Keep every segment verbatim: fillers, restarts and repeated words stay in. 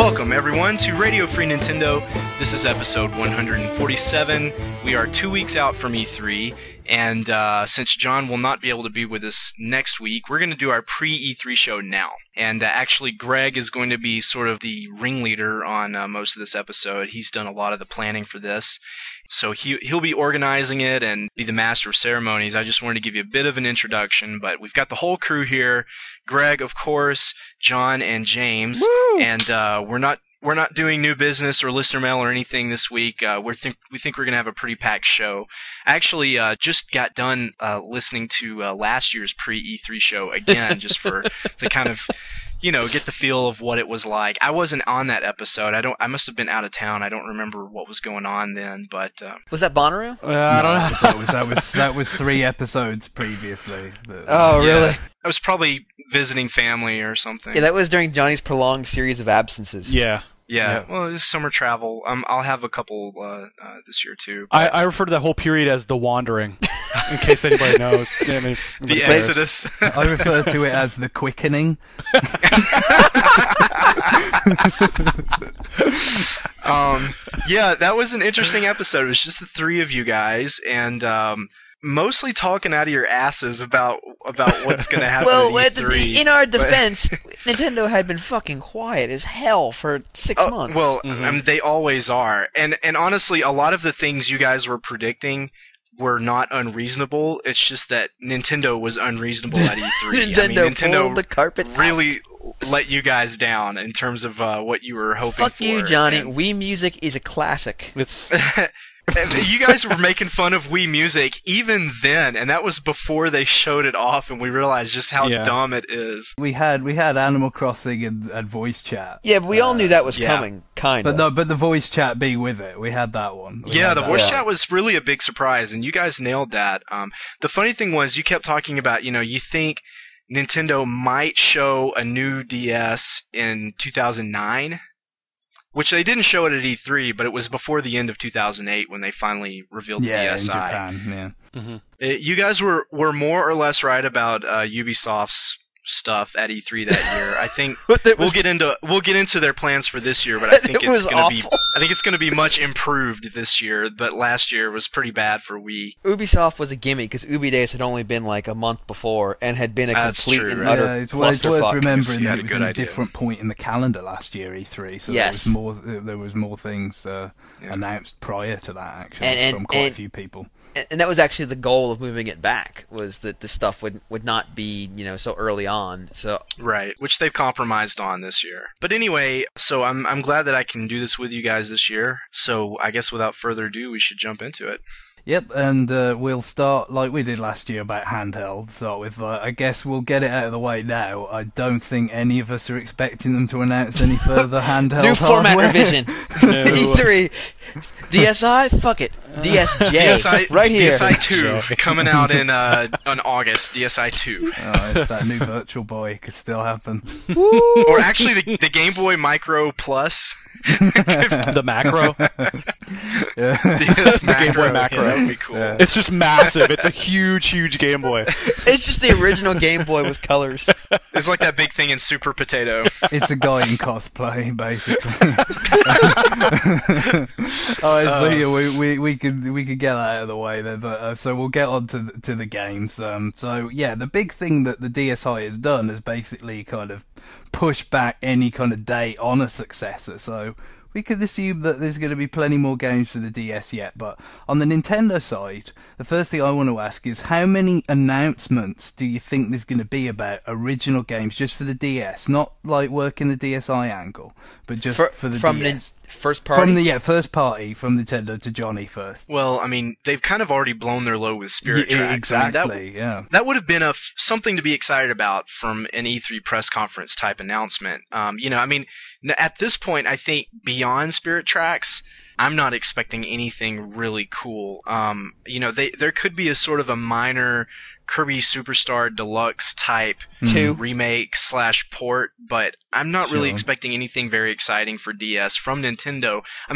Welcome, everyone, to Radio Free Nintendo. This is episode one hundred forty-seven. We are two weeks out from E three, and uh, since John will not be able to be with us next week, we're going to do our pre-E three show now. And uh, actually, Greg is going to be sort of the ringleader on uh, most of this episode. He's done a lot of the planning for this. So he, he'll be organizing it and be the master of ceremonies. I just wanted to give you a bit of an introduction, but we've got the whole crew here. Greg, of course, John, and James. Woo! And uh, we're not we're not doing new business or listener mail or anything this week. Uh, we think we think we're gonna have a pretty packed show. I actually uh, just got done uh, listening to uh, last year's pre-E three show again, just for to kind of, you know, get the feel of what it was like. I wasn't on that episode. I don't. I must have been out of town. I don't remember what was going on then. But uh, was that Bonnaroo? Uh, I don't know. that was that was that was three episodes previously. That, Oh, yeah, really? I was probably visiting family or something. Yeah, that was during Johnny's prolonged series of absences. Yeah. Yeah, Yeah. well, it's summer travel. Um, I'll have a couple uh, uh, this year too. I, I refer to that whole period as the wandering, in case anybody knows. Yeah, I mean, The everybody Exodus. I refer to it as the quickening. um, yeah, that was an interesting episode. It was just the three of you guys, and um, mostly talking out of your asses about about what's going to happen Well, at at E the- three. in our but- defense, Nintendo had been fucking quiet as hell for six Oh, months. well, Mhm. I mean, they always are, and and honestly, a lot of the things you guys were predicting were not unreasonable. It's just that Nintendo was unreasonable at E three. Nintendo, I mean, Nintendo pulled the carpet really out. let you guys down in terms of uh, what you were hoping Fuck for. you, Johnny. and- Wii Music is a classic. it's And you guys were making fun of Wii Music even then, and that was before they showed it off, and we realized just how Yeah. dumb it is. We had we had Animal Crossing and, and voice chat. Yeah, but we all knew that was yeah. coming, kind of. But no, but the voice chat being with it, we had that one. We Yeah, had the that voice one. chat was really a big surprise, and you guys nailed that. Um, the funny thing was, you kept talking about, you know, you think Nintendo might show a new D S in two thousand nine, which they didn't show it at E three, but it was before the end of two thousand eight when they finally revealed the Yeah, in D S i. Japan. Yeah. mhm. Uh, you guys were, were more or less right about uh, Ubisoft's stuff at E three that year. I think That we'll was- get into we'll get into their plans for this year, but I think It it's was going to be awful. I think it's going to be much improved this year. But last year was pretty bad for Wii. Ubisoft was a gimme because Ubi Days had only been like a month before and had been a That's complete true, and right? utter Yeah, it's, well, it's worth clusterfuck. remembering You that had it a was good at a idea. different point in the calendar last year, E three. So Yes. there was more. There was more things uh, Yeah. announced prior to that, actually, And- and- from quite a and- few people. And- and that was actually the goal of moving it back, was that the stuff would would not be, you know, so early on. So Right, which they've compromised on this year. But anyway, so I'm I'm glad that I can do this with you guys this year. So I guess without further ado, we should jump into it. Yep, and uh, we'll start like we did last year about handheld. Start with, uh, I guess we'll get it out of the way now. I don't think any of us are expecting them to announce any further handheld new format hardware. revision. E three. D S I? Fuck it. D S J. D S I right here. D S I two coming out in uh on August. D S I two. Oh, if that new Virtual Boy could still happen. Or actually, the, the Game Boy Micro Plus. the macro. Yeah. This Game Boy macro, Macro. yeah, that would be cool. Yeah. It's just massive. It's a huge, huge Game Boy. It's just the original Game Boy with colors. It's like that big thing in Super Potato. It's a guy in cosplay, basically. Alright, so yeah, we, we we could we could get that out of the way then. But uh, so we'll get on to the, to the games. Um, so yeah, the big thing that the D S i has done is basically kind of push back any kind of date on a successor. So we could assume that there's going to be plenty more games for the D S yet. But on the Nintendo side, the first thing I want to ask is how many announcements do you think there's going to be about original games just for the D S? Not like working the D S i angle, but just For- for the from D S. Nin- first party. From the yeah first party from Nintendo to Johnny first. Well, I mean, they've kind of already blown their load with Spirit Yeah, Tracks. I mean, that- exactly. yeah. That would have been a f- something to be excited about from an E three press conference type announcement. Um, you know, I mean, n- at this point, I think beyond Spirit Tracks, I'm not expecting anything really cool. Um, you know, they there could be a sort of a minor Kirby Superstar Deluxe type Two. remake slash port, but I'm not really Sure. expecting anything very exciting for D S from Nintendo. I mean,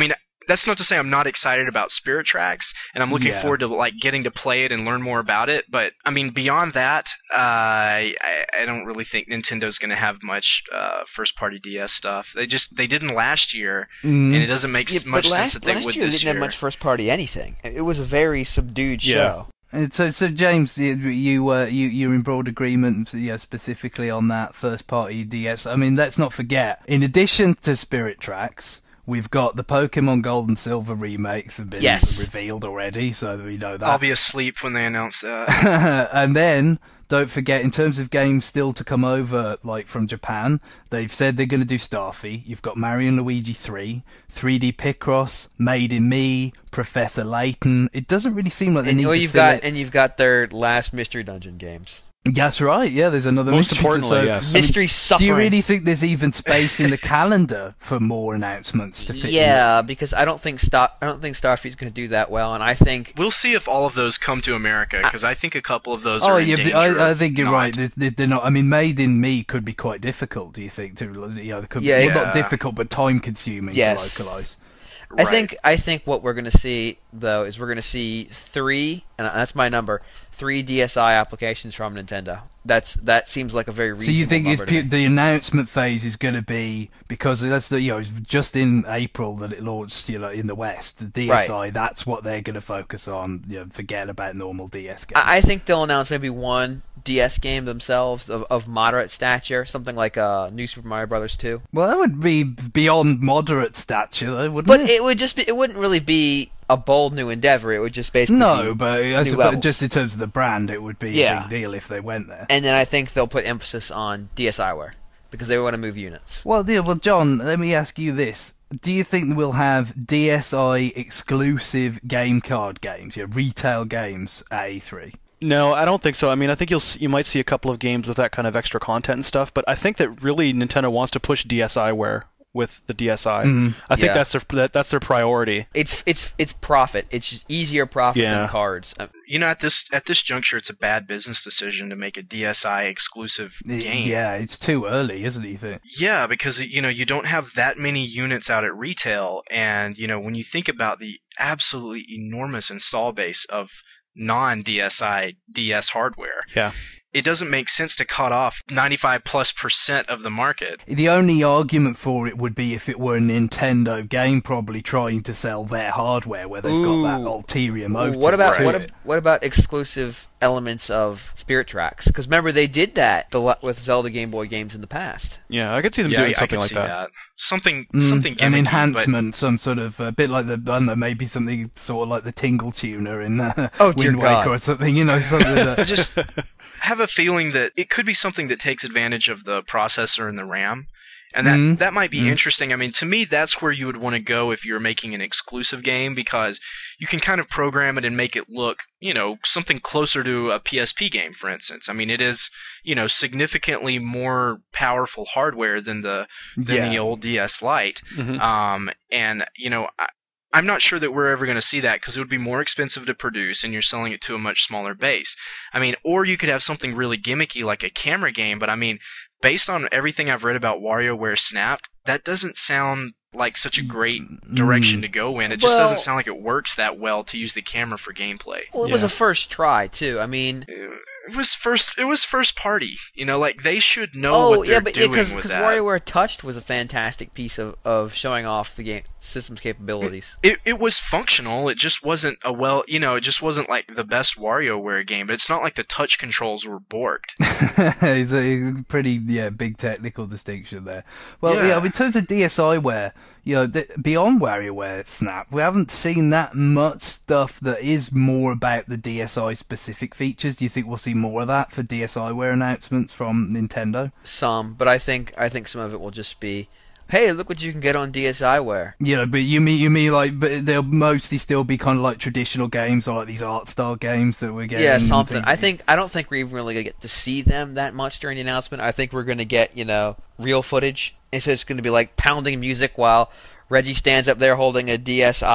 that's not to say I'm not excited about Spirit Tracks, and I'm looking Yeah. forward to like getting to play it and learn more about it. But I mean, beyond that, uh, I, I don't really think Nintendo's going to have much uh, first-party D S stuff. They just they didn't last year, Mm. and it doesn't make Yeah, s- much but last, sense that they last would year they this didn't year. have much first party anything. It was a very subdued Yeah. show. And so, so James, you you uh, you you're in broad agreement, yeah, specifically on that first party D S. I mean, let's not forget, in addition to Spirit Tracks, we've got the Pokemon Gold and Silver remakes have been Yes. revealed already, so we know that. I'll be asleep when they announce that. And then, don't forget, in terms of games still to come over, like from Japan, they've said they're going to do Starfy. You've got Mario and Luigi three, three D Picross, Made in Me, Professor Layton. It doesn't really seem like they And, need well, to you've fill got it. and you've got their last Mystery Dungeon games. That's right. Yeah, there's another Most mystery to importantly, so- yes. I mean, Mystery do Suffering. you really think there's even space in the calendar for more announcements to fit? in? Yeah, because I don't think Star I don't think Starfy's going to do that well, and I think We'll see if all of those come to America, because I think a couple of those Oh are in yeah, danger I, I of think you're not. right. They're, they're they're not. I mean, Made in Me could be quite difficult. Do you think? To you know, it could Yeah, be, well, yeah. not difficult, but time consuming Yes. to localize. I Right. think I think what we're going to see though is we're going to see three, and that's my number, three D S I applications from Nintendo. That's that seems like a very reasonable So you think it's number to pu- me. the announcement phase is going to be because that's the you know it's just in April that it launched you know in the West the D S I that's what they're going to focus on. You know, forget about normal D S games. I, I think they'll announce maybe one D S game themselves of, of moderate stature, something like uh, New Super Mario Brothers two. Well, that would be beyond moderate stature, though, wouldn't But it? it would just be, it wouldn't really be a bold new endeavor. It would just basically No, be but I new suppose levels. just in terms of the brand, it would be Yeah. a big deal if they went there. And then I think they'll put emphasis on DSiWare because they want to move units. Well, yeah, well, John, let me ask you this. Do you think we'll have D S I exclusive game card games, yeah, retail games at E three? No, I don't think so. I mean, I think you'll s- you might see a couple of games with that kind of extra content and stuff, but I think that really Nintendo wants to push DSiWare with the D S I. Mhm. I think Yeah. that's their that, that's their priority. It's it's it's profit. It's just easier profit Yeah. than cards. Uh, You know, at this at this juncture, it's a bad business decision to make a D S I exclusive game. Yeah, it's too early, isn't it, you think? Yeah, because you know you don't have that many units out at retail, and you know when you think about the absolutely enormous install base of non-D S I D S hardware, Yeah. it doesn't make sense to cut off ninety-five plus percent of the market. The only argument for it would be if it were a Nintendo game probably trying to sell their hardware where they've got that Ooh. ulterior motive. what about to what, it. ab- what about exclusive elements of Spirit Tracks? Because remember they did that the, le- with Zelda Game Boy games in the past. Yeah, I could see them Yeah, doing I something can like see that. that. Something, Mm, something an gimmicky, enhancement, some sort of a bit like the I don't know, maybe something sort of like the Tingle Tuner in uh, Oh, dear Wind God. Waker or something, you know, something but I that. just have a feeling that it could be something that takes advantage of the processor and the RAM. And that, Mhm. that might be Mhm. interesting. I mean, to me, that's where you would want to go if you're making an exclusive game, because you can kind of program it and make it look, you know, something closer to a P S P game, for instance. I mean, it is, you know, significantly more powerful hardware than the than Yeah. the old D S Lite. Mhm. Um, and you know, I, I'm not sure that we're ever going to see that because it would be more expensive to produce, and you're selling it to a much smaller base. I mean, or you could have something really gimmicky like a camera game, but I mean, based on everything I've read about WarioWare Snapped, that doesn't sound like such a great direction to go in. It just Well- doesn't sound like it works that well to use the camera for gameplay. Well, it was Yeah. a first try too. I mean, It was first. It was first party. You know, like they should know oh what they're yeah, but doing because with because that. WarioWare Touched was a fantastic piece of, of showing off the game system's capabilities. It it was functional. It just wasn't a well, you know, it just wasn't like the best WarioWare game. But it's not like the touch controls were borked. it's, a, it's a pretty yeah big technical distinction there. Well, yeah, Yeah. in terms of DSiWare, you know, th- beyond WarioWare Snap, we haven't seen that much stuff that is more about the D S I specific features. Do you think we'll see more of that for DSiWare announcements from Nintendo? Some, but I think I think some of it will just be, hey, look what you can get on DSiWare. You know, but you mean you mean like, but they'll mostly still be kind of like traditional games or like these art style games that we're getting. Yeah, and something. things- I think I don't think we're even really gonna get to see them that much during the announcement. I think we're gonna get you know real footage. It's just gonna be like pounding music while Reggie stands up there holding a D S I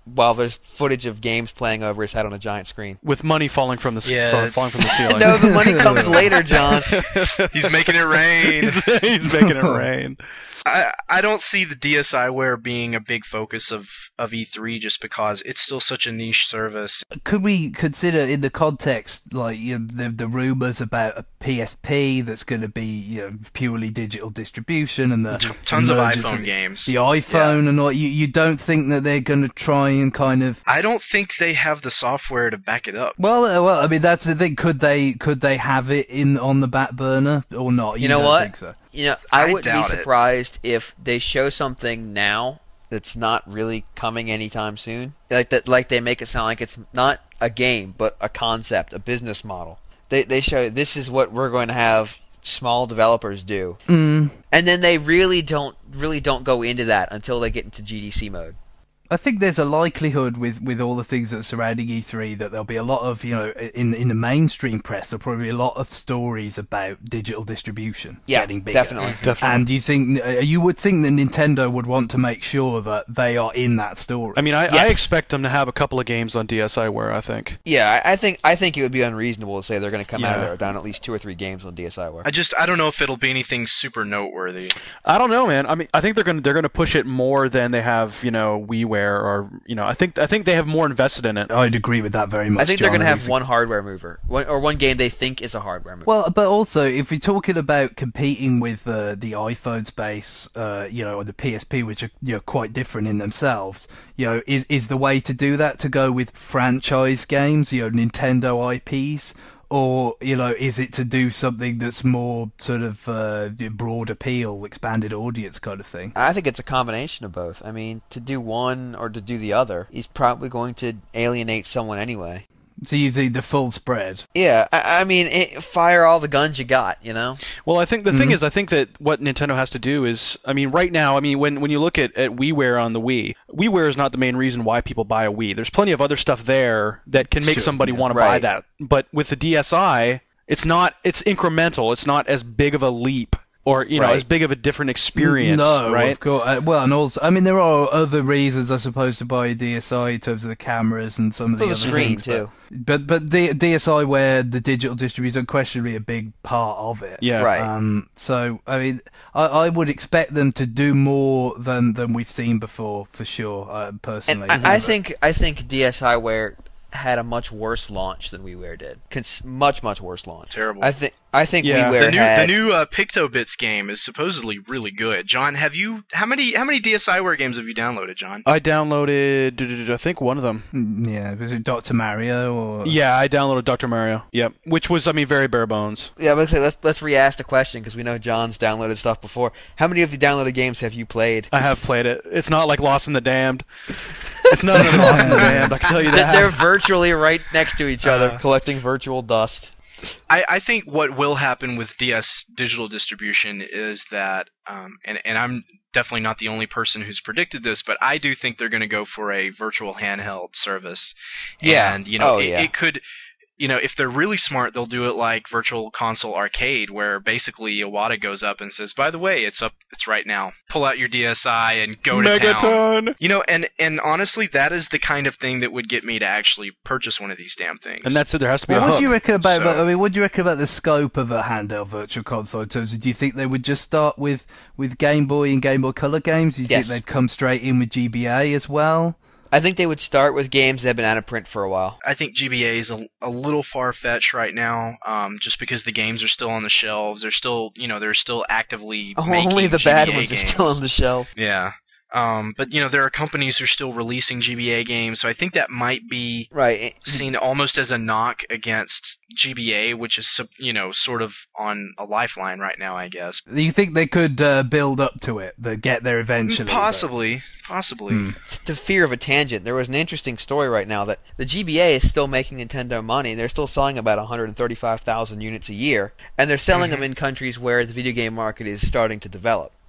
while there's footage of games playing over his head on a giant screen. With money falling from the Yeah. from, falling from the ceiling. No, the money comes later, John. He's making it rain. he's, he's making it rain. I, I don't see the DSiWare being a big focus of, of E three just because it's still such a niche service. Could we consider in the context, like, you know, the the rumors about a P S P that's going to be, you know, purely digital distribution, and the Tons of emergence iPhone the, games. the iPhone and all? You you don't think that they're going to try and kind of? I don't think they have the software to back it up. Well, uh, well, I mean, that's the thing. Could they could they have it in on the back burner or not? You know don't what? Think so? You know, I, I wouldn't be doubt it. surprised if they show something now that's not really coming anytime soon. Like that, like they make it sound like it's not a game, but a concept, a business model. They they show this is what we're going to have small developers do, Mm. and then they really don't really don't go into that until they get into G D C mode. I think there's a likelihood with, with all the things that are surrounding E three that there'll be a lot of, you know, in in the mainstream press, there'll probably be a lot of stories about digital distribution Yeah, getting bigger. definitely. Definitely. And you think uh, you would think that Nintendo would want to make sure that they are in that story. I mean, I, I Yes. expect them to have a couple of games on DSiWare, I think. Yeah, I, I think I think it would be unreasonable to say they're going to come out of Yeah. there without at least two or three games on DSiWare. I just I don't know if it'll be anything super noteworthy. I don't know, man. I mean, I think they're gonna they're gonna push it more than they have, you know, WiiWare or you know. I think I think they have more invested in it. I'd agree with that very much. I think they're John. going to have it's- one hardware mover, one, or one game they think is a hardware mover. Well, but also, if we're talking about competing with uh, the iPhone space, uh, you know, or the P S P, which are, you know, quite different in themselves, you know, is is the way to do that to go with franchise games, you know, Nintendo I Ps, or, you know, is it to do something that's more sort of uh, broad appeal, expanded audience kind of thing? I think it's a combination of both. I mean, to do one or to do the other is probably going to alienate someone anyway. So you think the full spread? Yeah, I, I mean, it, fire all the guns you got, you know? Well, I think the thing is, I think that what Nintendo has to do is, I mean, right now, I mean, when when you look at, at WiiWare on the Wii, WiiWare is not the main reason why people buy a Wii. There's plenty of other stuff there that can make Sure, somebody yeah. want to buy Right. that. But with the D S i, it's not, it's incremental. It's not as big of a leap or, you know, Right. as big of a different experience, No, right? of course. Uh, well, and also, I mean, there are other reasons, I suppose, to buy a D S i in terms of the cameras and some of the For the other screen, things. too. But but, but D- DSi, where the digital distribution is unquestionably a big part of it. Yeah. Right. Um. So I mean, I, I would expect them to do more than than we've seen before, for sure. Uh, And personally, I, I think I think DSiWare had a much worse launch than WiiWare did. Cons- much much worse launch. Terrible. I think I think Yeah. WiiWare The new had. the new uh, Pictobits game is supposedly really good. John, have you how many how many DSiWare games have you downloaded, John? I downloaded, I think, one of them. Mm, yeah, was it Doctor Mario or? Yeah, I downloaded Doctor Mario. Yep. Which was, I mean, very bare bones. Yeah, let's say let's let's re-ask the question because we know John's downloaded stuff before. How many of the downloaded games have you played? I have played it. It's not like Lost in the Damned. It's not another Lost in the Damned, I can tell you They're that. they're virtually right next to each other, Uh, collecting virtual dust. I, I think what will happen with D S digital distribution is that, um, and, and I'm definitely not the only person who's predicted this, but I do think they're going to go for a virtual handheld service. Yeah. And, you know, Oh, it, yeah. it could, you know, if they're really smart, they'll do it like Virtual Console Arcade, where basically Iwata goes up and says, by the way, it's up, it's right now. Pull out your D S i and go to town. Megaton! You know, and, and honestly, that is the kind of thing that would get me to actually purchase one of these damn things. And that's it. There has to be Well, a what hook. do you reckon about? So- the, I mean, what do you reckon about the scope of a handheld virtual console? In terms of, do you think they would just start with, with Game Boy and Game Boy Color games? Do you Yes. think they'd come straight in with G B A as well? I think they would start with games that have been out of print for a while. I think G B A is a, a little far-fetched right now, um, just because the games are still on the shelves. They're still, you know, they're still actively making Only the bad G B A ones games. are still on the shelf. Yeah. Um, but, you know, there are companies who are still releasing G B A games, so I think that might be Right. seen almost as a knock against G B A, which is, sup- you know, sort of on a lifeline right now, I guess. You think they could uh, build up to it, they get there eventually? but- Possibly. Possibly. Hmm. It's the fear of a tangent. There was an interesting story right now that the G B A is still making Nintendo money. They're still selling about one hundred thirty-five thousand units a year, and they're selling Mm-hmm. them in countries where the video game market is starting to develop.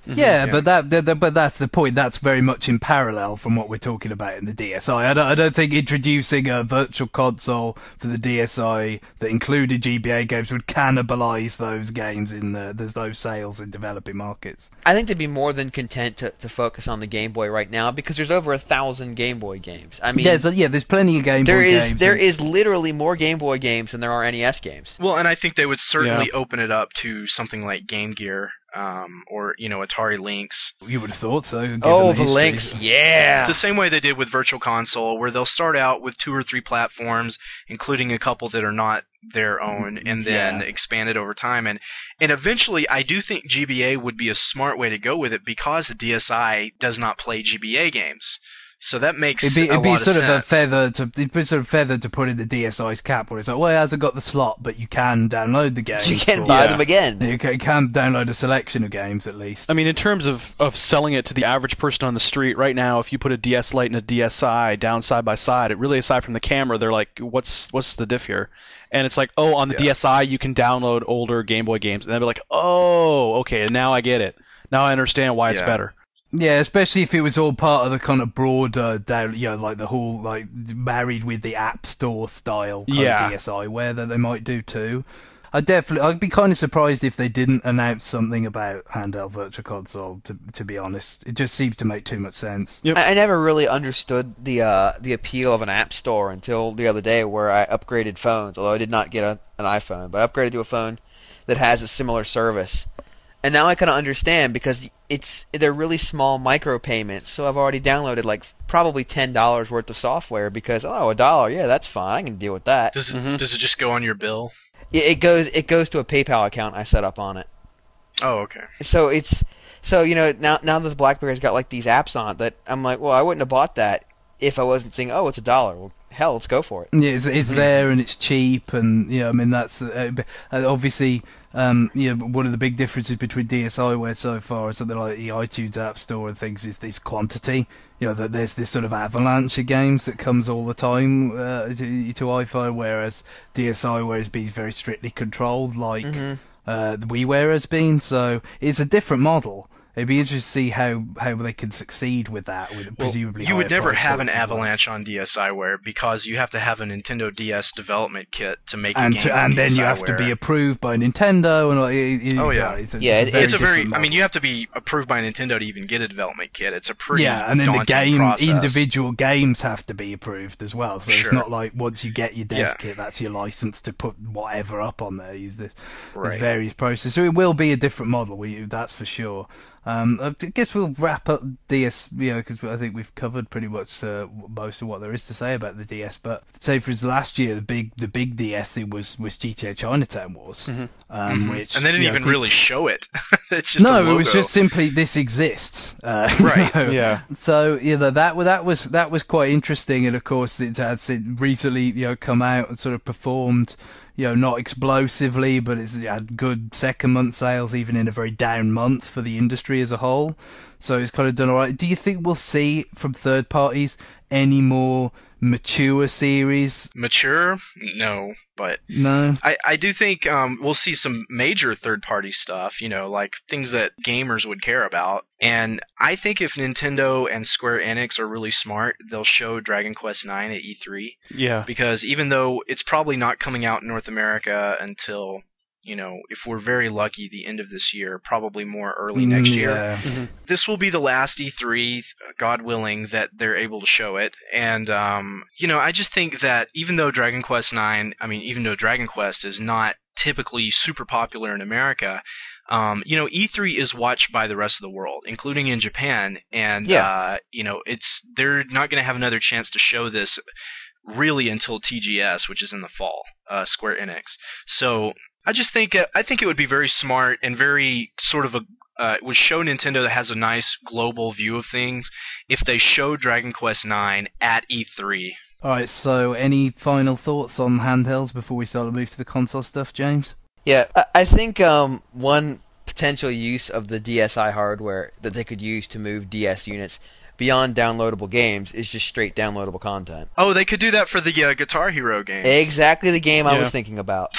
Yeah, Yeah. but that, that, that- but that's the point. That's very much in parallel from what we're talking about in the D S I. I don't, I don't think introducing a virtual console for the D S I that included G B A games would cannibalise those games in the, there's those sales in developing markets. I think they'd be more than content to, to focus on the Game Boy right now because there's over a thousand Game Boy games. I mean, There's a, yeah, there's plenty of Game there Boy is games. there and- is literally more Game Boy games than there are N E S games. Well, and I think they would certainly Yeah. open it up to something like Game Gear, um, or you know, Atari Lynx. You would have thought so. given Oh, the the history. Lynx, yeah. The same way they did with Virtual Console, where they'll start out with two or three platforms, including a couple that are not their own, and then Yeah. expand it over time. And and eventually, I do think G B A would be a smart way to go with it because the D S I does not play G B A games. So that makes It'd be, a it'd be lot sort of of a sense. feather to it'd be sort of feather to put in the D S I's cap, where it's like, well, it hasn't got the slot, but you can download the games. You can for- buy Yeah. them again. You can, you can download a selection of games at least. I mean, in terms of, of selling it to the average person on the street, right now, if you put a D S Lite and a D S I down side by side, it really, aside from the camera, they're like, what's what's the diff here? And it's like, oh, on the Yeah. D S I, you can download older Game Boy games. And they'll be like, oh, okay, now I get it. Now I understand why it's Yeah. better. Yeah, especially if it was all part of the kind of broader, down, you know, like the whole like married with the App Store style kind Yeah. of D S I ware that they might do too. I definitely, I'd be kind of surprised if they didn't announce something about handheld virtual console. To to be honest, it just seems to make too much sense. Yep. I, I never really understood the uh, the appeal of an app store until the other day, where I upgraded phones. Although I did not get a, an iPhone, but I upgraded to a phone that has a similar service. And now I kind of understand because it's they're really small micro payments. So I've already downloaded like probably ten dollars worth of software because oh a dollar, yeah, that's fine. I can deal with that. Does it, Mhm. does it just go on your bill? It it goes it goes to a PayPal account I set up on it. Oh, okay. So it's so you know now now that the BlackBerry's got like these apps on it that I'm like, well, I wouldn't have bought that if I wasn't saying, oh, it's a dollar. Well, hell, let's go for it. Yeah, it's, it's there and it's cheap, and you know, I mean that's uh, b- uh, obviously um, you know, one of the big differences between D S I ware so far and something like the iTunes App Store and things is this quantity. You know, that there's this sort of avalanche of games that comes all the time uh, to, to iPhone, whereas D S I ware has been very strictly controlled, like Mm-hmm. uh, the WiiWare has been. So it's a different model. It'd be interesting to see how, how they can succeed with that. With Well, presumably, you would higher never price have an points as well. avalanche on D S I ware because you have to have a Nintendo D S development kit to make a and game to, for and then you D S I have to be ware. approved by Nintendo and all. It, it, Oh, yeah. it's a, Yeah, it's a it- very It's a very. different I mean, model. you have to be approved by Nintendo to even get a development kit. It's a pretty yeah, and then the daunting game process. individual games have to be approved as well. So it's Sure. not like once you get your dev Yeah. kit, that's your license to put whatever up on there. Use this, Right. there's various processes. So it will be a different model. We, that's for sure. Um, I guess we'll wrap up D S, you know, because I think we've covered pretty much uh, most of what there is to say about the D S. But say for instance, last year the big the big D S thing was was G T A Chinatown Wars, um, Mhm. which and they didn't you know, even pe- really show it. It's just a no, it was logo. just simply this exists. Uh, you Right. know. Yeah. So you know that that was that was quite interesting, and of course it has recently you know come out and sort of performed. You know, not explosively, but it's had good second month sales, even in a very down month for the industry as a whole. So it's kind of done all right. Do you think we'll see from third parties any more mature series? Mature? No, but No. I, I do think um, we'll see some major third-party stuff, you know, like things that gamers would care about. And I think if Nintendo and Square Enix are really smart, they'll show Dragon Quest nine at E three. Yeah. Because even though it's probably not coming out in North America until, you know, if we're very lucky, the end of this year, probably more early next Mm, year. yeah. This will be the last E three, God willing, that they're able to show it. And, um, you know, I just think that even though Dragon Quest nine, I mean, even though Dragon Quest is not typically super popular in America, um, you know, E three is watched by the rest of the world, including in Japan. And, Yeah. uh, you know, it's, they're not going to have another chance to show this really until T G S, which is in the fall, uh, Square Enix. So, I just think uh, I think it would be very smart and very sort of a uh, it would show Nintendo that has a nice global view of things if they show Dragon Quest nine at E three. All right. So, any final thoughts on handhelds before we start to move to the console stuff, James? Yeah, I, I think um, one potential use of the D S I hardware that they could use to move D S units beyond downloadable games is just straight downloadable content. Oh, they could do that for the uh, Guitar Hero games. Exactly the game I Yeah. was thinking about.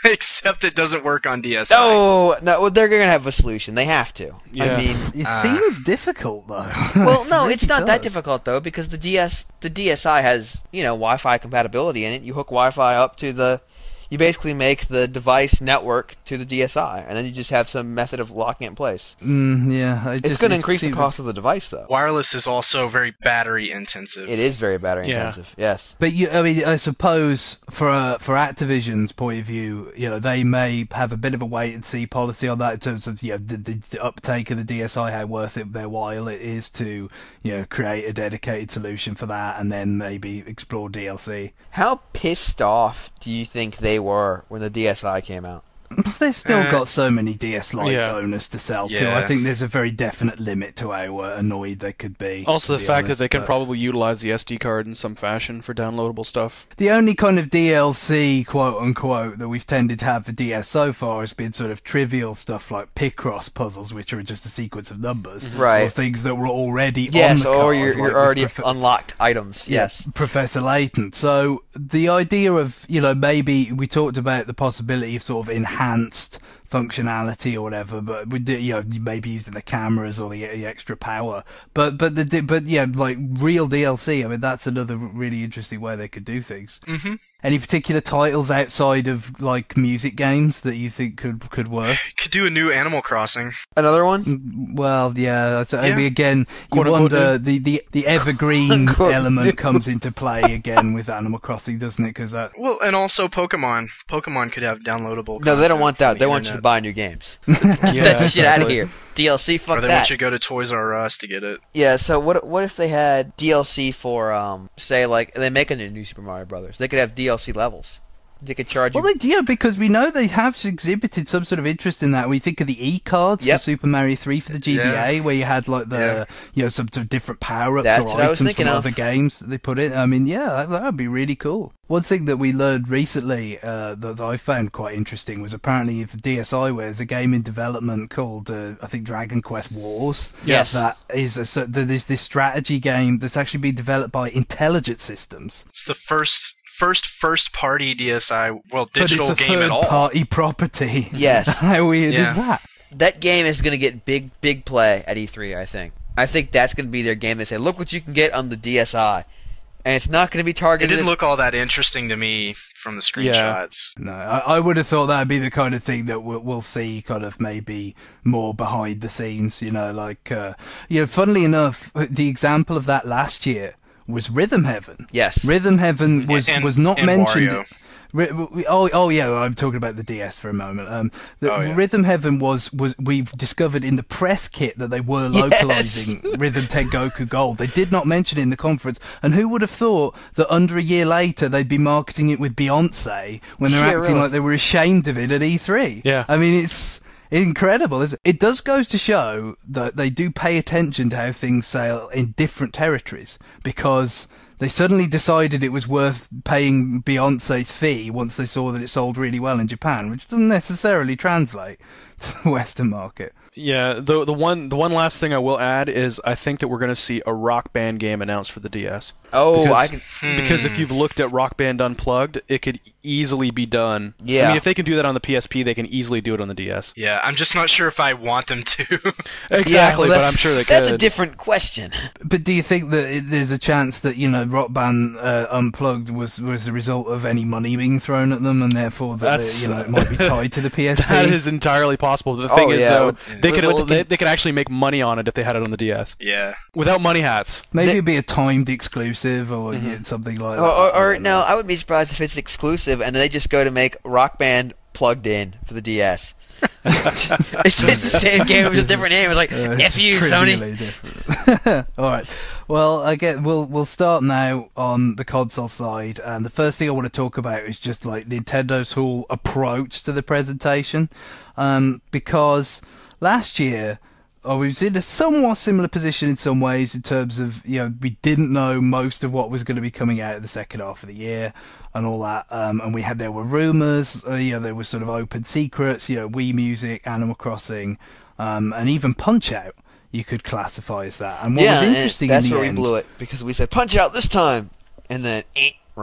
Except it doesn't work on D S i. No, no, well, they're going to have a solution. They have to. Yeah. I mean, It Uh, seems difficult though. well, It no, really it's not that does. difficult though, because the D S, the D S i has, you know, Wi-Fi compatibility in it. You hook Wi-Fi up to the, you basically make the device network to the D S i, and then you just have some method of locking it in place. Mm, yeah, it It's just- going to increase the seems- cost of the device, though. Wireless is also very battery intensive. It is very battery Yeah. intensive. Yes. But you, I mean, I suppose for uh, for Activision's point of view, you know, they may have a bit of a wait and see policy on that in terms of, you know, the, the uptake of the D S i, how worth it their while it is to, you know, create a dedicated solution for that, and then maybe explore D L C. How pissed off do you think they were when the D S i came out? They've still Uh, got so many D S Lite Yeah. owners to sell to. Yeah. I think there's a very definite limit to how uh, annoyed they could be. Also, to the be fact honest, that they can but- probably utilize the S D card in some fashion for downloadable stuff. The only kind of D L C, quote unquote, that we've tended to have for D S so far has been sort of trivial stuff like Picross puzzles, which are just a sequence of numbers. Right. Or things that were already on Yes, the or card, you're, like you're with already Prof- unlocked items. yeah, Yes. Professor Layton. So the idea of, you know, maybe we talked about the possibility of sort of enhanced functionality or whatever, but we did, you know, maybe using the cameras or the, the extra power. But but the but yeah, like real D L C. I mean, that's another really interesting way they could do things. Mm-hmm. Any particular titles outside of like music games that you think could could work? Could do a new Animal Crossing. Another one? Well, yeah. So Yeah. maybe again, you Quote, unquote, wonder the, the the evergreen Quote, element new. comes into play again with Animal Crossing, doesn't it? Because that. Well, and also Pokemon. Pokemon could have downloadable. No, they don't content want from that. the They want you to internet. buy new games. Yeah, Get that shit out of exactly. here. D L C, fuck Or they that. want you to go to Toys R Us to get it. Yeah, so what what if they had D L C for, um, say, like, they make a new Super Mario Brothers. They could have D L C levels. They could charge you. Well, they do, because we know they have exhibited some sort of interest in that. We think of the e-cards Yep. for Super Mario three for the G B A, Yeah. where you had like the, Yeah. you know, some sort of different power-ups That's or what I was items thinking from of. other games that they put in. I mean, yeah, that, that would be really cool. One thing that we learned recently uh, that I found quite interesting was apparently for D S i, there's a game in development called, uh, I think, Dragon Quest Wars. Yes. That is a, so there's this strategy game that's actually been developed by Intelligent Systems. It's the first first first party D S i, well, digital but it's a game at all. third-party property. Yes. How weird Yeah. is that? That game is going to get big, big play at E three, I think. I think that's going to be their game. They say, look what you can get on the D S i. And it's not going to be It targeted. didn't look all that interesting to me from the screenshots. No, I, I would have thought that'd be the kind of thing that we'll, we'll see kind of maybe more behind the scenes, you know, like, uh, you know, funnily enough, the example of that last year was Rhythm Heaven. Yes. Rhythm Heaven was, And- was not and mentioned. Wario. Ri- we- Oh, oh yeah. I'm talking about the D S for a moment. Um, the Oh, yeah. Rhythm Heaven was was we've discovered in the press kit that they were Yes! localizing Rhythm Tengoku Gold. They did not mention it in the conference, and who would have thought that under a year later they'd be marketing it with Beyonce when they're Yeah, acting really. like they were ashamed of it at E three? Yeah. I mean it's. Incredible. isn't It It does goes to show that they do pay attention to how things sell in different territories, because they suddenly decided it was worth paying Beyonce's fee once they saw that it sold really well in Japan, which doesn't necessarily translate to the Western market. Yeah, the the one the one last thing I will add is I think that we're going to see a Rock Band game announced for the D S. Oh, because, I can. Hmm. because if you've looked at Rock Band Unplugged, it could easily be done. Yeah. I mean, if they can do that on the P S P, they can easily do it on the D S. Yeah, I'm just not sure if I want them to. Exactly, Yeah, well, but that's- I'm sure they could. That's a different question. But do you think that it, there's a chance that, you know, Rock Band uh, Unplugged was was a result of any money being thrown at them, and therefore that That's- you know it might be tied to the P S P? That is entirely possible. The thing Oh, is, yeah, though, with- they with- could with the they, con- they could actually make money on it if they had it on the D S Yeah. without money hats. Maybe They- it'd be a timed exclusive or yeah, something like Or, that. or, I or don't no, know. I wouldn't be surprised if it's exclusive and they just go to make Rock Band Plugged In for the D S. it's, it's the same game with a different name. It's like, Uh, F it's you, Sony. trivially different. All right. Well, I get we'll we'll start now on the console side, and the first thing I want to talk about is just like Nintendo's whole approach to the presentation, um, because last year. I was in a somewhat similar position in some ways in terms of, you know, we didn't know most of what was going to be coming out in the second half of the year and all that. Um, and we had, there were rumours, uh, you know, there were sort of open secrets, you know, Wii Music, Animal Crossing, um, and even Punch-Out you could classify as that. And what Yeah, was and interesting that's in the where end, we blew it because we said Punch Out this time, and then eh, wrong.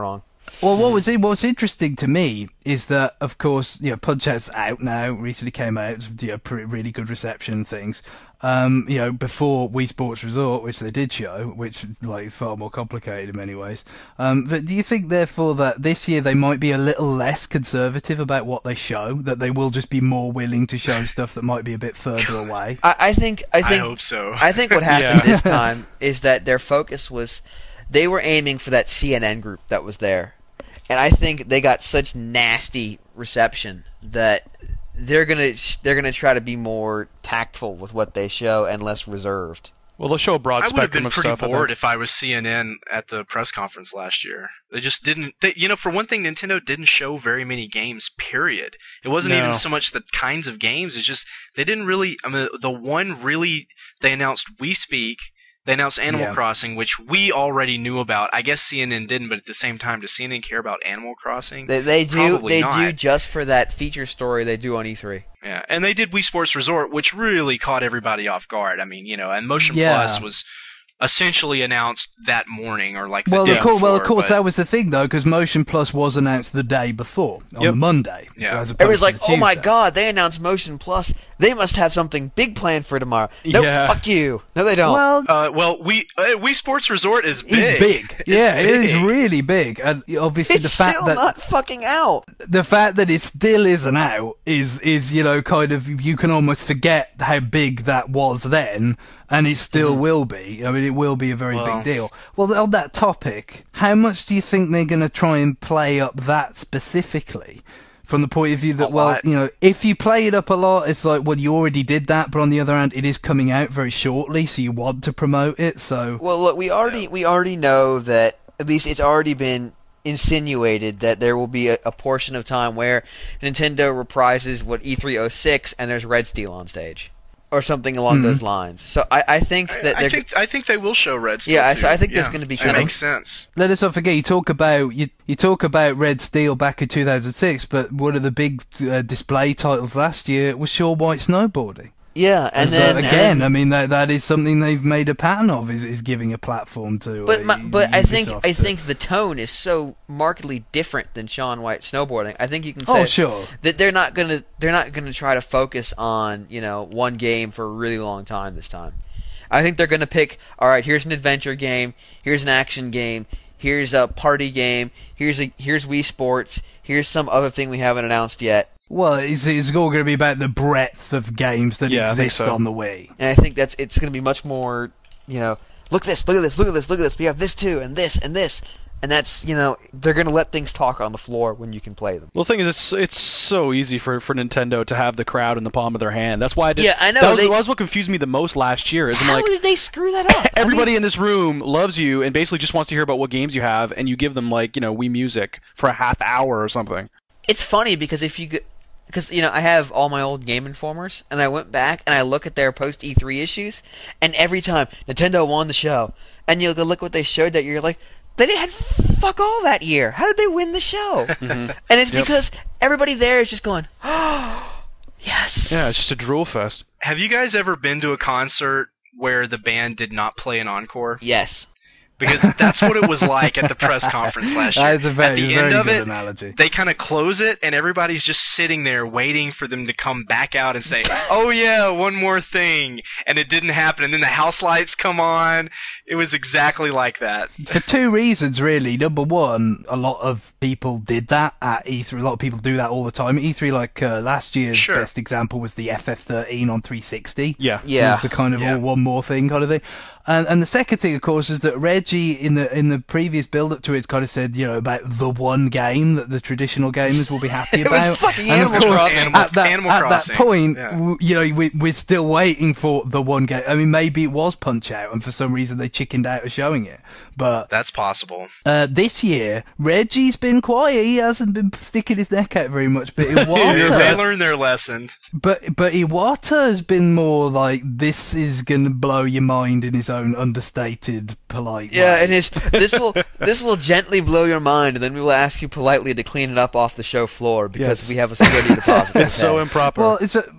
Well, what was what's interesting to me is that, of course, you know, Punch-Out's out now. Recently came out, you know, pretty, really good reception and things. Um, you know, before Wii Sports Resort, which they did show, which is like far more complicated in many ways. Um, but do you think, therefore, that this year they might be a little less conservative about what they show? That they will just be more willing to show stuff that might be a bit further away? I, I think. I think. I hope so. I think what happened Yeah. this time is that their focus was they were aiming for that C N N group that was there, and I think they got such nasty reception that they're gonna they're gonna try to be more tactful with what they show and less reserved. Well, they'll show a broad I would have spectrum been of pretty stuff. I bored think. if I was C N N at the press conference last year. They just didn't. They, you know, for one thing, Nintendo didn't show very many games. Period. It wasn't No. even so much the kinds of games. It's just they didn't really. I mean, the one really they announced Wii Speak. They announced Animal Yeah. Crossing, which we already knew about. I guess C N N didn't, but at the same time, does C N N care about Animal Crossing? They, they do Probably they not. do just for that feature story they do on E three. Yeah, and they did Wii Sports Resort, which really caught everybody off guard. I mean, you know, and Motion Yeah. Plus was essentially announced that morning or like the Well, day of course, well, of before, course, but- that was the thing, though, because Motion Plus was announced the day before, on Yep. the Monday. Yeah. as opposed Everybody's to like, the "Oh my Tuesday. god, they announced Motion Plus. They must have something big planned for tomorrow." No, Yeah. fuck you. No, they don't. Well, Uh, well, we uh, Wii Sports Resort is big. it's big. It's yeah, it is big. really big, and obviously it's the fact still that not fucking out. the fact that it still isn't out is is you know kind of you can almost forget how big that was then, and it still will be. I mean, it will be a very Well- big deal. Well, on that topic, how much do you think they're going to try and play up that specifically? From the point of view that, A well, lot. you know, if you play it up a lot, it's like, well, you already did that, but on the other hand, it is coming out very shortly, so you want to promote it, so... Well, look, we already we already know that at least it's already been insinuated that there will be a, a portion of time where Nintendo reprises what E three oh six and there's Red Steel on stage. Or something along those lines. So I, I think that I they're think I think they will show Red Steel. Yeah, I- too. so I think there's Yeah. gonna be It kind of- makes sense. Let us not forget, you talk about you, you talk about Red Steel back in two thousand six, but one of the big uh, display titles last year was Sure White Snowboarding. yeah, and And so then again, and- I mean that that is something they've made a pattern of is, is giving a platform to. But uh, my, but I think Ubisoft I to- think the tone is so markedly different than Shaun White snowboarding. I think you can say Oh, sure. that they're not gonna they're not gonna try to focus on you know one game for a really long time this time. I think they're gonna pick. All right, here's an adventure game. Here's an action game. Here's a party game. Here's a here's Wii Sports. Here's some other thing we haven't announced yet. Well, it's, it's all going to be about the breadth of games that Yeah, I think exist so. on the Wii. And I think that's it's going to be much more, you know, look at this, look at this, look at this, look at this. We have this too, and this, and this, and that's you know they're going to let things talk on the floor when you can play them. Well, the thing is, it's it's so easy for, for Nintendo to have the crowd in the palm of their hand. That's why I did, Yeah, I know, That was, they- that was what confused me the most last year. Is I'm How like, did they screw that up? everybody in this room loves you and basically just wants to hear about what games you have, and you give them like you know Wii Music for a half hour or something. It's funny because if you because you know I have all my old Game Informers, and I went back and I look at their post E three issues, and every time Nintendo won the show, and you go look what they showed that year, you're like. They didn't have fuck all that year. How did they win the show? And it's Yep. because everybody there is just going, oh, yes. Yeah, it's just a drool fest. Have you guys ever been to a concert where the band did not play an encore? Yes. Because that's what it was like at the press conference last year. That is a very, at the very end of good it, analogy. they kind of close it, and everybody's just sitting there waiting for them to come back out and say, "Oh yeah, one more thing," and it didn't happen. And then the house lights come on. It was exactly like that. For two reasons, really. Number one, a lot of people did that at E three. A lot of people do that all the time. E three, like uh, last year's Sure. best example was the F F thirteen on three sixty. Yeah. Yeah. It was the kind of Yeah. all one more thing kind of thing. And, and the second thing, of course, is that Reggie in the in the previous build up to it kind of said, you know, about the one game that the traditional gamers will be happy It was about. fucking And of Animal course, Crossing. Animal- At that, Animal at Crossing. that point, Yeah. w- you know, we, we're still waiting for the one game. I mean, maybe it was Punch Out, and for some reason they chickened out of showing it. But That's possible. uh, this year, Reggie's been quiet. He hasn't been sticking his neck out very much. But They, they Iwata, learned their lesson. but but Iwata has been more like, this is gonna blow your mind in his own understated, polite Yeah, way. and his this will this will gently blow your mind, and then we will ask you politely to clean it up off the show floor because Yes. we have a security deposit. to It's so pay. improper. Well, it's a,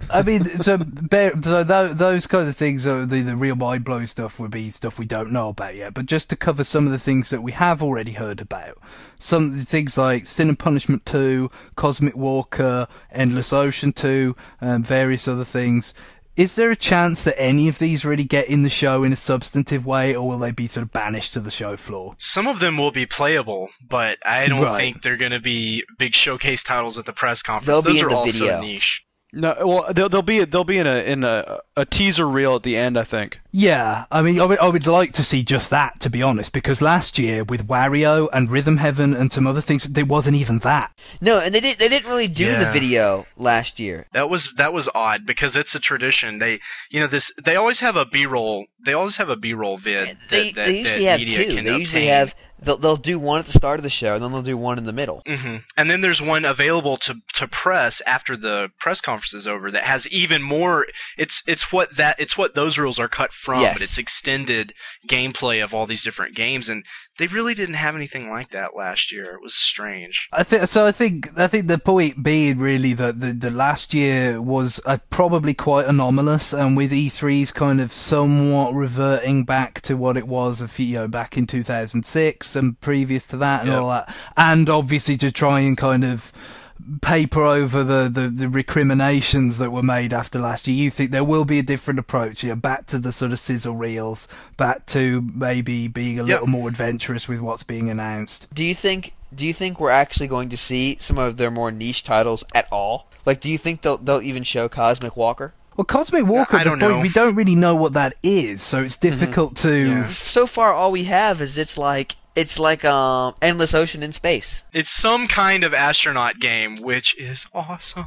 I mean, so bear, so th- those kind of things are the, the real mind blowing stuff would be stuff we don't know about yet. But just to cover some of the things that we have already heard about, some things like Sin and Punishment two, Cosmic Walker, Endless Ocean two, and various other things. Is there a chance that any of these really get in the show in a substantive way, or will they be sort of banished to the show floor? Some of them will be playable, but I don't Right. think they're going to be big showcase titles at the press conference. They'll be Those in are the also video. niche. No, well, they'll, they'll be they'll be in a in a, a teaser reel at the end, I think. Yeah, I mean, I would, I would like to see just that, to be honest, because last year with Wario and Rhythm Heaven and some other things, there wasn't even that. No, and they didn't. They didn't really do the Yeah. video last year. That was that was odd because it's a tradition. They you know this they always have a B-roll. They always have a B-roll vid. That, They that, they usually that have media two. can They usually obtain. have. They'll they'll do one at the start of the show, and then they'll do one in the middle. hmm And then there's one available to to press after the press conference is over that has even more. It's it's what that it's what those rules are cut from, Yes. but it's extended gameplay of all these different games, and they really didn't have anything like that last year. It was strange. I think so. I think I think the point being really that the, the last year was uh, probably quite anomalous, and with E three's kind of somewhat reverting back to what it was a few, you know, back in two thousand six and previous to that and Yep. all that, and obviously to try and kind of paper over the, the, the recriminations that were made after last year. You think there will be a different approach, you know, back to the sort of sizzle reels, back to maybe being a Yep. little more adventurous with what's being announced. Do you think? Do you think we're actually going to see some of their more niche titles at all? Like, do you think they'll they'll even show Cosmic Walker? Well, Cosmic Walker, I don't the point, know. we don't really know what that is, so it's difficult to... Yeah. So far, all we have is it's like it's like um Endless Ocean in space. It's some kind of astronaut game, which is awesome.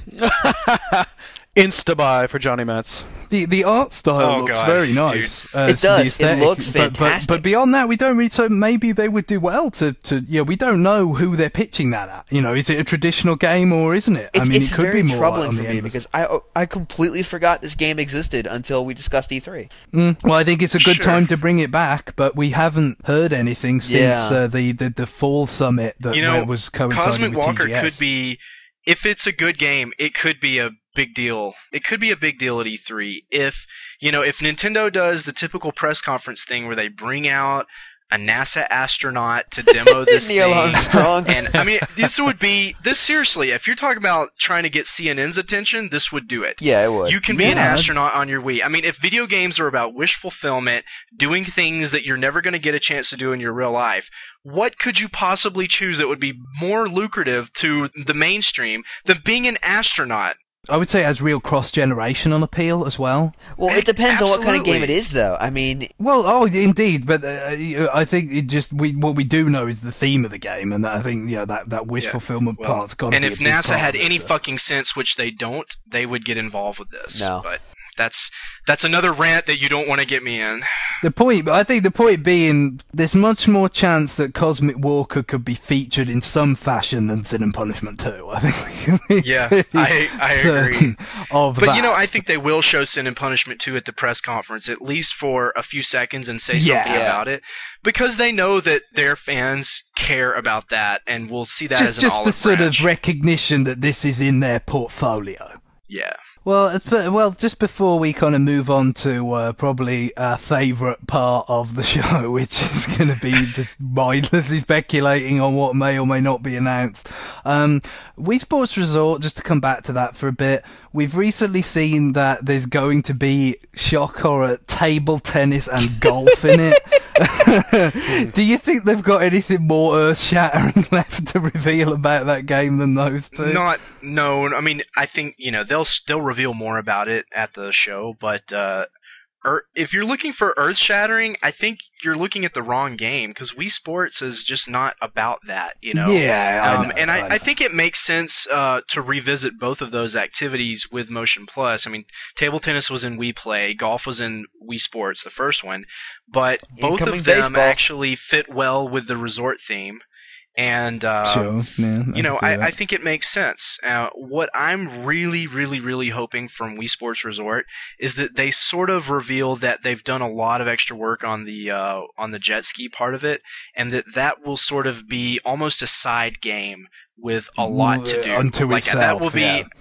Insta buy for Johnny Metz. The the art style Oh, looks gosh, very dude. nice. Uh, It so the does. It aesthetic, looks but- but- fantastic. But, beyond that, we don't really... So maybe they would do well to... to yeah, we don't know who they're pitching that at. You know, is it a traditional game or isn't it? It's, I mean, it's it could very be more troubling like on for the me endless- because I I completely forgot this game existed until we discussed E three. Mm, well, I think it's a good Sure. time to bring it back, but we haven't heard anything since Yeah. uh, the, the the fall summit that You know, that was coinciding Cosmic with Walker T G S. could be, if it's a good game, it could be a big deal. It could be a big deal at E three if, you know, if Nintendo does the typical press conference thing where they bring out a NASA astronaut to demo this Neil thing. Armstrong. And I mean, this would be this seriously. If you're talking about trying to get C N N's attention, this would do it. Yeah, it would. You can be an Yeah. astronaut on your Wii. I mean, if video games are about wish fulfillment, doing things that you're never going to get a chance to do in your real life, what could you possibly choose that would be more lucrative to the mainstream than being an astronaut? I would say it has real cross-generational appeal as well. Well, it depends on what kind of game it Absolutely. is, though. I mean, Well, oh, indeed, but uh, I think it just we what we do know is the theme of the game, and that, I think yeah, that that wish Yeah. fulfillment Well, part's got to and be if a big NASA part had of it, any so. fucking sense, which they don't, they would get involved with this. No. But that's that's another rant that you don't want to get me in. The point, I think the point being, there's much more chance that Cosmic Walker could be featured in some fashion than Sin and Punishment two. I think we can be Yeah, pretty I- I certain agree. Of But that. you know, I think they will show Sin and Punishment two at the press conference, at least for a few seconds, and say Yeah. something about it, because they know that their fans care about that, and will see that as just an just the olive sort branch. of recognition that this is in their portfolio. Yeah. Well, it's- but- well, just before we kind of move on to uh, probably our favourite part of the show, which is going to be just mindlessly speculating on what may or may not be announced. Um, Wii Sports Resort, just to come back to that for a bit, we've recently seen that there's going to be, shock horror, table tennis and golf in it. Do you think they've got anything more earth-shattering left to reveal about that game than those two? Not known. I mean, I think, you know, they'll still reveal more about it at the show, but uh, er, if you're looking for earth shattering, I think you're looking at the wrong game, because Wii Sports is just not about that, you know. Yeah, I um, know, and I, I know. I think it makes sense uh, to revisit both of those activities with Motion Plus. I mean, table tennis was in Wii Play, golf was in Wii Sports, the first one, but both Incoming of them baseball. actually fit well with the resort theme. And uh, Sure, yeah, you know, can see I, that. I think it makes sense. Uh, what I'm really, really, really hoping from Wii Sports Resort is that they sort of reveal that they've done a lot of extra work on the uh, on the jet ski part of it, and that that will sort of be almost a side game with a lot to do. Unto like that itself, will be. yeah.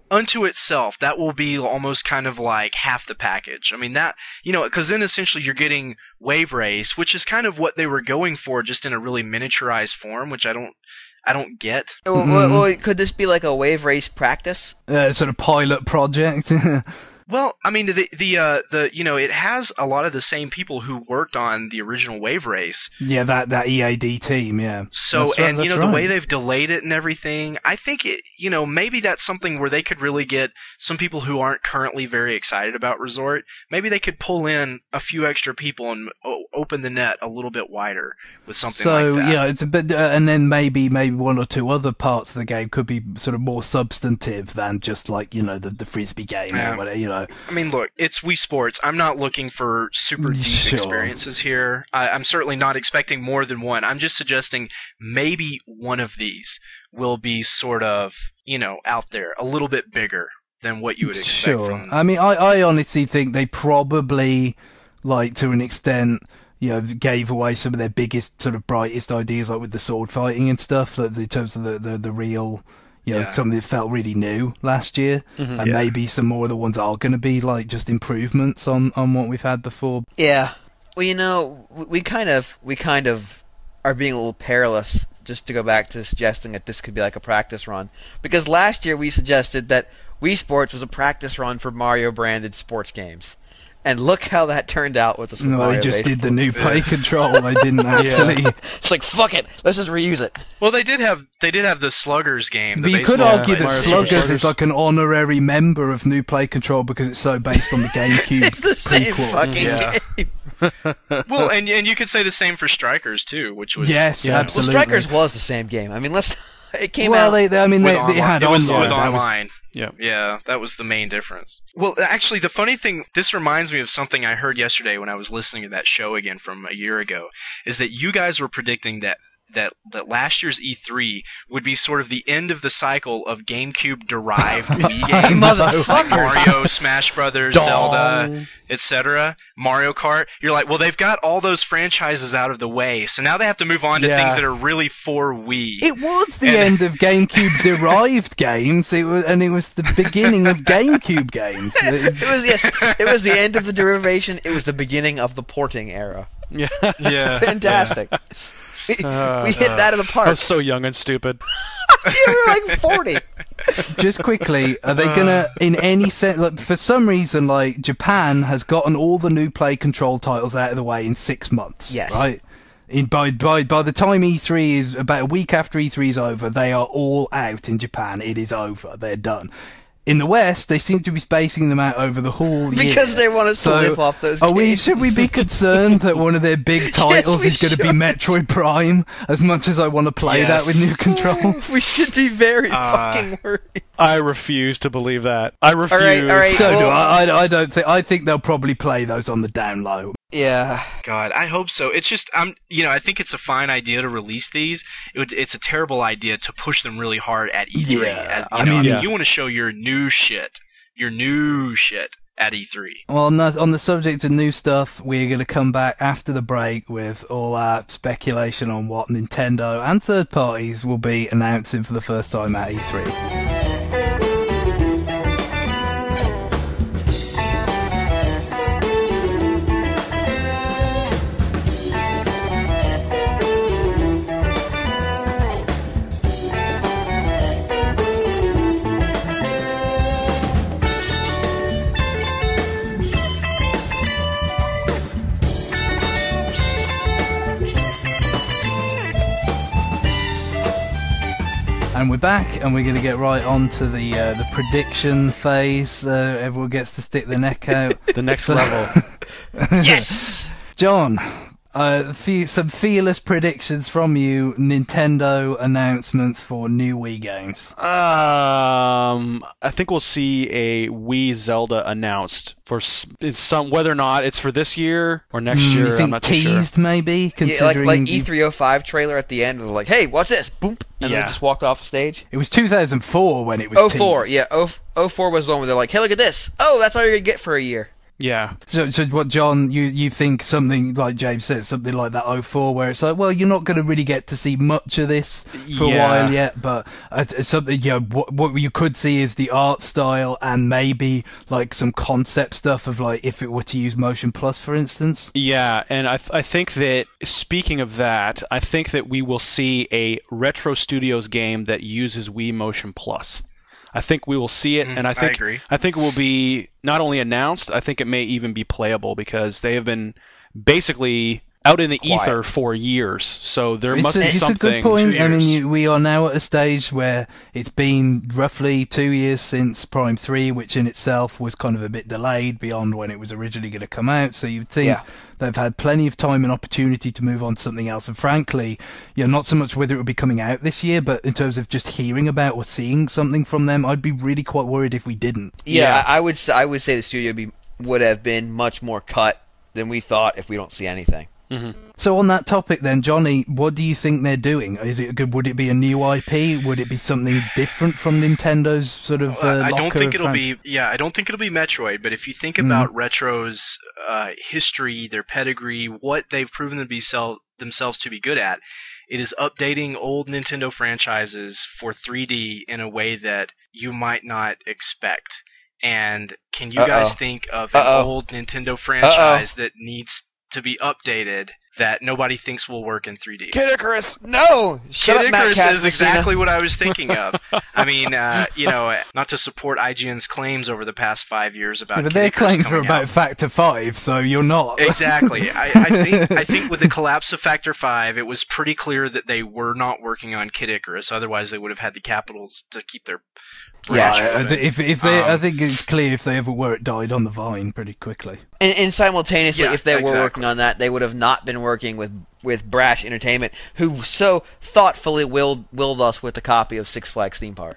unto itself, that will be almost kind of like half the package. I mean, that, you know, because then essentially you're getting Wave Race, which is kind of what they were going for, just in a really miniaturized form, which I don't, I don't get. Well, well, well, could this be like a Wave Race practice? Uh, sort of pilot project. Well, I mean, the the uh, the you know, it has a lot of the same people who worked on the original Wave Race. Yeah, that that E A D team, yeah. So, That's right, and you that's know, the way right. they've delayed it and everything, I think it, you know, maybe that's something where they could really get some people who aren't currently very excited about Resort. Maybe they could pull in a few extra people and o- open the net a little bit wider with something So like that. yeah, it's a bit, uh, and then maybe maybe one or two other parts of the game could be sort of more substantive than just like, you know, the the frisbee game Yeah. or whatever, you know. I mean, look, it's Wii Sports. I'm not looking for super deep Sure. experiences here. I, I'm certainly not expecting more than one. I'm just suggesting maybe one of these will be sort of, you know, out there, a little bit bigger than what you would expect Sure. from. I mean, I, I honestly think they probably, like, to an extent, you know, gave away some of their biggest, sort of brightest ideas, like with the sword fighting and stuff, that in terms of the, the, the real, you know, Yeah. something that felt really new last year. Mhm. And Yeah. maybe some more of the ones are going to be, like, just improvements on, on what we've had before. Yeah. Well, you know, we we kind of we kind of are being a little perilous, just to go back to suggesting that this could be like a practice run, because last year we suggested that Wii Sports was a practice run for Mario branded sports games, and look how that turned out with the Super No, Mario they just Base did the Sports. new play control. They didn't actually. It's like, fuck it, let's just reuse it. Well, they did have they did have the Sluggers game. The But you could baseball argue game. that Mario Sluggers Sluggers. is like an honorary member of New Play Control because it's so based on the GameCube It's the same prequel. fucking Yeah. game. Well, and and you could say the same for Strikers too, which was Yes, Yeah. Well, absolutely. Strikers was the same game. I mean, let's. It came well, out. they, they, I mean, with they, online. they had it was online. with That was- online. Yeah. Yeah, that was the main difference. Well, actually, the funny thing, this reminds me of something I heard yesterday when I was listening to that show again from a year ago, is that you guys were predicting that that that last year's E three would be sort of the end of the cycle of GameCube-derived Wii games, like Mario, Smash Brothers, Zelda, et cetera, Mario Kart. You're like, well, they've got all those franchises out of the way, so now they have to move on to Yeah. things that are really for Wii. It was the And- end of GameCube-derived games, it was, and it was the beginning of GameCube games. It was yes. It was the end of the derivation. It was the beginning of the porting era. Yeah. yeah. Fantastic. We, Uh, we hit that in the I park. was so young and stupid. You were like forty. Just quickly, are they gonna, in any sense, like, for some reason, like, Japan has gotten all the new Play Control titles out of the way in six months, Yes. right? In, by, by, by the time E three is, about a week after E three is over, they are all out in Japan. It is over. They're done. In the West, they seem to be spacing them out over the whole year. Because they want us to So, live off those Are we? games. Should we be concerned that one of their big titles we is going to be should. Metroid Prime? As much as I want to play Yes. that with new controls. We should be very Uh, fucking worried. I refuse to believe that. I refuse. right, all right. So do well- I. I. I don't think. I think they'll probably play those on the down low. Yeah. God, I hope so. It's just, I'm, you know, I think it's a fine idea to release these. It would, it's a terrible idea to push them really hard at E three. Yeah, As- I you know, mean- I Yeah. you want to show your new shit, your new shit at E three. Well, on the, on the subject of new stuff, we're going to come back after the break with all our speculation on what Nintendo and third parties will be announcing for the first time at E three. And we're back, and we're going to get right on to the uh, the prediction phase. Uh, everyone gets to stick their neck out. The next level. Yes. John, uh, fe- some fearless predictions from you. Nintendo announcements for new Wii games. Um, I think we'll see a Wii Zelda announced for s- it's some whether or not it's for this year or next Mm, year. you think I'm not too sure. teased, maybe? Yeah, like Considering like you- E three oh five trailer at the end. They're like, hey, watch this. Boom. And Yeah. they just walked off the stage. it was two thousand four when it was Oh four, teased. yeah. Oh, oh four was the one where they're like, hey, look at this. Oh, that's all you're going to get for a year. Yeah. So, so what, John, you, you think something like James says, something like that oh four, where it's like, well, you're not going to really get to see much of this for Yeah. a while yet, but uh, something, you know, what, what you could see is the art style and maybe like some concept stuff of like if it were to use Motion Plus, for instance. Yeah, and I th- I think that, speaking of that, I think that we will see a Retro Studios game that uses Wii Motion Plus. I think we will see it, Mm, and I think I agree. I think it will be not only announced, I think it may even be playable because they have been basically out in the Quiet. ether for years. So there It's must a, be it's something. a good point. two I mean, years. you, we are now at a stage where it's been roughly two years since Prime three, which in itself was kind of a bit delayed beyond when it was originally going to come out. So you'd think Yeah. they've had plenty of time and opportunity to move on to something else. And frankly, you know, not so much whether it would be coming out this year, but in terms of just hearing about or seeing something from them, I'd be really quite worried if we didn't. Yeah, Yeah. I, I would. s- I would say the studio be, would have been much more cut than we thought if we don't see anything. So on that topic then, Johnny, what do you think they're doing? Is it good? Would it be a new I P? Would it be something different from Nintendo's sort of uh, Uh, I don't locker think of it'll franchise? be. Yeah, I don't think it'll be Metroid. But if you think Mm-hmm. about Retro's uh, history, their pedigree, what they've proven to be sell- themselves to be good at, it is updating old Nintendo franchises for three D in a way that you might not expect. And can you Uh-oh. guys think of an Uh-oh. old Nintendo franchise that needs to be updated that nobody thinks will work in three D? Kid Icarus! No, shut Kid up, Matt Icarus is Casamassina. exactly what I was thinking of. I mean, uh, you know, not to support I G N's claims over the past five years about Yeah, but Kid their Icarus claims are coming about out. Factor Five, so you're not. Exactly. I, I think I think with the collapse of Factor Five, it was pretty clear that they were not working on Kid Icarus. Otherwise, they would have had the capitals to keep their Yeah, branch I, I moving. thi- if if they, I Um, think it's clear if they ever were, it died on the vine pretty quickly. And, and simultaneously, Yeah, if they were exactly. working on that, they would have not been working with, with Brash Entertainment, who so thoughtfully willed willed us with a copy of Six Flags Theme Park.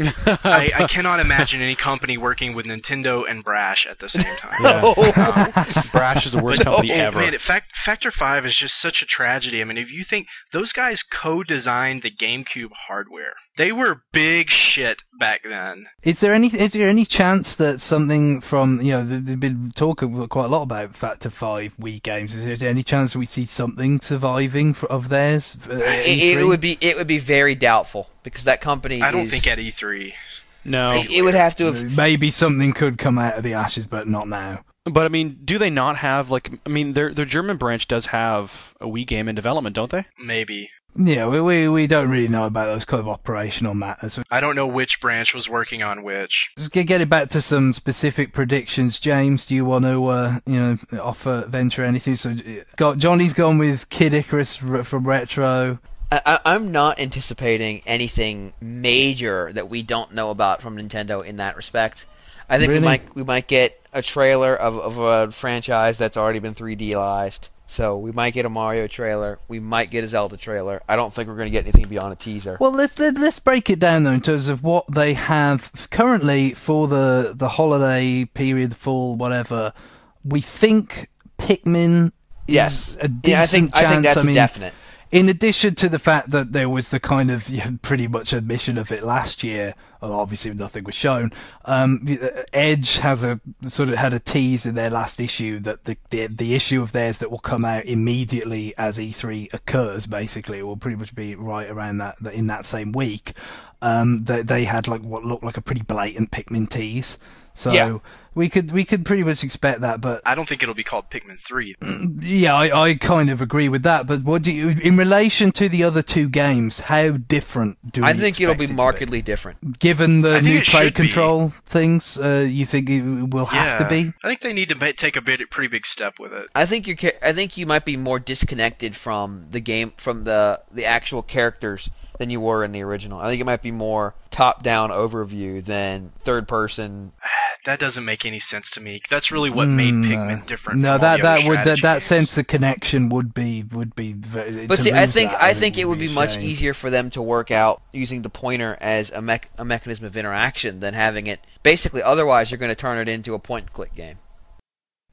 I, I cannot imagine any company working with Nintendo and Brash at the same time. Yeah. Brash is the worst But, company oh, ever. Man, it- Fact, Factor Five is just such a tragedy. I mean, if you think those guys co-designed the GameCube hardware, they were big shit back then. Is there any is there any chance that something from, you know, there- there's been talk of- quite a lot about Factor Five Wii games? Is there any chance we see something surviving for, of theirs? Uh, It, E three? it would be it would be very doubtful because that company. I don't is, think at E three. No. it, it would have to have. Maybe something could come out of the ashes, but not now. But I mean, do they not have, like, I mean, their their German branch does have a Wii game in development, don't they? Maybe. Yeah, we, we we don't really know about those kind of operational matters. I don't know which branch was working on which. Just get get it back to some specific predictions. James, do you want to uh, you know offer venture anything? So, uh, got Johnny's gone with Kid Icarus r- from Retro. I, I- I'm not anticipating anything major that we don't know about from Nintendo in that respect. I think Really? we might we might get a trailer of, of a franchise that's already been three D-ized. So we might get a Mario trailer. We might get a Zelda trailer. I don't think we're going to get anything beyond a teaser. Well, let's let, let's break it down though in terms of what they have currently for the the holiday period, fall, whatever. We think Pikmin is yes, a decent yeah, I think chance. I think that's I mean, a definite. in addition to the fact that there was the kind of yeah, pretty much admission of it last year, although obviously nothing was shown. Um, Edge has a sort of had a tease in their last issue that the, the the issue of theirs that will come out immediately as E three occurs. Basically, it will pretty much be right around that, that in that same week. Um, they, they had like what looked like a pretty blatant Pikmin tease. So Yeah. we could we could pretty much expect that, but I don't think it'll be called Pikmin three. yeah, I, I kind of agree with that. But what do you, in relation to the other two games, how different do I we think it'll expect be it to markedly different. Given the I think new it play should be. control things, uh, you think it will have to be? I think they need to ma- take a bit, pretty big step with it. I think you ca- I think you might be more disconnected from the game from the the actual characters than you were in the original. I think it might be more top-down overview than third-person. That doesn't make any sense to me. That's really what made Mm, Pikmin different. No, from that all the that other would that, strategy that games. sense of connection would be would be. Very, But to see, I lose think that, I think it would a be much shame. easier for them to work out using the pointer as a mech- a mechanism of interaction than having it. Basically, otherwise you're going to turn it into a point-and-click game.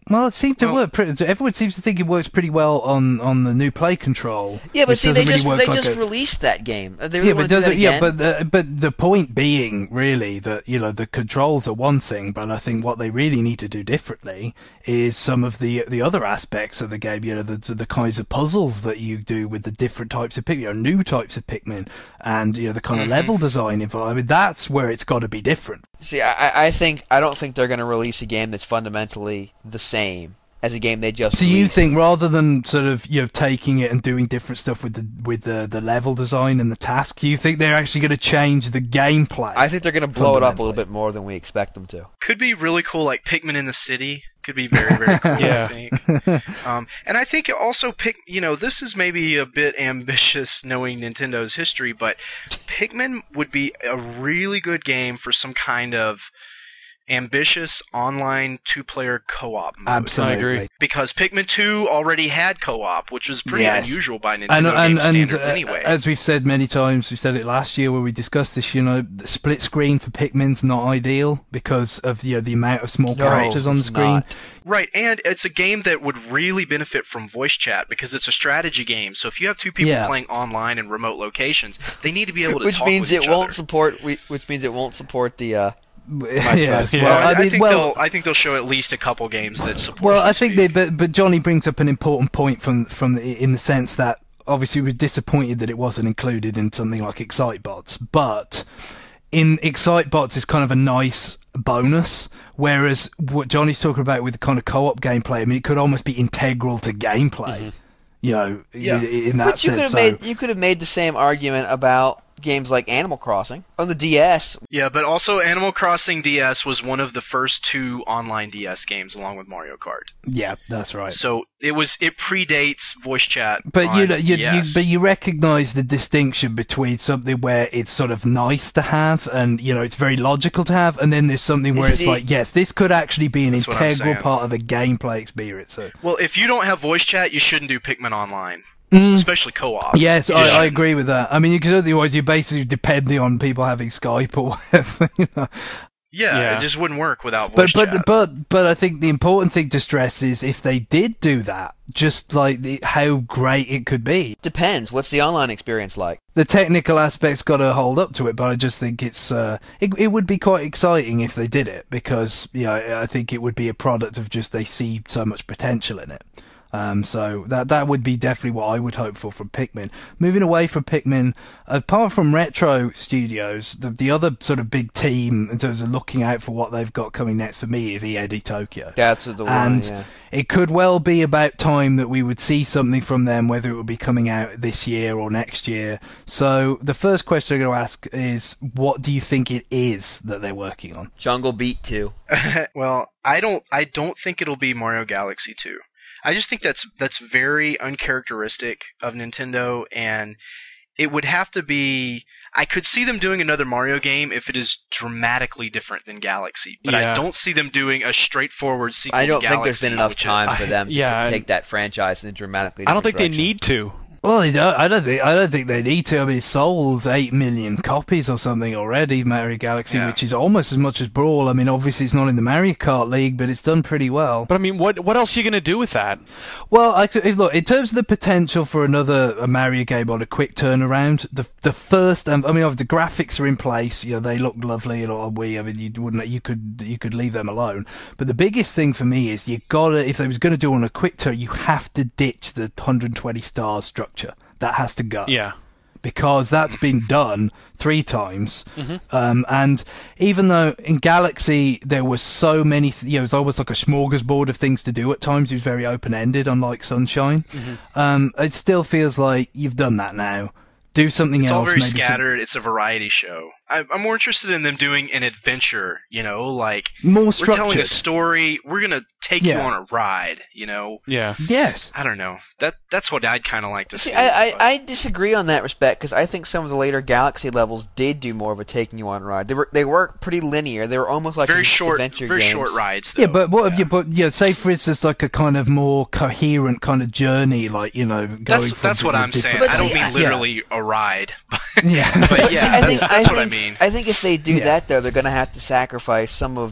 Well, it seemed to Well- work. Pretty, everyone seems to think it works pretty well on, on the new play control. Yeah, but which see, doesn't they really just work they like just a- released that game. They really Yeah, want but to do does that it? Yeah, again? but the, but the point being really that you know the controls are one thing, but I think what they really need to do differently is some of the the other aspects of the game. You know, the the kinds of puzzles that you do with the different types of Pikmin, you know, new types of Pikmin, and you know the kind of Mhm. level design involved. I mean, that's where it's got to be different. See, I, I think I don't think they're going to release a game that's fundamentally the same as a game they just. So you released. think rather than sort of you know taking it and doing different stuff with the with the, the level design and the task, you think they're actually going to change the gameplay? I think they're going to blow it up a little fundamentally. bit more than we expect them to. Could be really cool, like Pikmin in the City. Could be very, very cool, Yeah. I think. Um, and I think it also, pick, you know, this is maybe a bit ambitious knowing Nintendo's history, but Pikmin would be a really good game for some kind of ambitious online two-player co-op mode. Absolutely. I agree. Because Pikmin two already had co-op, which was pretty Yes. unusual by Nintendo And, game and, and standards uh, anyway. as we've said many times, we said it last year where we discussed this. You know, the split screen for Pikmin's not ideal because of you know the amount of small No, characters on the it's screen. not. Right, and it's a game that would really benefit from voice chat because it's a strategy game. So if you have two people Yeah. playing online in remote locations, they need to be able to Which talk means with it each won't other. support. we- Which means it won't support the. Uh, Yes, Yeah. well, Well, I, I mean, think well, they'll. I think they'll show at least a couple games that support. Well, I free think they, speech. but, but Johnny brings up an important point from from the, in the sense that obviously we were disappointed that it wasn't included in something like Excitebots, but in Excitebots is kind of a nice bonus, whereas what Johnny's talking about with the kind of co-op gameplay, I mean, it could almost be integral to gameplay. You know, Yeah. i- in that but you could sense. have So, made you could have made the same argument about games like Animal Crossing on the D S. Yeah, but also Animal Crossing D S was one of the first two online D S games, along with Mario Kart. yeah, that's right. So it was. It predates voice chat. But on you know, you, D you S. but you recognise the distinction between something where it's sort of nice to have, and you know it's very logical to have, and then there's something where You it's see- like, yes, this could actually be an That's what I'm integral saying. part of the gameplay experience. So. Well, if you don't have voice chat, you shouldn't do Pikmin Online, especially co-op. Mm. Yes, You I, I shouldn't. agree with that. I mean, because otherwise you're basically depending on people having Skype or whatever. You know? Yeah, Yeah. it just wouldn't work without But voice but chat. but but I think the important thing to stress is if they did do that, just like the, how great it could be. Depends. What's the online experience like? The technical aspect's got to hold up to it, but I just think it's uh, it, it would be quite exciting if they did it because you know I think it would be a product of just they see so much potential in it. Um, so that that would be definitely what I would hope for from Pikmin. Moving away from Pikmin, apart from Retro Studios, the, the other sort of big team in terms of looking out for what they've got coming next for me is E A D Tokyo. That's the one. And Yeah. it could well be about time that we would see something from them, whether it would be coming out this year or next year. So the first question I'm going to ask is, what do you think it is that they're working on? Jungle Beat two. Well, I don't. I don't think it'll be Mario Galaxy two. I just think that's that's very uncharacteristic of Nintendo, and it would have to be. I could see them doing another Mario game if it is dramatically different than Galaxy, but I Yeah. don't see them doing a straightforward sequel. I don't to think there's Galaxy, been enough which is- time for them to yeah, take that franchise in a dramatically. I don't think different they direction. need to. Well, I don't, I don't think I don't think they need to. I mean, it sold eight million copies or something already, Mario Galaxy, Yeah. which is almost as much as Brawl. I mean, obviously it's not in the Mario Kart League, but it's done pretty well. But I mean, what what else are you going to do with that? Well, I, if- look, in terms of the potential for another a Mario game on a quick turnaround, the the first, um, I mean, obviously the graphics are in place. You know, they look lovely and on Wii. I mean, you wouldn't, you could, you could leave them alone. But the biggest thing for me is you gotta, if they was going to do it on a quick turn, you have to ditch the one hundred twenty stars structure. That has to go. Yeah. Because that's been done three times. Mm-hmm. Um, and even though in Galaxy there was so many, th- you know, it was almost like a smorgasbord of things to do at times. It was very open-ended, unlike Sunshine. Mm-hmm. Um, it still feels like you've done that now. Do something It's else. all very maybe some- scattered. It's a variety show. I, I'm more interested in them doing an adventure. You know, like more we're telling a structured. story. We're gonna take Yeah. you on a ride. You know, Yeah. Yes. I don't know. That that's what I'd kind of like to see. See, I, but- I, I disagree on that respect because I think some of the later Galaxy levels did do more of a taking you on ride. They were they were pretty linear. They were almost like very an short, adventure very games. short rides. Though. Yeah, but what have you? But yeah, say for instance, like a kind of more coherent kind of journey, like you know, going. That's from that's what I'm saying. But I don't see, mean I- literally a ride, but, Yeah. but yeah, See, I that's, think, that's I what think, I mean. I think if they do Yeah. that though, they're going to have to sacrifice some of this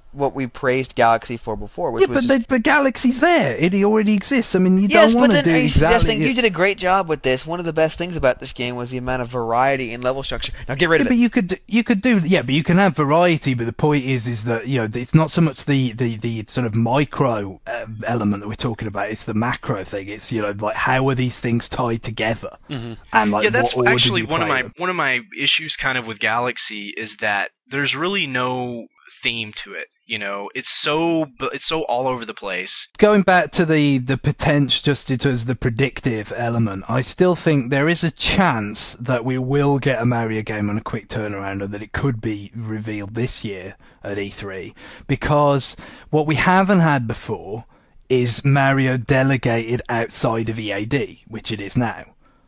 what we praised Galaxy for before. Which yeah, was but just, the, but Galaxy's there. It already exists. I mean, you yes, don't but want to then do are you exactly. suggesting you did a great job with this? One of the best things about this game was the amount of variety in level structure. Now get rid Yeah, of but it. you could do- you could do yeah, but you can have variety. But the point is, is that you know it's not so much the the, the sort of micro uh, element that we're talking about. It's the macro thing. It's you know like how are these things tied together, Mm-hmm. and like yeah, that's what order actually you one of play my them. one of my issues kind of with Galaxy is that there's really no theme to it. You know, it's so it's so all over the place. Going back to the the potential, just it as the predictive element, I still think there is a chance that we will get a Mario game on a quick turnaround, and that it could be revealed this year at E three, because what we haven't had before is Mario delegated outside of E A D, which it is now.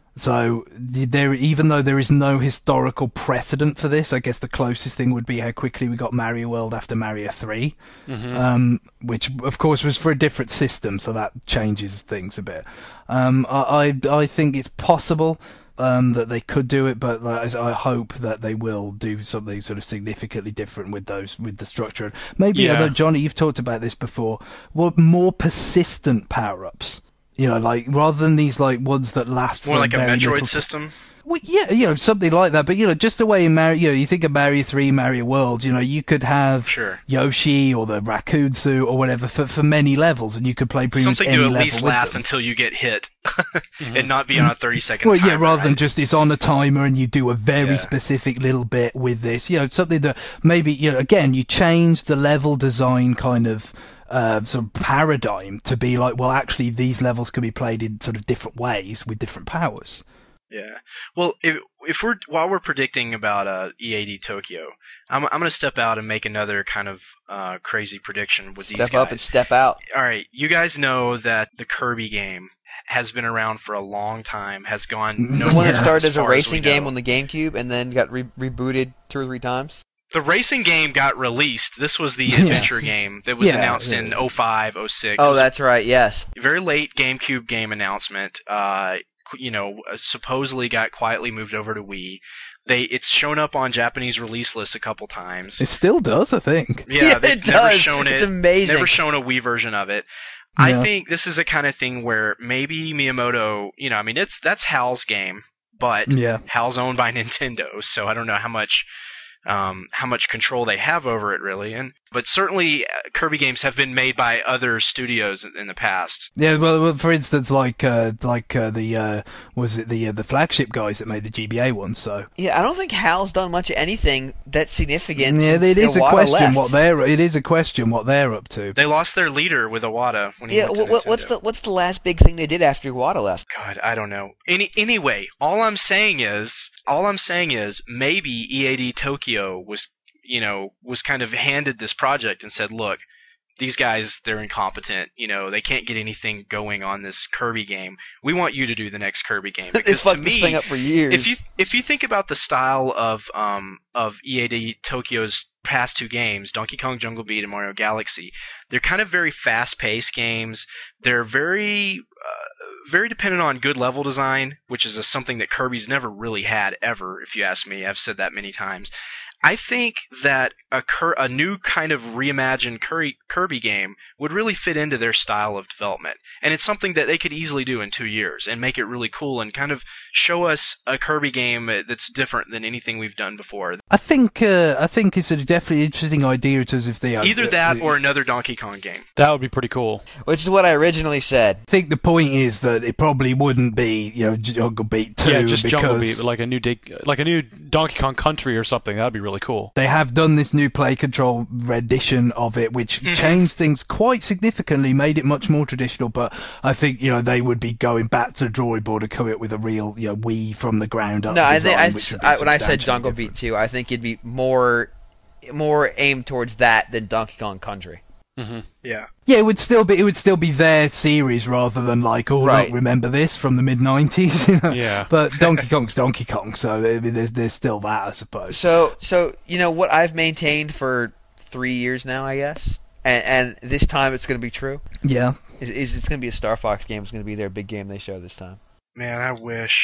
So there, even though there is no historical precedent for this, I guess the closest thing would be how quickly we got Mario World after Mario three, Mm-hmm. um, which of course was for a different system, so that changes things a bit. Um, I, I I think it's possible um, that they could do it, but uh, I hope that they will do something sort of significantly different with those with the structure. Maybe, Yeah. although Johnny, you've talked about this before, well, more persistent power-ups. You know, like rather than these like ones that last More for like a very Metroid little system. Well, yeah, you know, something like that. But, you know, just the way in Mario, you know, you think of Mario three, Mario Worlds, you know, you could have Sure. Yoshi or the raccoon suit or whatever for, for many levels, and you could play pretty Something much any to at level least with last them. until you get hit, and not be on a thirty second Well, timer. yeah, rather than right? just it's on a timer and you do a very Yeah. specific little bit with this. You know, something that maybe, you know, again, you change the level design kind of uh, sort of paradigm to be like, well, actually, these levels can be played in sort of different ways with different powers. Yeah. Well, if if we're while we're predicting about uh, E A D Tokyo, I'm I'm gonna step out and make another kind of uh, crazy prediction with these Step guys. up and step out. All right, you guys know that the Kirby game has been around for a long time, has gone no The one Yeah. that started as a far as we racing game know. on the GameCube and then got re- rebooted two or three times. The racing game got released. This was the Yeah. adventure game that was Yeah, announced yeah. in oh five, oh six. It Oh, was that's right. Yes. a very late GameCube game announcement. Uh, qu- you know, uh, supposedly got quietly moved over to Wii. They it's shown up on Japanese release lists a couple times. It still does, I think. Yeah, Yeah, they've it never does. shown it. It's amazing. Never shown a Wii version of it. Yeah. I think this is a kind of thing where maybe Miyamoto, you know, I mean, it's that's Hal's game, but Yeah. Hal's owned by Nintendo, so I don't know how much um, how much control they have over it, really. And but certainly, uh, Kirby games have been made by other studios in, in the past. Yeah, well, well, for instance, like uh, like uh, the uh, was it the uh, the flagship guys that made the G B A one. So Yeah, I don't think Hal's done much of anything that's significant. yeah, since it is a Iwata question left. what they're it is a question what they're up to. They lost their leader with Iwata when he Yeah, went to what, what, what's Nintendo. the what's the last big thing they did after Iwata left? God, I don't know. Any anyway, all I'm saying is, all I'm saying is, maybe E A D Tokyo was, you know, was kind of handed this project and said, look, these guys, they're incompetent. You know, they can't get anything going on this Kirby game. We want you to do the next Kirby game. They Because to fucked this me, thing up for years. if you if you think about the style of um of E A D Tokyo's past two games, Donkey Kong Jungle Beat and Mario Galaxy, they're kind of very fast-paced games. They're very uh, very dependent on good level design, which is a, something that Kirby's never really had ever. If you ask me, I've said that many times. I think that a, Cur- a new kind of reimagined Kirby, Kirby game would really fit into their style of development. And it's something that they could easily do in two years and make it really cool and kind of show us a Kirby game that's different than anything we've done before. I think uh, I think it's a definitely interesting idea to as if they Either that or another Donkey Kong game. That would be pretty cool. Which is what I originally said. I think the point is that it probably wouldn't be you know Jungle Beat two Yeah, just because Jungle Beat, but like a new dig- like a new Donkey Kong Country or something. That'd be really cool. they have done this new play control rendition of it, which Mhm. changed things quite significantly, made it much more traditional. But I think you know they would be going back to the drawing board and coming up with a real you know Wii from the ground up. No, I design, think I, which would be I, when I said substantially Jungle different. Beat two, I think it'd be more more aimed towards that than Donkey Kong Country. Mm-hmm. Yeah. Yeah, it would still be it would still be their series rather than like, oh, Right. look, remember this from the mid nineties. You know? Yeah. But Donkey Kong's Donkey Kong, so I mean, there's there's still that, I suppose. So, so you know what I've maintained for three years now, I guess, and, and this time it's going to be true. Yeah. Is, is it's going to be a Star Fox game? It's going to be their big game they show this time. Man, I wish.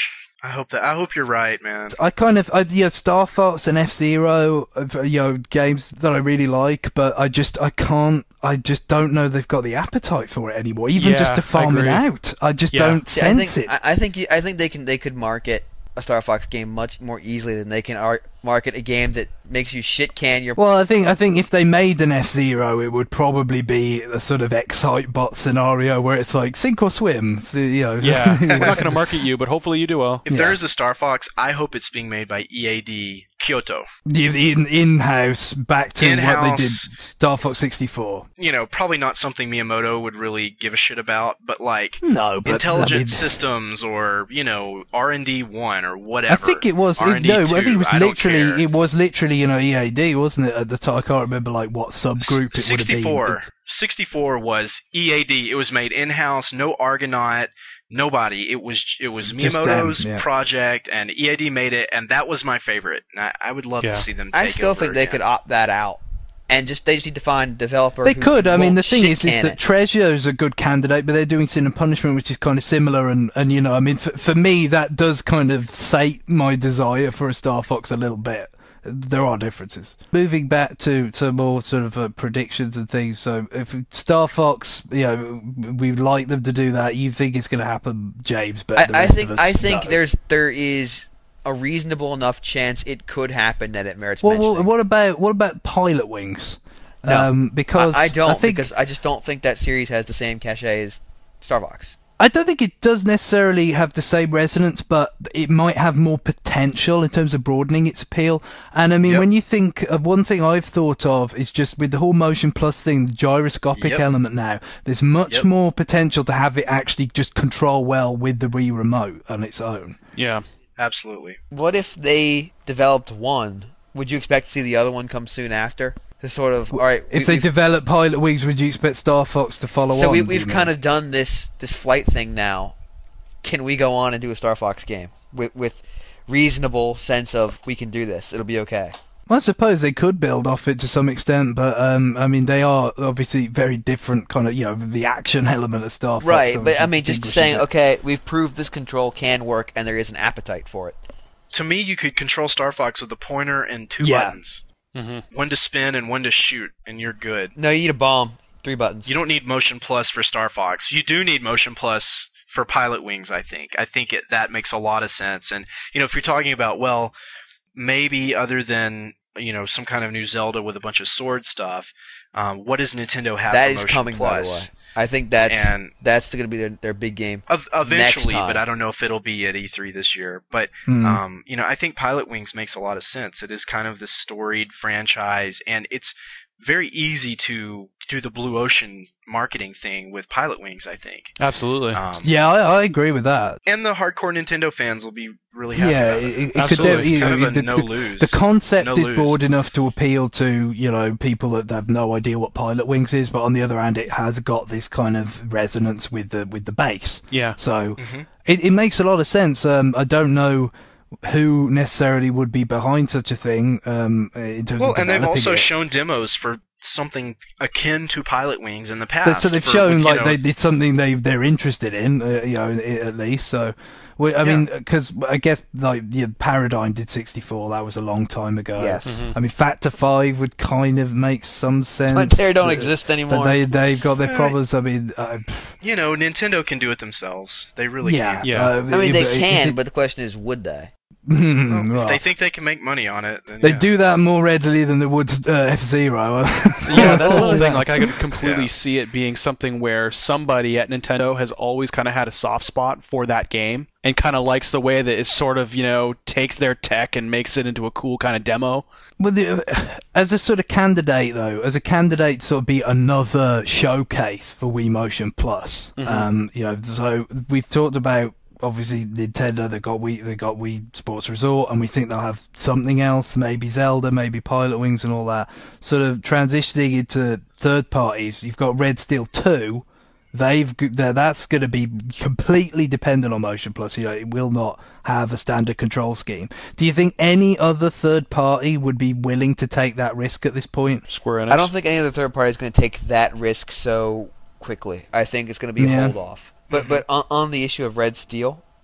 I hope that. I hope you're right, man. I kind of, I, yeah, Star Fox and F-Zero, uh, you know, games that I really like, but I just, I can't, I just don't know they've got the appetite for it anymore, even Yeah, just to I farm it agree. out. I just Yeah. don't See, I sense think, it. I, I think you, I think they can they could market a Star Fox game much more easily than they can ar- market a game that makes you shit can your. Well, I think I think if they made an F-Zero, it would probably be a sort of Excitebot scenario where it's like sink or swim. So, you know. Yeah, we're not going to market you, but hopefully you do well. If Yeah. there is a Star Fox, I hope it's being made by E A D Kyoto. in in house back to what they did In-house. Star Fox sixty-four. You know, probably not something Miyamoto would really give a shit about, but like No, but Intelligent I mean, Systems or you know R and D one or whatever. I think it was it, R and D no. I think it was I don't literally care. it was literally you know E A D, wasn't it? At the time, I can't remember like what subgroup it would have been. sixty-four. sixty-four was E A D. It was made in-house, no Argonaut, nobody. It was it was Just them, Miyamoto's yeah. project, and E A D made it, and that was my favorite. And I, I would love Yeah. to see them take I still over think they again. could opt that out, and just they just need to find a developer. They who could. I mean, won't the thing shit is, is can that it. Treasure's a good candidate, but they're doing Sin and Punishment, which is kind of similar. And, and you know, I mean, for, for me, that does kind of sate my desire for a Star Fox a little bit. There are differences. Moving back to, to more sort of uh, predictions and things. So, if Star Fox, you know, we'd like them to do that. You think it's going to happen, James? But I, the I rest think of us, I think no. there's there is a reasonable enough chance it could happen that it merits Well, well, mentioning. what about what about Pilot Wings? No. um, because I, I don't I think, because I just don't think that series has the same cachet as Star Fox. I don't think it does necessarily have the same resonance, but it might have more potential in terms of broadening its appeal. And I mean, Yep. when you think of one thing I've thought of is just with the whole Motion Plus thing, the gyroscopic Yep. element now, there's much Yep. more potential to have it actually just control well with the Wii remote on its own. Yeah. Absolutely. What if they developed one? Would you expect to see the other one come soon after? To sort of all right. If they develop Pilot Wings, would you expect Star Fox to follow so on? we, do we've you kind mean? of done this this flight thing now. Can we go on and do a Star Fox game with with reasonable sense of we can do this? It'll be okay. I suppose they could build off it to some extent, but um, I mean, they are obviously very different kind of, you know, the action element of Star Fox. Right, but obviously I mean, just distinguishes saying, it. okay, we've proved this control can work, and there is an appetite for it. To me, you could control Star Fox with a pointer and two Yeah. buttons. Mm-hmm. One to spin and one to shoot, and you're good. No, you need a bomb. Three buttons. You don't need Motion Plus for Star Fox. You do need Motion Plus for Pilot Wings, I think. I think it, that makes a lot of sense. And, you know, if you're talking about, well, maybe other than, you know, some kind of new Zelda with a bunch of sword stuff, um, what does Nintendo have That for is Motion coming, by the Plus? way. I think that's And- that's going to be their, their big game. Ev- Eventually, time. but I don't know if it'll be at E three this year. But Hmm. um, you know, I think Pilot Wings makes a lot of sense. It is kind of this storied franchise, and it's very easy to do the Blue Ocean marketing thing with Pilot Wings. I think. Absolutely. Um, Yeah, I, I agree with that. and the hardcore Nintendo fans will be really happy. Yeah, about it, it. it could Absolutely. It's you kind know, of a the, no the- lose. the concept No is lose. broad enough to appeal to, you know, people that have no idea what Pilot Wings is, but on the other hand, it has got this kind of resonance with the with the base. Yeah. So Mm-hmm. it, it makes a lot of sense. Um, I don't know who necessarily would be behind such a thing um, in terms Well, of and they've developing also it. shown demos for something akin to Pilot Wings in the They- past. so they've for- shown with, you like know, they it's something they they're interested in, uh, you know, i- at least. So, we, I Yeah. mean, because I guess like yeah, Paradigm did sixty-four. That was a long time ago. Yes. I mean, Factor Five would kind of make some sense. But they don't but- exist But anymore. they they've got their Right. problems. I mean, uh, you know, Nintendo can do it themselves. They really yeah, can. Yeah. uh, I mean, they is can, it- but the question is, would they? Hmm, Well, right. If they think they can make money on it, then They yeah. do that more readily than they would uh, F Zero. Yeah, that's the whole thing. Like, I could completely Yeah. see it being something where somebody at Nintendo has always kind of had a soft spot for that game and kind of likes the way that it sort of, you know, takes their tech and makes it into a cool kind of demo. Well, the, as a sort of candidate, though, as a candidate, to sort of be another showcase for Wii Motion Plus. Mhm. Um, you know, so we've talked about obviously Nintendo. They got Wii, they got Wii Sports Resort, and we think they'll have something else, maybe Zelda, maybe Pilot Wings, and all that. Sort of transitioning into third parties. You've got Red Steel two. They've g- they're- that's going to be completely dependent on Motion Plus. You know, it will not have a standard control scheme. Do you think any other third party would be willing to take that risk at this point? Square Enix. I don't think any other third party is going to take that risk so quickly. I think it's going to be a Yeah. hold off. But but on, on the issue of Red Steel,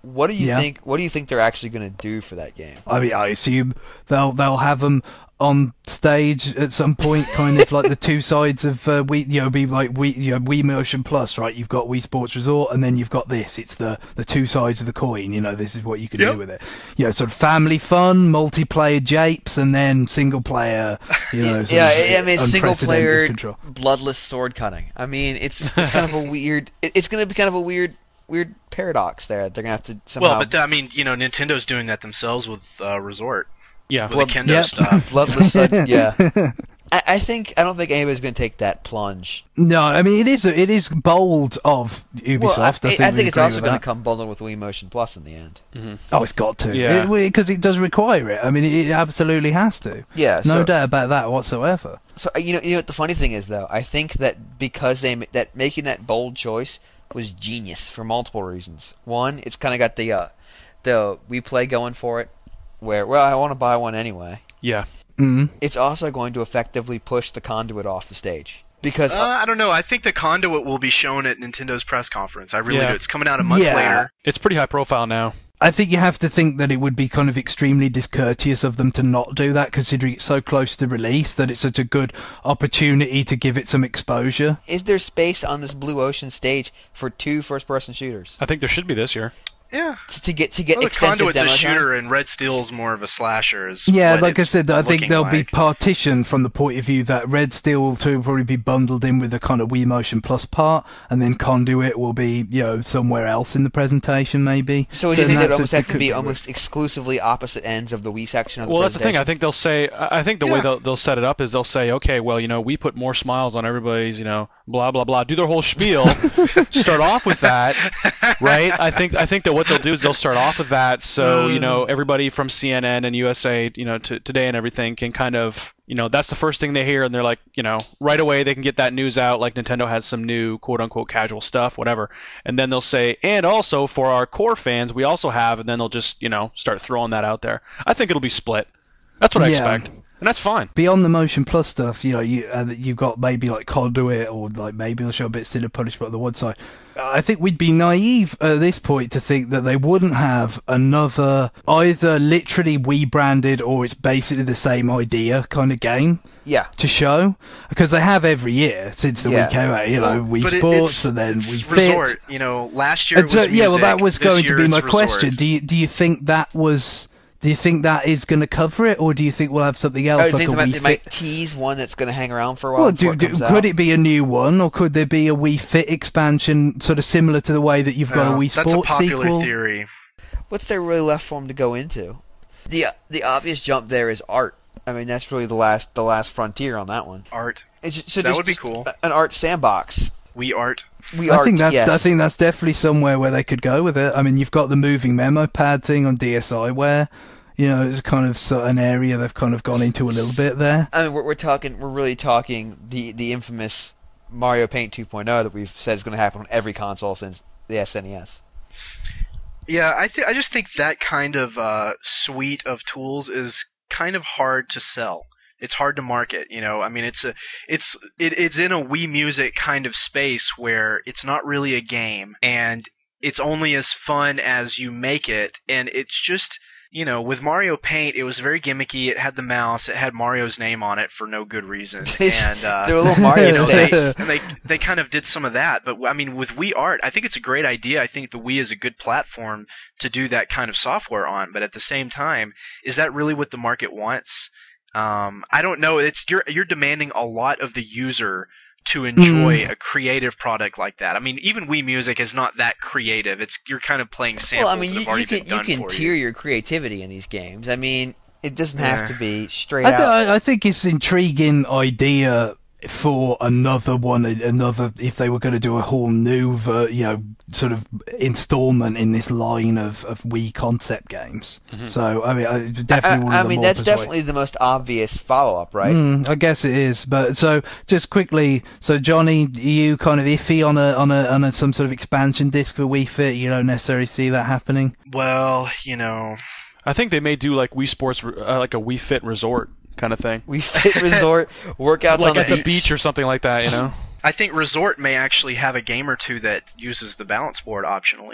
What do you Yeah. think? What do you think they're actually going to do for that game? I mean, I assume they'll they'll have them on stage at some point, kind of like the two sides of uh, Wii. You know, be like Wii, you know, Wii Motion Plus, right? You've got Wii Sports Resort, and then you've got this. It's the the two sides of the coin. You know, this is what you can Yep. do with it. You know, sort of family fun, multiplayer japes, and then single player. You know, sort Yeah, of I mean, single unprecedented player control. bloodless sword cutting. I mean, it's, it's kind of a weird. It, it's going to be kind of a weird, weird paradox there. They're going to have to somehow. Well, but I mean, you know, Nintendo's doing that themselves with uh, Resort, Yeah. with Blood- the Kendo Yep. stuff. bloodless. uh, yeah. I, I think I don't think anybody's going to take that plunge. No, I mean it is it is bold of Ubisoft. Well, I, I think, I we think it's agree also with going to that. come bundled with Wii Motion Plus in the end. Oh, it's got to. Yeah. Because it, does require it. I mean, it absolutely has to. Yeah, No so- doubt about that whatsoever. So you know, you know what the funny thing is though. I think that because they ma- that making that bold choice was genius for multiple reasons. One, it's kind of got the uh, the Wii Play going for it, where well, I want to buy one anyway. Yeah. Mm. It's also going to effectively push the Conduit off the stage because Uh, I don't know. I think the Conduit will be shown at Nintendo's press conference. I really Yeah. do. It's coming out a month Yeah. later. It's pretty high profile now. I think you have to think that it would be kind of extremely discourteous of them to not do that, considering it's so close to release, that it's such a good opportunity to give it some exposure. is there space on this Blue Ocean stage for two first-person shooters I think there should be this year. Yeah. to, to get to get Well, the extensive Conduit's a demo time? shooter, and Red Steel's more of a slasher. Is Yeah, what like I it's said, I think looking they'll be like. partitioned from the point of view that Red Steel two will probably be bundled in with the kind of Wii Motion Plus part, and then Conduit will be, you know, somewhere else in the presentation, maybe. So do you think in that that almost sense, have it to be could almost exclusively opposite ends of the Wii section of the Well, that's the thing. I presentation? think they'll say. I I think the way Yeah. they'll they'll set it up is they'll say, okay, well, you know, we put more smiles on everybody's, you know, blah blah blah. Do their whole spiel. Start off with that, right? I think I think that what they'll do is they'll start off with that, so you know, everybody from C N N and U S A, you know, to Today and everything can kind of, you know, that's the first thing they hear, and they're like, you know, right away they can get that news out, like Nintendo has some new quote unquote casual stuff, whatever, and then they'll say, and also for our core fans, we also have, and then they'll just, you know, start throwing that out there. I think it'll be split. That's what I Yeah. expect, and that's fine. Beyond the Motion Plus stuff, you know, you uh, you've got maybe like Conduit, or like maybe they'll show a bit still of punishment on the one side. I think we'd be naive at this point to think that they wouldn't have another either literally Wii branded or it's basically the same idea kind of game Yeah. to show, because they have every year since the Yeah. Wii came out. You know, Wii But it- Sports it's, and then it's Wii Fit. Resort. You know, last year And was so, music. yeah, well, that was this going to year be it's my Resort. question. Do you do you think that was? Do you think that is going to cover it, or do you think we'll have something Oh, else you like think a they might, Wii they Fit? might tease one that's going to hang around for a while Well, before do, it do, comes could out? it be a new one, or could there be a Wii Fit expansion, sort of similar to the way that you've got Yeah, a Wii that's Sports a popular sequel? theory. What's there really left for them to go into? The the obvious jump there is art. I mean, that's really the last the last frontier on that one. Art. It's just, so That just- would be just cool. An art sandbox. We art. We I art. think that's yes. I think that's definitely somewhere where they could go with it. I mean, you've got the moving memo pad thing on D S I, where you know it's kind of so- an area they've kind of gone into a little bit there. I mean, we're, we're talking. We're really talking the the infamous Mario Paint two point oh that we've said is going to happen on every console since the S N E S. Yeah, I th- I just think that kind of uh, suite of tools is kind of hard to sell. It's hard to market, you know. I mean, it's a, it's, it, it's in a Wii Music kind of space where it's not really a game, and it's only as fun as you make it, and it's just, you know, with Mario Paint, it was very gimmicky. It had the mouse, it had Mario's name on it for no good reason, and uh, There were little Mario you know, they, stakes. and they they kind of did some of that. But I mean, with Wii Art, I think it's a great idea. I think the Wii is a good platform to do that kind of software on. But at the same time, is that really what the market wants? Um, I don't know. It's you're you're demanding a lot of the user to enjoy a creative product like that. I mean, even Wii Music is not that creative. It's you're kind of playing samples Well, I mean, that you, have already you can been done you can for tier you. your creativity in these games. I mean, it doesn't Yeah. have to be straight I, th- out. I I think it's an intriguing idea for another one, another if they were going to do a whole new, ver, you know, sort of installment in this line of, of Wii concept games. So I mean, I, definitely I, one I of the mean, more that's persuasive. definitely the most obvious follow up, right? Mm, I guess it is, but so just quickly, so Johnny, are you kind of iffy on a on a on a some sort of expansion disc for Wii Fit? You don't necessarily see that happening. Well, you know, I think they may do like Wii Sports, uh, like a Wii Fit Resort kind of thing, We Fit Resort workouts like on the at beach. the beach or something like that. You know. I think Resort may actually have a game or two that uses the balance board optionally.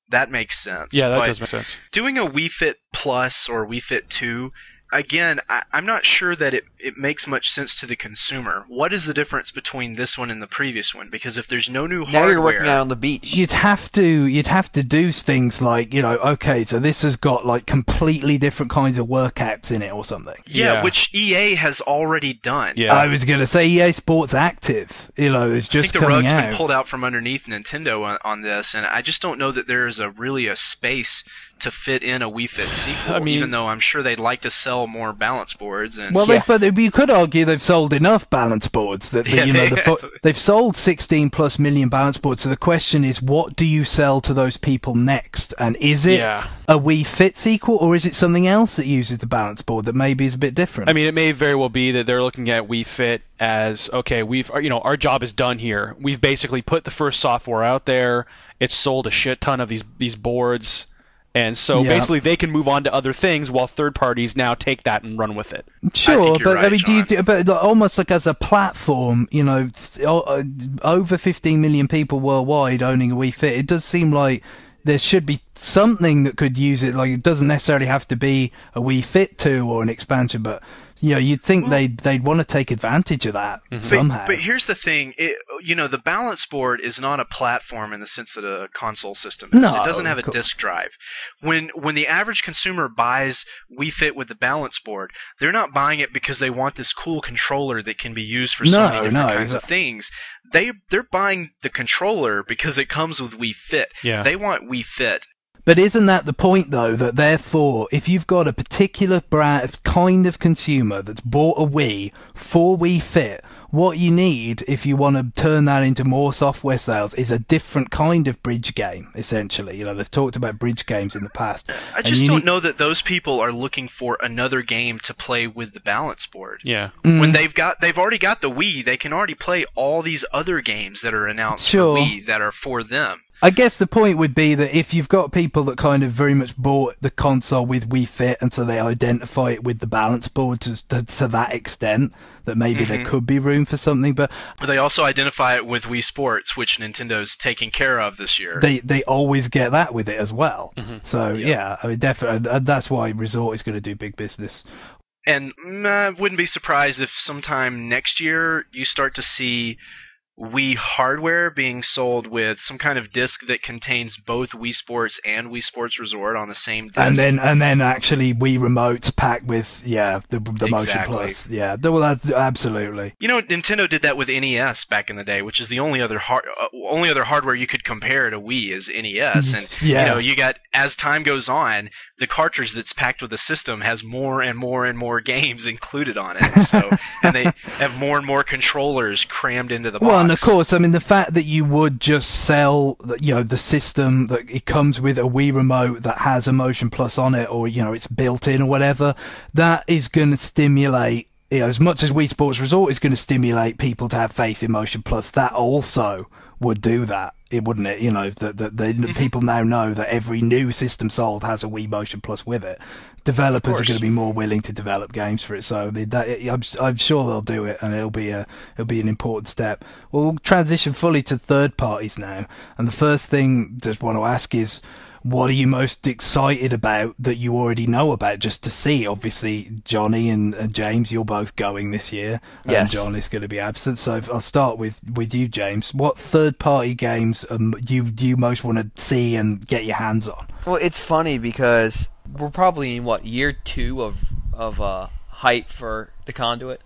that makes sense. Yeah, that but does make sense. doing a Wii Fit Plus or Wii Fit two, again, I, I'm not sure that it, it makes much sense to the consumer. What is the difference between this one and the previous one? Because if there's no new Now hardware... you're working out on the beach. You'd have to, you'd have to do things like, you know, okay, so this has got like completely different kinds of workouts in it or something. Yeah, Yeah. which E A has already done. Yeah. I was going to say E A Sports Active, you know, is I just think the coming rug's out. been pulled out from underneath Nintendo on, on this, and I just don't know that there is a really a space to fit in a Wii Fit sequel, I mean- even though I'm sure they'd like to sell more balance boards. And Well, Yeah. they, but you could argue they've sold enough balance boards that, that, Yeah, you know, they the fo- have. they've sold sixteen plus million balance boards. So the question is, what do you sell to those people next? And is it Yeah. a Wii Fit sequel, or is it something else that uses the balance board that maybe is a bit different? I mean, it may very well be that they're looking at Wii Fit as, okay, we've, you know, our job is done here. We've basically put the first software out there. It's sold a shit ton of these these boards. And so Yeah. basically they can move on to other things while third parties now take that and run with it. Sure, I think you're but I right, mean, do you, John. do, but like, almost like as a platform, you know, th- o- uh, over fifteen million people worldwide owning a Wii Fit, it does seem like there should be something that could use it. Like, it doesn't necessarily have to be a Wii Fit two or an expansion, but you know, you'd think they'd they'd want to take advantage of that somehow. But, but here's the thing, it, you know, the balance board is not a platform in the sense that a console system is. No, it doesn't have a of course. disk drive. When when the average consumer buys Wii Fit with the balance board, they're not buying it because they want this cool controller that can be used for so No, many different no, kinds of that- things. They they're buying the controller because it comes with Wii Fit. Yeah. They want Wii Fit. But isn't that the point, though, that therefore, if you've got a particular brand, kind of consumer that's bought a Wii for Wii Fit, what you need, if you want to turn that into more software sales, is a different kind of bridge game, essentially. You know, they've talked about bridge games in the past. I And just you don't need- know that those people are looking for another game to play with the balance board. Yeah. Mm. When they've got they've already got the Wii, they can already play all these other games that are announced Sure. for Wii that are for them. I guess the point would be that if you've got people that kind of very much bought the console with Wii Fit, and so they identify it with the balance board to, to, to that extent, that maybe there could be room for something, but But they also identify it with Wii Sports, which Nintendo's taking care of this year. they they always get that with it as well. Mm-hmm. So yeah, I mean, definitely, and that's why Resort is going to do big business. And mm, I wouldn't be surprised if sometime next year you start to see Wii hardware being sold with some kind of disc that contains both Wii Sports and Wii Sports Resort on the same disc. And then and then actually Wii remotes packed with yeah the the Motion Exactly. Plus. Yeah, well that's absolutely. You know, Nintendo did that with N E S back in the day, which is the only other har- uh, only other hardware you could compare to Wii is N E S. And Yeah. you know, you got as time goes on, the cartridge that's packed with the system has more and more and more games included on it. So, and they have more and more controllers crammed into the box. Well, and of course, I mean the fact that you would just sell, the- you know, the system that it comes with a Wii remote that has a Motion Plus on it, or you know, it's built in or whatever, that is going to stimulate. You know, as much as Wii Sports Resort is going to stimulate people to have faith in Motion Plus, that also would do that, it wouldn't it? You know, that the, the, the people now know that every new system sold has a Wii Motion Plus with it. Developers are course. going to be more willing to develop games for it, so I mean, that, I'm, I'm sure they'll do it, and it'll be a it'll be an important step. Well, we'll transition fully to third parties now, and the first thing I just want to ask is, what are you most excited about that you already know about, just to see? Obviously, Johnny and, and James, you're both going this year, Yes. and John is going to be absent. So I'll start with, with you, James. What third-party games um, do you do you most want to see and get your hands on? Well, it's funny because we're probably in what year two of of uh, hype for the Conduit.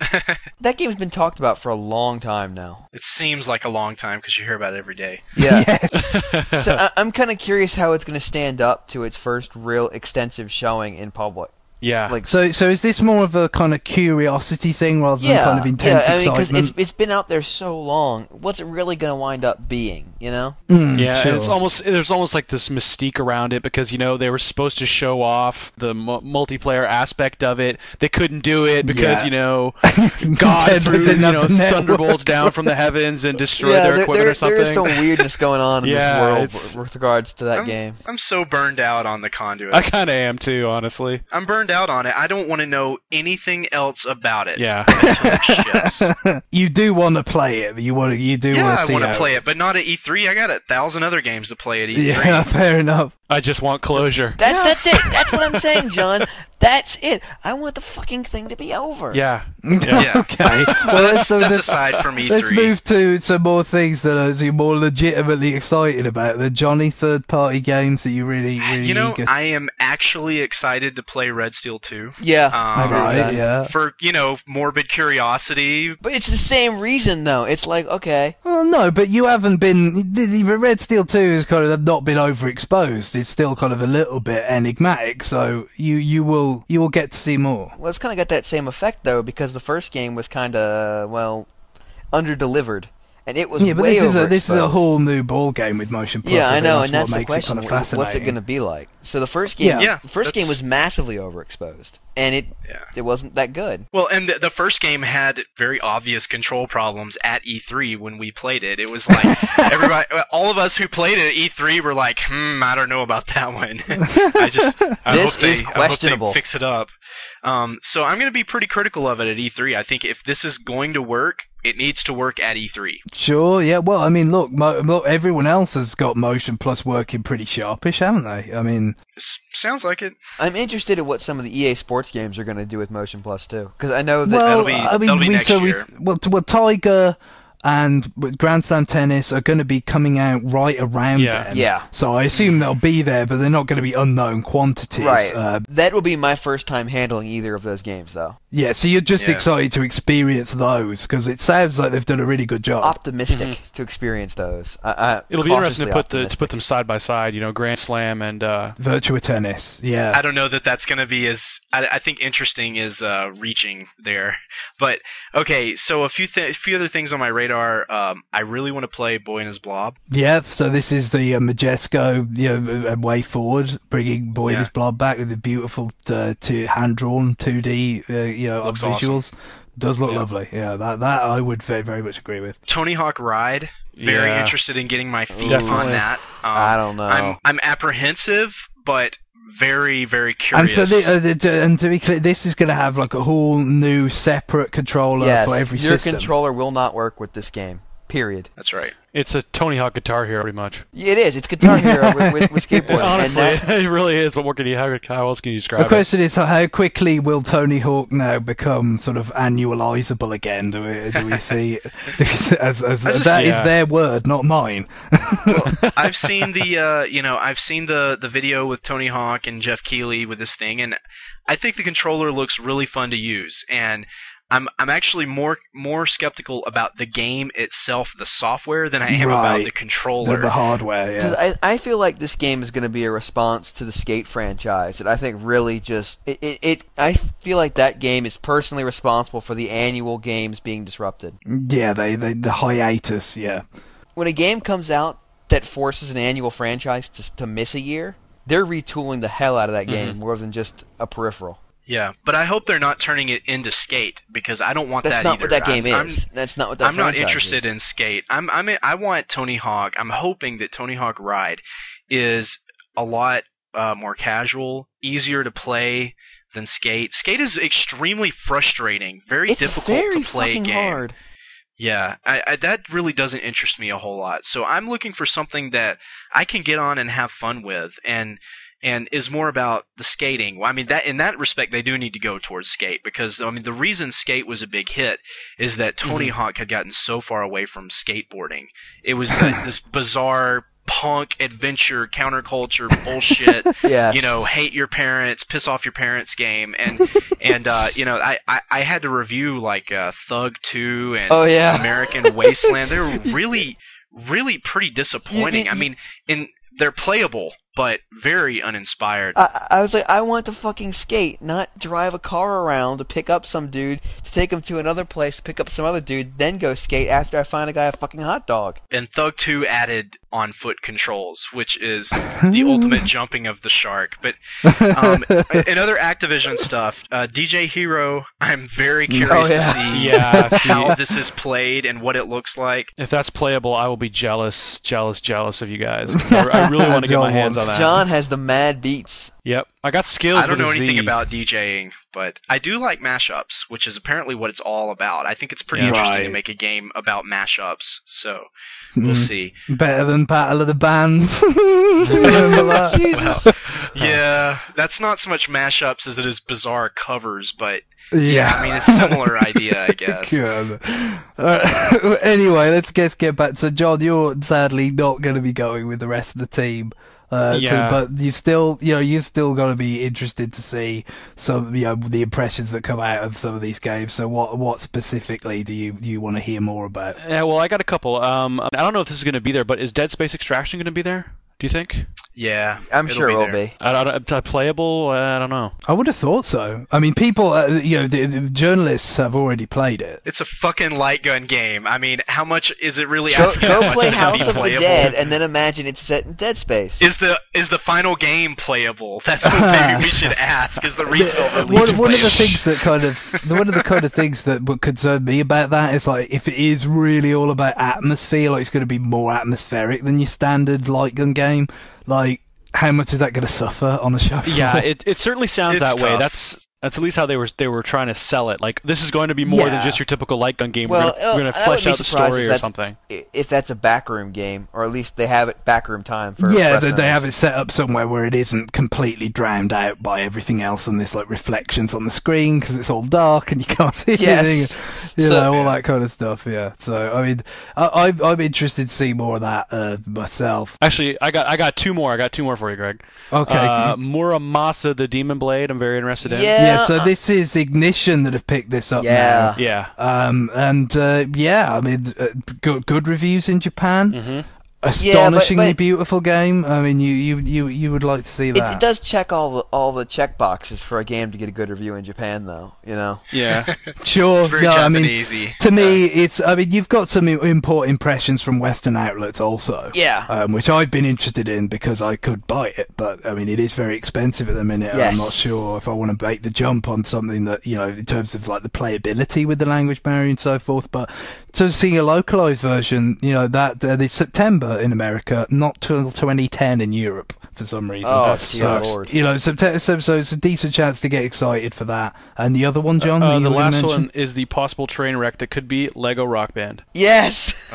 That game's been talked about for a long time now. it seems like a long time because you hear about it every day. Yeah. So I- I'm kind of curious how it's going to stand up to its first real extensive showing in public. Yeah. Like, So, so is this more of a kind of curiosity thing rather than yeah, kind of intense yeah. I mean, because excitement? it's it's been out there so long. What's it really going to wind up being? You know? Mm, Yeah, sure. and it's almost there's almost like this mystique around it because you know they were supposed to show off the mu- multiplayer aspect of it. They couldn't do it because Yeah. you know God Nintendo threw you didn't have know the network. thunderbolts down from the heavens and destroyed yeah, their there, equipment there, or something. there is some weirdness going on in Yeah, this world it's- w- with regards to that I'm, game. I'm so burned out on the Conduit. I kind of am too, honestly. I'm burned out on it. I don't want to know anything else about it. Yeah. Until it ships. You do want to play it. You want to. You do Yeah, want to I see want to how- play it, but not at E three three. I got a thousand other games to play at E three. Yeah, fair enough. I just want closure. That's that's it. That's what I'm saying, John. That's it. I want the fucking thing to be over. Yeah. Yeah. Okay. Well, that's, so that's let's- aside from E three. Let's move to some more things that are you're more legitimately excited about. The Johnny third-party games that you really, really. You know, eager- I am actually excited to play Red Steel two. Yeah. Um, I agree with right, that. yeah. For, you know, morbid curiosity. But it's the same reason, though. It's like, okay. Well, no, but you haven't been. the- the Red Steel two has kind of not been overexposed. It's still kind of a little bit enigmatic. So you you will you will get to see more. Well, it's kind of got that same effect, though, because the first game was kind of, well, under-delivered. And it was Yeah, but way this is a this is a overexposed. whole new ball game with motion plus. Yeah, I know, that's and that's what the makes question. It kind of Wh- What's it fascinating. going to be like? So the first game, Yeah. Yeah, the first game that's- was massively overexposed, and it Yeah. it wasn't that good. Well, and the, the first game had very obvious control problems at E three when we played it. It was like everybody, all of us who played it at E three were like, "Hmm, I don't know about that one." I just, I This hope they, is I hope questionable. they fix it up. Um, so I'm going to be pretty critical of it at E three. I think if this is going to work, it needs to work at E three. Sure, yeah. Well, I mean, look, mo- look, everyone else has got motion plus working pretty sharpish, haven't they? I mean, S- sounds like it. I'm interested in what some of the E A Sports games are going to do with Motion Plus too, because I know that well, that'll be- I mean, that'll be we, next so year. we've well, t- well, Tiger and with Grand Slam Tennis are going to be coming out right around Yeah. then. Yeah. So I assume they'll be there, but they're not going to be unknown quantities. right. Uh, that will be my first time handling either of those games, though. yeah. So you're just Yeah. excited to experience those because it sounds like they've done a really good job. Optimistic to experience those. I, I, It'll be interesting to cautiously put the, to optimistic. put them side by side. You know, Grand Slam and uh, Virtua Tennis. Yeah. I don't know that that's going to be as. I, I think interesting is uh, reaching there, but okay. So a few th- few other things on my radar. Um, I really want to play Boy and His Blob. Yeah, so this is the uh, Majesco, you know, uh, way forward, bringing Boy and Yeah. His Blob back with the beautiful uh, to hand-drawn two D, uh, you know, Looks visuals. Does look Yeah. lovely. Yeah, that that I would very very much agree with. Tony Hawk Ride. Very Yeah. interested in getting my feet Definitely. on that. Um, I don't know. I'm I'm apprehensive, but very very And curious. so, the, uh, the, to, and to be clear, this is going to have like a whole new separate controller yes, for every your system. controller will not work with this game. Period. That's right. it's a Tony Hawk Guitar Hero, pretty much. It is. It's Guitar Hero with, with, with skateboarding. Honestly, and that, it really is. What more can you? How, how else can you describe The it? question is, how quickly will Tony Hawk now become sort of annualizable again? Do we, do we see? as, as, I just- that is yeah. their word, not mine. Well, I've seen the uh, you know I've seen the the video with Tony Hawk and Jeff Keighley with this thing, and I think the controller looks really fun to use. And I'm I'm actually more more skeptical about the game itself, the software, than I am about Right. the The, controller. the hardware, yeah. 'cause I, I feel like this game is going to be a response to the Skate franchise that I think really just it, it, it I feel like that game is personally responsible for the annual games being disrupted. Yeah, they, they the hiatus, yeah. When a game comes out that forces an annual franchise to to miss a year, they're retooling the hell out of that game more than just a peripheral. Yeah, but I hope they're not turning it into Skate because I don't want That's that not either. what that game I'm, I'm- is. That's not what that I'm not franchise interested is. in Skate. I'm I'm I want Tony Hawk. I'm hoping that Tony Hawk Ride is a lot uh, more casual, easier to play than Skate. Skate is extremely frustrating, very It's difficult very to play fucking game. hard. Yeah, I, I, that really doesn't interest me a whole lot. So I'm looking for something that I can get on and have fun with, and and is more about the skating. Well, I mean, that in that respect, they do need to go towards Skate because I mean, the reason Skate was a big hit is that Tony Mm-hmm. Hawk had gotten so far away from skateboarding. It was the, this bizarre punk adventure counterculture bullshit. Yes. You know, hate your parents, piss off your parents game, and and uh, you know, I, I, I had to review like uh, Thug two and Oh, yeah. American Wasteland. They were really, really pretty disappointing. You- you- I mean, in they're playable, but very uninspired. I, I was like, I want to fucking skate, not drive a car around to pick up some dude, to take him to another place, to pick up some other dude, then go skate after I find a guy a fucking hot dog. And Thug two added on foot controls, which is the ultimate jumping of the shark. But um, in other Activision stuff, uh, D J Hero, I'm very curious Oh, to yeah. see Yeah, see- how this is played and what it looks like. If that's playable, I will be jealous, jealous, jealous of you guys. I, I really want to get John my hands wants on that. John has the mad beats. Yep, I got skills. I don't with know a anything Z. about DJing, but I do like mashups, which is apparently what it's all about. I think it's pretty Yeah. interesting Right. to make a game about mashups, so we'll see. Better than Battle of the Bands. Remember that? Well, yeah, that's not so much mashups as it is bizarre covers, but yeah, I mean, it's a similar idea, I guess. Good. Uh, anyway, let's get get back. So, John, you're sadly not going to be going with the rest of the team. Uh, Yeah. so, but you've still, you know, you've still got to be interested to see some, you know, the impressions that come out of some of these games. So, what, what specifically do you, you want to hear more about? Yeah, well, I got a couple. Um, I don't know if this is going to be there, but is Dead Space Extraction going to be there? Do you think? Yeah, I'm it'll sure it will there. be. I don't, uh, playable? Uh, I don't know. I would have thought so. I mean, people, uh, you know, the, the journalists have already played it. It's a fucking light gun game. I mean, how much is it really Go, asking? go how much play to House be of the playable? Dead, and then imagine it's set in Dead Space. Is the is the final game playable? That's what maybe we should ask. Is the retail release One, one of the playable? things that kind of one of the kind of things that would concern me about that is like if it is really all about atmosphere, like it's going to be more atmospheric than your standard light gun game. Like, how much is that going to suffer on the show floor? Yeah, it it certainly sounds It's that way. tough. That's that's at least how they were they were trying to sell it. Like, this is going to be more than Yeah. just your typical light gun game. Well, we're gonna, we're gonna uh, I flesh would be out the surprised story if or that's- something. I- If that's a backroom game, or at least they have it backroom time for. Yeah, press they, they members. have it set up somewhere where it isn't completely drowned out by everything else and there's like reflections on the screen because it's all dark and you can't see Yes. anything. You So- know, all that kind of stuff, yeah. So, I mean, I, I'm, I'm interested to see more of that uh, myself. Actually, I got I got two more. I got two more for you, Greg. Okay. Uh, Muramasa, the Demon Blade. I'm very interested in. Yeah. yeah, so this is Ignition that have picked this up Yeah. Yeah. now. Um, and uh, yeah, I mean, uh, good, good reviews in Japan. Mm-hmm. Astonishingly but- beautiful game. I mean, you, you, you, you would like to see It, that. it does check all the all the check boxes for a game to get a good review in Japan, though. You know. Yeah. Sure. It's very no, I mean, Japanesey. to me, it's. I mean, you've got some import impressions from Western outlets also. Yeah. Um, which I've been interested in because I could buy it, but I mean, it is very expensive at the minute. and I'm Yes. not sure if I want to make the jump on something that you know, in terms of like the playability with the language barrier and so forth. But to see a localized version, you know, that uh, this September in America, not till twenty ten in Europe for some reason. Oh, That dear sucks. lord. You know, September, so, so it's a decent chance to get excited for that. And the other one, John, that Uh, you the were gonna last mention? one is the possible train wreck that could be Lego Rock Band. Yes.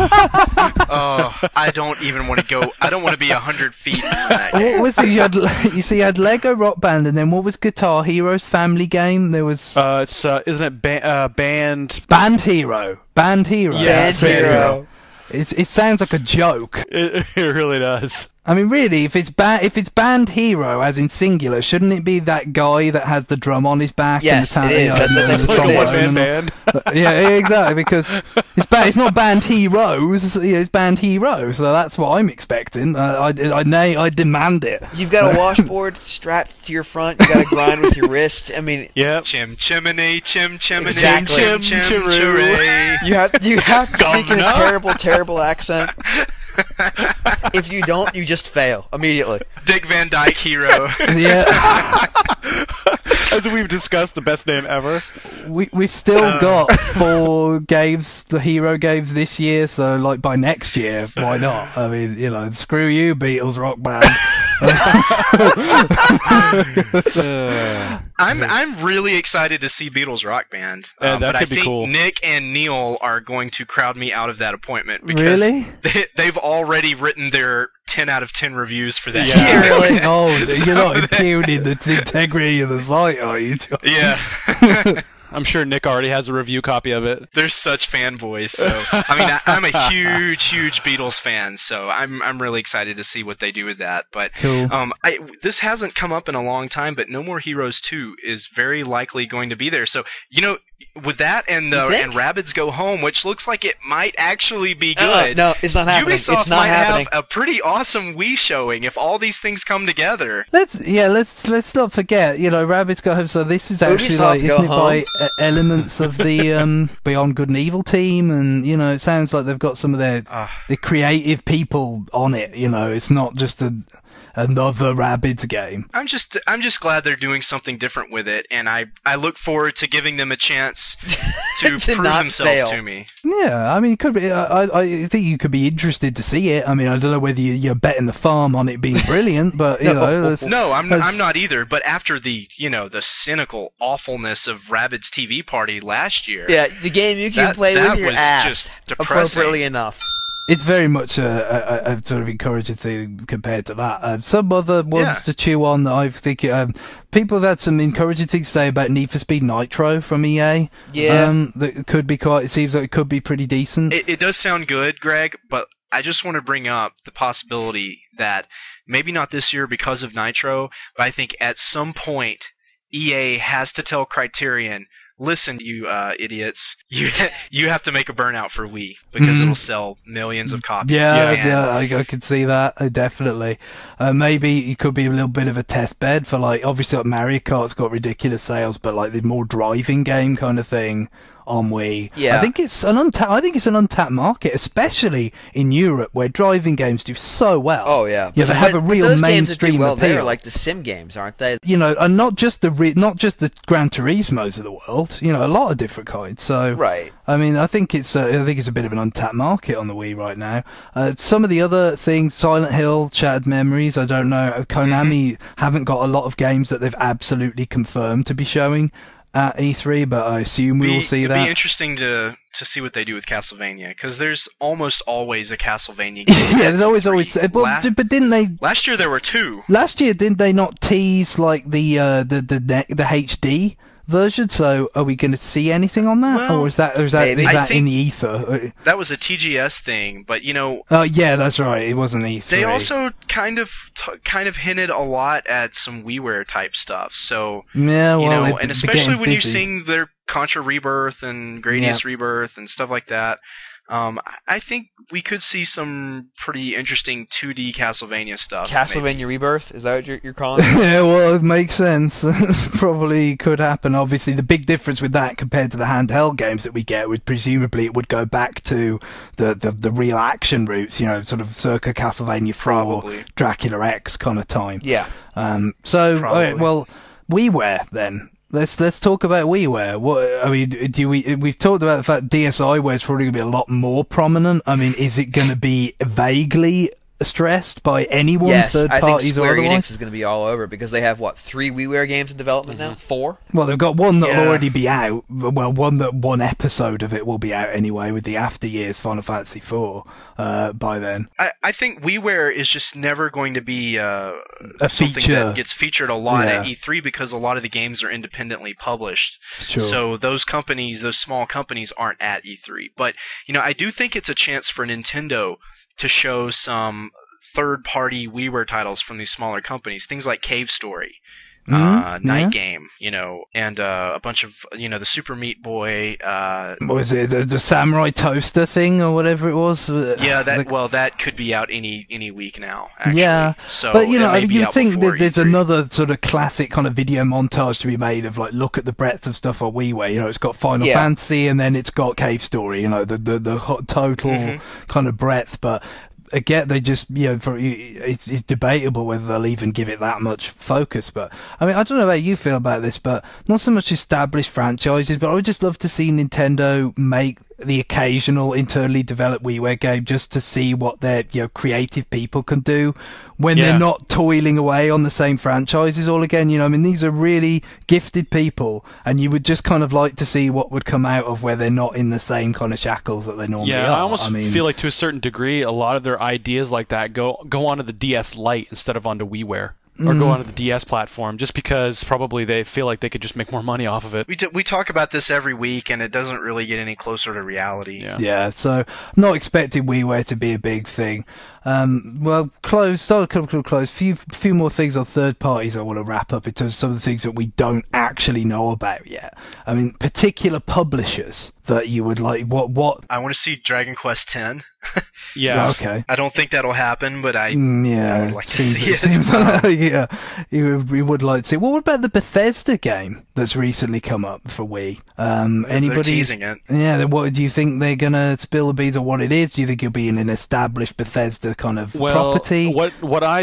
Oh, oh, I don't even want to go. I don't want to be a hundred feet from that game. What was it? You, had, you see, you had Lego Rock Band, and then what was Guitar Hero's family game? There was Uh, it's uh, isn't it ba- uh, band? Band Hero. Band Hero. Yeah, Band That's it. Hero. It's, it sounds like a joke. It, it really does. I mean, really, if it's ba- if it's Band Hero, as in singular, shouldn't it be that guy that has the drum on his back? Yes, and the it is. That- and that's the actually Like what a it is. one man trombone and all- band. yeah, yeah, exactly. Because it's ba- it's not Band Heroes. It's Band Hero. So that's what I'm expecting. Uh, I I I, I demand it. You've got a washboard strapped to your front. You got to grind with your wrist. I mean, Yep. Chim chimney, chim chimney, Exactly. chim chim Chim, chirray. you have you have to speak in a Governor. terrible, terrible accent. If you don't, you just fail immediately. Dick Van Dyke hero. Yeah. As we've discussed, the best name ever. We we've still got four games, the hero games this year. So like by next year, why not? I mean, you know, screw you, Beatles Rock Band. Uh, I'm I'm really excited to see Beatles Rock Band. Yeah, Um, that but I could be think cool. Nick and Neil are going to crowd me out of that appointment because Really? they, they've already written their ten out of ten reviews for that. Yeah. year. Really? Oh, So you're not that- impugning the integrity of the site, are you, John? Yeah. I'm sure Nick already has a review copy of it. They're such fanboys. So I mean, I, I'm a huge, huge Beatles fan. So I'm I'm really excited to see what they do with that. But Cool. um, I this hasn't come up in a long time. But No More Heroes two is very likely going to be there. So you know, with that and You the think? and Rabbids Go Home, which looks like it might actually be Uh, good. no, it's not happening. Ubisoft It's not might happening. have a pretty awesome Wii showing if all these things come together. Let's yeah, let's let's not forget. You know, Rabbit's Go Home. So this is actually Ubisoft like, Go isn't it by Home. uh, elements of the um, Beyond Good and Evil team? And you know, it sounds like they've got some of their Ah. the creative people on it. You know, it's not just a another Rabbids game. I'm just I'm just glad they're doing something different with it, and I, I look forward to giving them a chance to, To prove not themselves fail. to me. Yeah, I mean, it could be. I, I think you could be interested to see it. I mean, I don't know whether you, you're betting the farm on it being brilliant, but you know, that's, No, I'm that's- I'm not either. But after the you know the cynical awfulness of Rabbids T V Party last year, Yeah, the game you can That- play that with your was ass just depressing. appropriately enough. It's very much a, a, a sort of encouraging thing compared to that. Uh, some other ones Yeah. to chew on that I think um, people have had some encouraging things to say about Need for Speed Nitro from E A. Yeah. um, that could be quite. It seems like it could be pretty decent. It, it does sound good, Greg, but I just want to bring up the possibility that maybe not this year because of Nitro, but I think at some point E A has to tell Criterion, listen, you uh, idiots, you you have to make a Burnout for Wii because Mhm. it'll sell millions of copies. Yeah, And- yeah, I, I could see that uh, definitely. Uh, maybe it could be a little bit of a test bed for like obviously like Mario Kart's got ridiculous sales, but like the more driving game kind of thing on Wii. Yeah. I think it's an untapped. I think it's an untapped market, especially in Europe where driving games do so well. Oh yeah, Yeah, they have a but real those games that do mainstream well there appeal. are like the sim games, aren't they? You know, and not just the re- not just the Gran Turismos of the world. You know, a lot of different kinds. So Right. I mean, I think it's uh, I think it's a bit of an untapped market on the Wii right now. Uh, some of the other things, Silent Hill, Shattered Memories, I don't know. Uh, Konami haven't got a lot of games that they've absolutely confirmed to be showing at E three, but I assume we Be- will see it'd that. be interesting to to see what they do with Castlevania because there's almost always a Castlevania game. yeah, there's always always. Three. Well, La- but didn't they? Last year there were two. Last year, didn't they not tease like the uh, the the ne- the H D version? So, are we going to see anything on that, Well, or is that or is that, maybe. is I that think- in the ether? That was a T G S thing, but you know Oh, yeah, that's right. It wasn't E three. they also kind of t- kind of hinted a lot at some WiiWare type stuff. So yeah, well, you know, they- and they're especially getting when you're busy. seeing their Contra Rebirth and Gradius Rebirth and stuff like that, um, I- I think we could see some pretty interesting two D Castlevania stuff. Castlevania Rebirth, is that what you're, you're calling it? Yeah, well, it makes sense. Probably could happen. Obviously, the big difference with that compared to the handheld games that we get would presumably it would go back to the, the, the real action roots, you know, sort of circa Castlevania four, Probably. Dracula X kind of time. Yeah. Um, so, Probably. alright, well, WiiWare then. Let's let's talk about WiiWare. What I mean, do we we've talked about the fact DSiWare is probably going to be a lot more prominent. I mean, is it going to be vaguely stressed by anyone, Yes, third I think parties or Square otherwise? Enix is going to be all over because they have what three WiiWare games in development now? Four. Well, they've got one that'll Yeah. already be out. Well, one that one episode of it will be out anyway with the after years Final Fantasy four uh, by then. I, I think WiiWare is just never going to be uh, A something feature. that gets featured a lot Yeah. at E three because a lot of the games are independently published. Sure. So those companies, those small companies, aren't at E three. But you know, I do think it's a chance for Nintendo to show some third-party WiiWare titles from these smaller companies, things like Cave Story. Uh, Mhm, Night yeah. Game, you know, and uh, a bunch of, you know, the Super Meat Boy. Uh, What was it the, the Samurai Toaster thing or whatever it was? yeah, that Like- well, that could be out any any week now. Actually. Yeah, so but you it know, may be you out think before that there's E three. another sort of classic kind of video montage to be made of like, look at the breadth of stuff on WiiWare. You know, it's got Final Yeah. Fantasy and then it's got Cave Story. You know, the the the hot total Mm-hmm. kind of breadth, but. Again, they just, you know, for, it's, it's debatable whether they'll even give it that much focus. But, I mean, I don't know how you feel about this, but not so much established franchises, but I would just love to see Nintendo make the occasional internally developed WiiWare game just to see what their, you know, creative people can do when Yeah. they're not toiling away on the same franchises all again. You know, I mean, these are really gifted people, and you would just kind of like to see what would come out of where they're not in the same kind of shackles that they normally Yeah, are. I almost mean, feel like to a certain degree, a lot of their ideas like that go go onto the D S Lite instead of onto WiiWare, or Mm. go onto the D S platform, just because probably they feel like they could just make more money off of it. We, t- we talk about this every week, and it doesn't really get any closer to reality. Yeah. Yeah, so I'm not expecting WiiWare to be a big thing. Um, well, close, start to come close. Few, few more things on third parties I want to wrap up in terms of some of the things that we don't actually know about yet. I mean, particular publishers that you would like. What? What? I want to see Dragon Quest X. Yeah. Okay. I don't think that'll happen, but I Mm, yeah, I would like to seems, see it. Seems like, yeah, you, would- you would like to see. Well, what about the Bethesda game that's recently come up for Wii? Um, they're anybody? teasing it. Yeah, then what do you think they're gonna spill the beans on what it is? Do you think it'll be in an established Bethesda kind of Well, property? what what I th-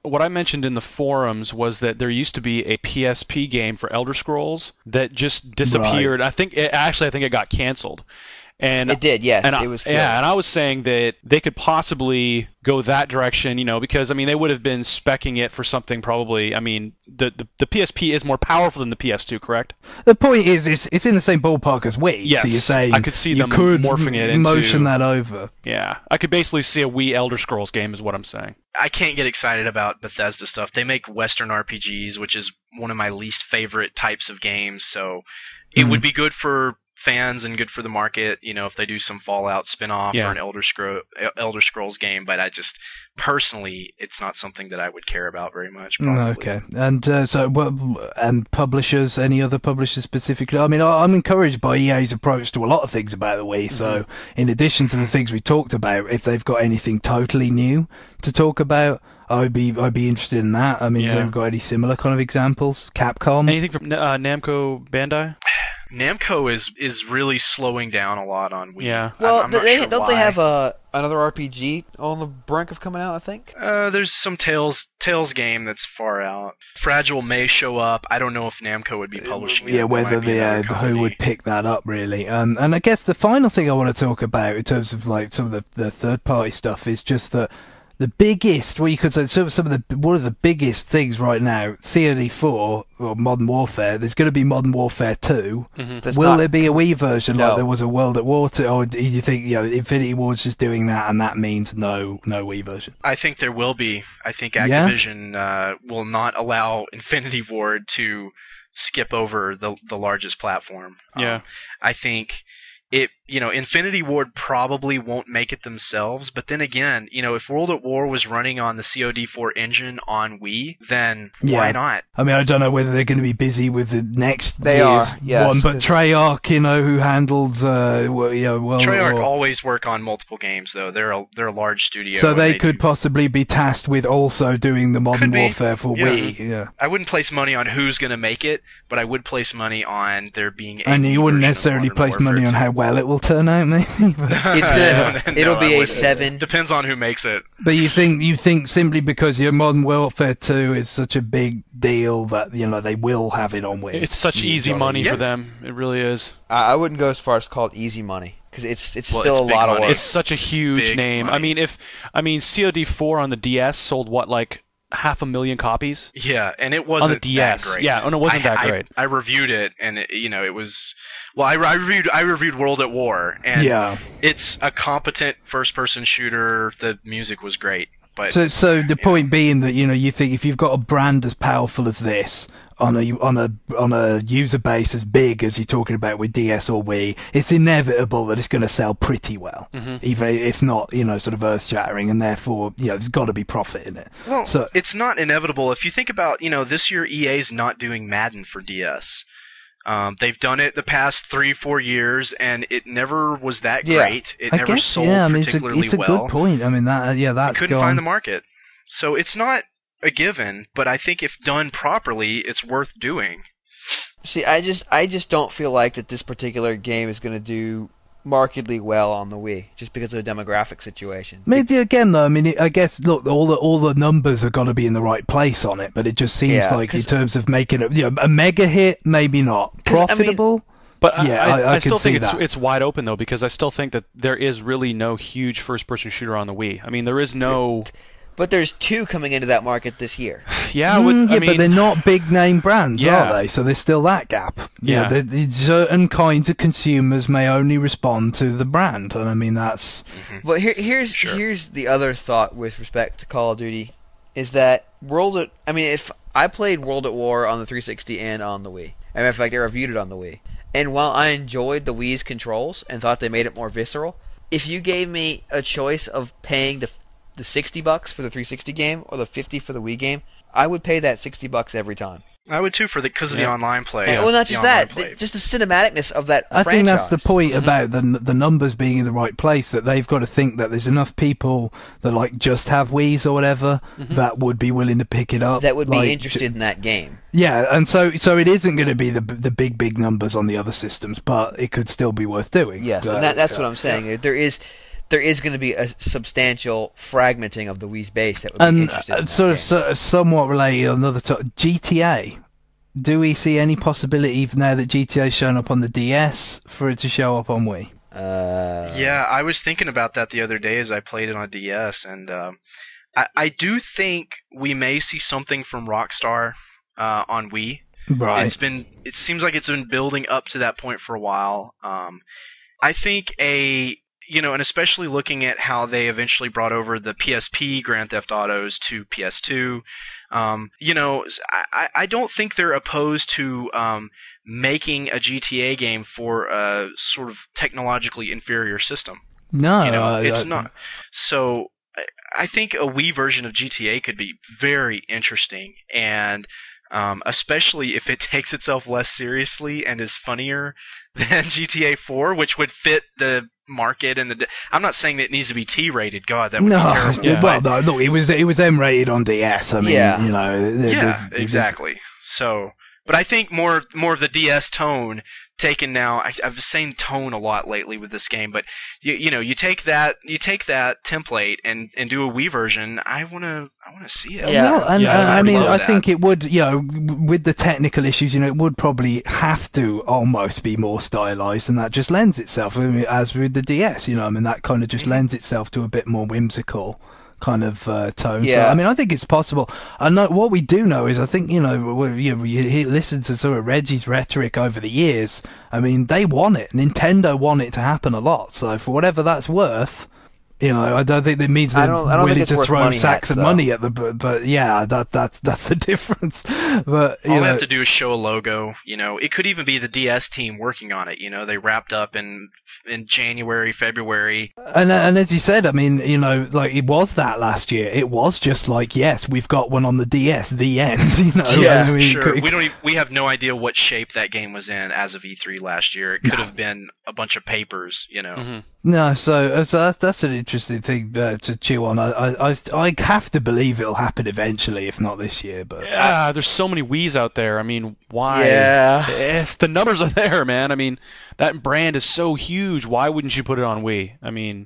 what I mentioned in the forums was that there used to be a P S P game for Elder Scrolls that just disappeared. Right. I think it, actually I think it got canceled. And it did, yes. And it I, was killed. Yeah, and I was saying that they could possibly go that direction, you know, because I mean they would have been speccing it for something probably. I mean, the the, the P S P is more powerful than the P S two, correct? The point is, it's it's in the same ballpark as Wii. Yes, so you're saying I could see you them could morphing it into motion that over. Yeah, I could basically see a Wii Elder Scrolls game, is what I'm saying. I can't get excited about Bethesda stuff. They make Western R P Gs, which is one of my least favorite types of games. So it mm. would be good for fans and good for the market, you know, if they do some Fallout spin-off yeah. or an Elder Scroll Elder Scrolls game, but I just personally it's not something that I would care about very much. Probably. Okay. And uh, so well, and publishers, any other publishers specifically? I mean, I'm encouraged by E A's approach to a lot of things about the Wii. So mm-hmm. in addition to the things we talked about, if they've got anything totally new to talk about, I'd be I'd be interested in that. I mean, yeah. have you got any similar kind of examples? Capcom? Anything from uh, Namco Bandai? Namco is is really slowing down a lot on Wii. Yeah. Well, I'm, I'm not they, sure don't why. they have uh, another R P G on the brink of coming out, I think? Uh, there's some Tales Tales game that's far out. Fragile may show up. I don't know if Namco would be publishing it. Yeah, whether the uh, who would pick that up, really. Um, and I guess the final thing I want to talk about in terms of like some of the, the third-party stuff is just that the biggest, well, you could say some, some of the one of the biggest things right now, C O D four or Modern Warfare. There's going to be Modern Warfare two. Mm-hmm. Will not, there be a Wii version no. like there was a World at War two, or do you think you know Infinity Ward's just doing that and that means no no Wii version? I think there will be. I think Activision yeah? uh, will not allow Infinity Ward to skip over the the largest platform. Yeah, um, I think. It, you know, Infinity Ward probably won't make it themselves, but then again, you know, if World at War was running on the C O D four engine on Wii, then yeah. why not? I mean, I don't know whether they're going to be busy with the next they year's are, yes, one, but Treyarch, you know, who handled, uh, well, you know, World Treyarch at War. always work on multiple games, though. They're a they're a large studio, so they, they could do... possibly be tasked with also doing the Modern Could Warfare for yeah. Wii. Yeah, I wouldn't place money on who's going to make it, but I would place money on there being. A and you wouldn't version necessarily of place Warfare money on two. how well it will turn out, maybe. But, it's gonna, no, it'll I be a wouldn't. seven. Depends on who makes it. but you think you think simply because your Modern Warfare two is such a big deal that you know they will have it on Wii. It's such You easy got it. money Yeah. for them. It really is. I I wouldn't go as far as call it easy money because it's it's Well, still it's a big lot of money. work. It's such a huge big name. money. I mean, if I mean C O D four on the D S sold what, like half a million copies? Yeah, and it wasn't on the D S. that great. Yeah, and it wasn't I, that I- great. I, reviewed it, and it, you know, it was. Well, I, I reviewed I reviewed World at War, and Yeah. it's a competent first-person shooter. The music was great, but So, so the point being that you know you think if you've got a brand as powerful as this on a on a on a user base as big as you're talking about with D S or Wii, it's inevitable that it's going to sell pretty well, Mm-hmm. even if not you know sort of earth shattering, and therefore you know there's got to be profit in it. well, so it's not inevitable. If you think about, you know, this year E A's not doing Madden for D S. Um, they've done it the past three, four years, and it never was that Yeah. great. It I never guess sold yeah, I mean it's a particularly it's a well. good point. I mean that yeah They that's couldn't gone. find the market, so it's not a given. But I think if done properly, it's worth doing. See, I just I just don't feel like that this particular game is going to do markedly well on the Wii just because of the demographic situation. Maybe again though, I mean, it, I guess look, all the all the numbers have got to be in the right place on it, but it just seems Yeah, like in 'cause- terms of making it, you know, a mega hit, maybe not 'Cause, I mean- profitable. But I- Yeah, I, I- I, I can still think see it's that. it's wide open though, because I still think that there is really no huge first-person shooter on the Wii. I mean, there is no. But there's two coming into that market this year. Yeah, I Mm, would, yeah, I mean, but they're not big name brands, Yeah. are they? So there's still that gap. You Yeah. know, there- there- certain kinds of consumers may only respond to the brand, and I mean that's But here, here's Sure. here's the other thought with respect to Call of Duty, is that World at I mean, if I played World at War on the three sixty and on the Wii, and in fact I reviewed it on the Wii, and while I enjoyed the Wii's controls and thought they made it more visceral, if you gave me a choice of paying the the sixty bucks for the three sixty game or the fifty for the Wii game, I would pay that sixty bucks every time. I would too, for the because of the Yeah. online play. And, well, not The just online that, play. th- just the cinematicness of that. I think that's the franchise. point about the the numbers being in the right place, that they've got to think that there's enough people that like just have Wii's or whatever that would be willing to pick it up, That would be like, interested in that game. Yeah, and so so it isn't going to be the the big big numbers on the other systems, but it could still be worth doing. Yes, So, and that, that's uh, what I'm saying. There is there is going to be a substantial fragmenting of the Wii's base that would be And interesting. uh, in sort that of game. so, somewhat related on another topic, G T A. Do we see any possibility now that G T A's shown up on the D S for it to show up on Wii? Uh, Yeah, I was thinking about that the other day as I played it on D S, and um, I, I do think we may see something from Rockstar uh, on Wii. Right. It's been. It seems like it's been building up to that point for a while. Um, I think a you know, and especially looking at how they eventually brought over the P S P Grand Theft Autos to P S two. Um, you know, I, I don't think they're opposed to um, making a G T A game for a sort of technologically inferior system. No, You know, I- it's I- not. So I- I think a Wii version of G T A could be very interesting, and um, especially if it takes itself less seriously and is funnier than G T A four, which would fit the market and the. I'm not saying that it needs to be T-rated. God, that would No, be terrible. Yeah. well, no, look, it was it was M rated on D S. I mean, Yeah. you know, th- Yeah, th- exactly. So, but I think more more of the D S tone taken now. I, I've been saying tone a lot lately with this game, but you you know you take that you take that template and, and do a Wii version. I wanna I wanna see it. Yeah. Well, and Yeah, uh, I I'd mean, love I that. think it would, you know, w- with the technical issues, you know, it would probably have to almost be more stylized, and that just lends itself, I mean, as with the D S, you know, I mean, that kind of just Mm-hmm. lends itself to a bit more whimsical kind of uh, tone. So, Yeah. I mean, I think it's possible. I know what we do know is, I think, you know, we, you, you hear- listen to sort of Reggie's rhetoric over the years. I mean, they want it. Nintendo want it to happen a lot. So, for whatever that's worth. You know, I don't think that means I they're don't- I don't think willing it's to worth throw money sacks hats, of though. money at the, but, but yeah, that that's that's the difference. But you All know, they have to do is show a logo. You know, it could even be the D S team working on it. You know, they wrapped up in in January, February. and and as you said, I mean, you know, like it was that last year. It was just like, yes, we've got one on the D S. The end. You know, Yeah, I mean, Sure, could- we don't. Even, we have no idea what shape that game was in as of E three last year. It could have been a bunch of papers. You know. Mm-hmm. No, so, uh, so that's that's an interesting thing uh, to chew on. I, I I I have to believe it'll happen eventually, if not this year. But Yeah, there's so many Wii's out there. I mean, why? Yeah. If the numbers are there, man. I mean, that brand is so huge. Why wouldn't you put it on Wii? I mean,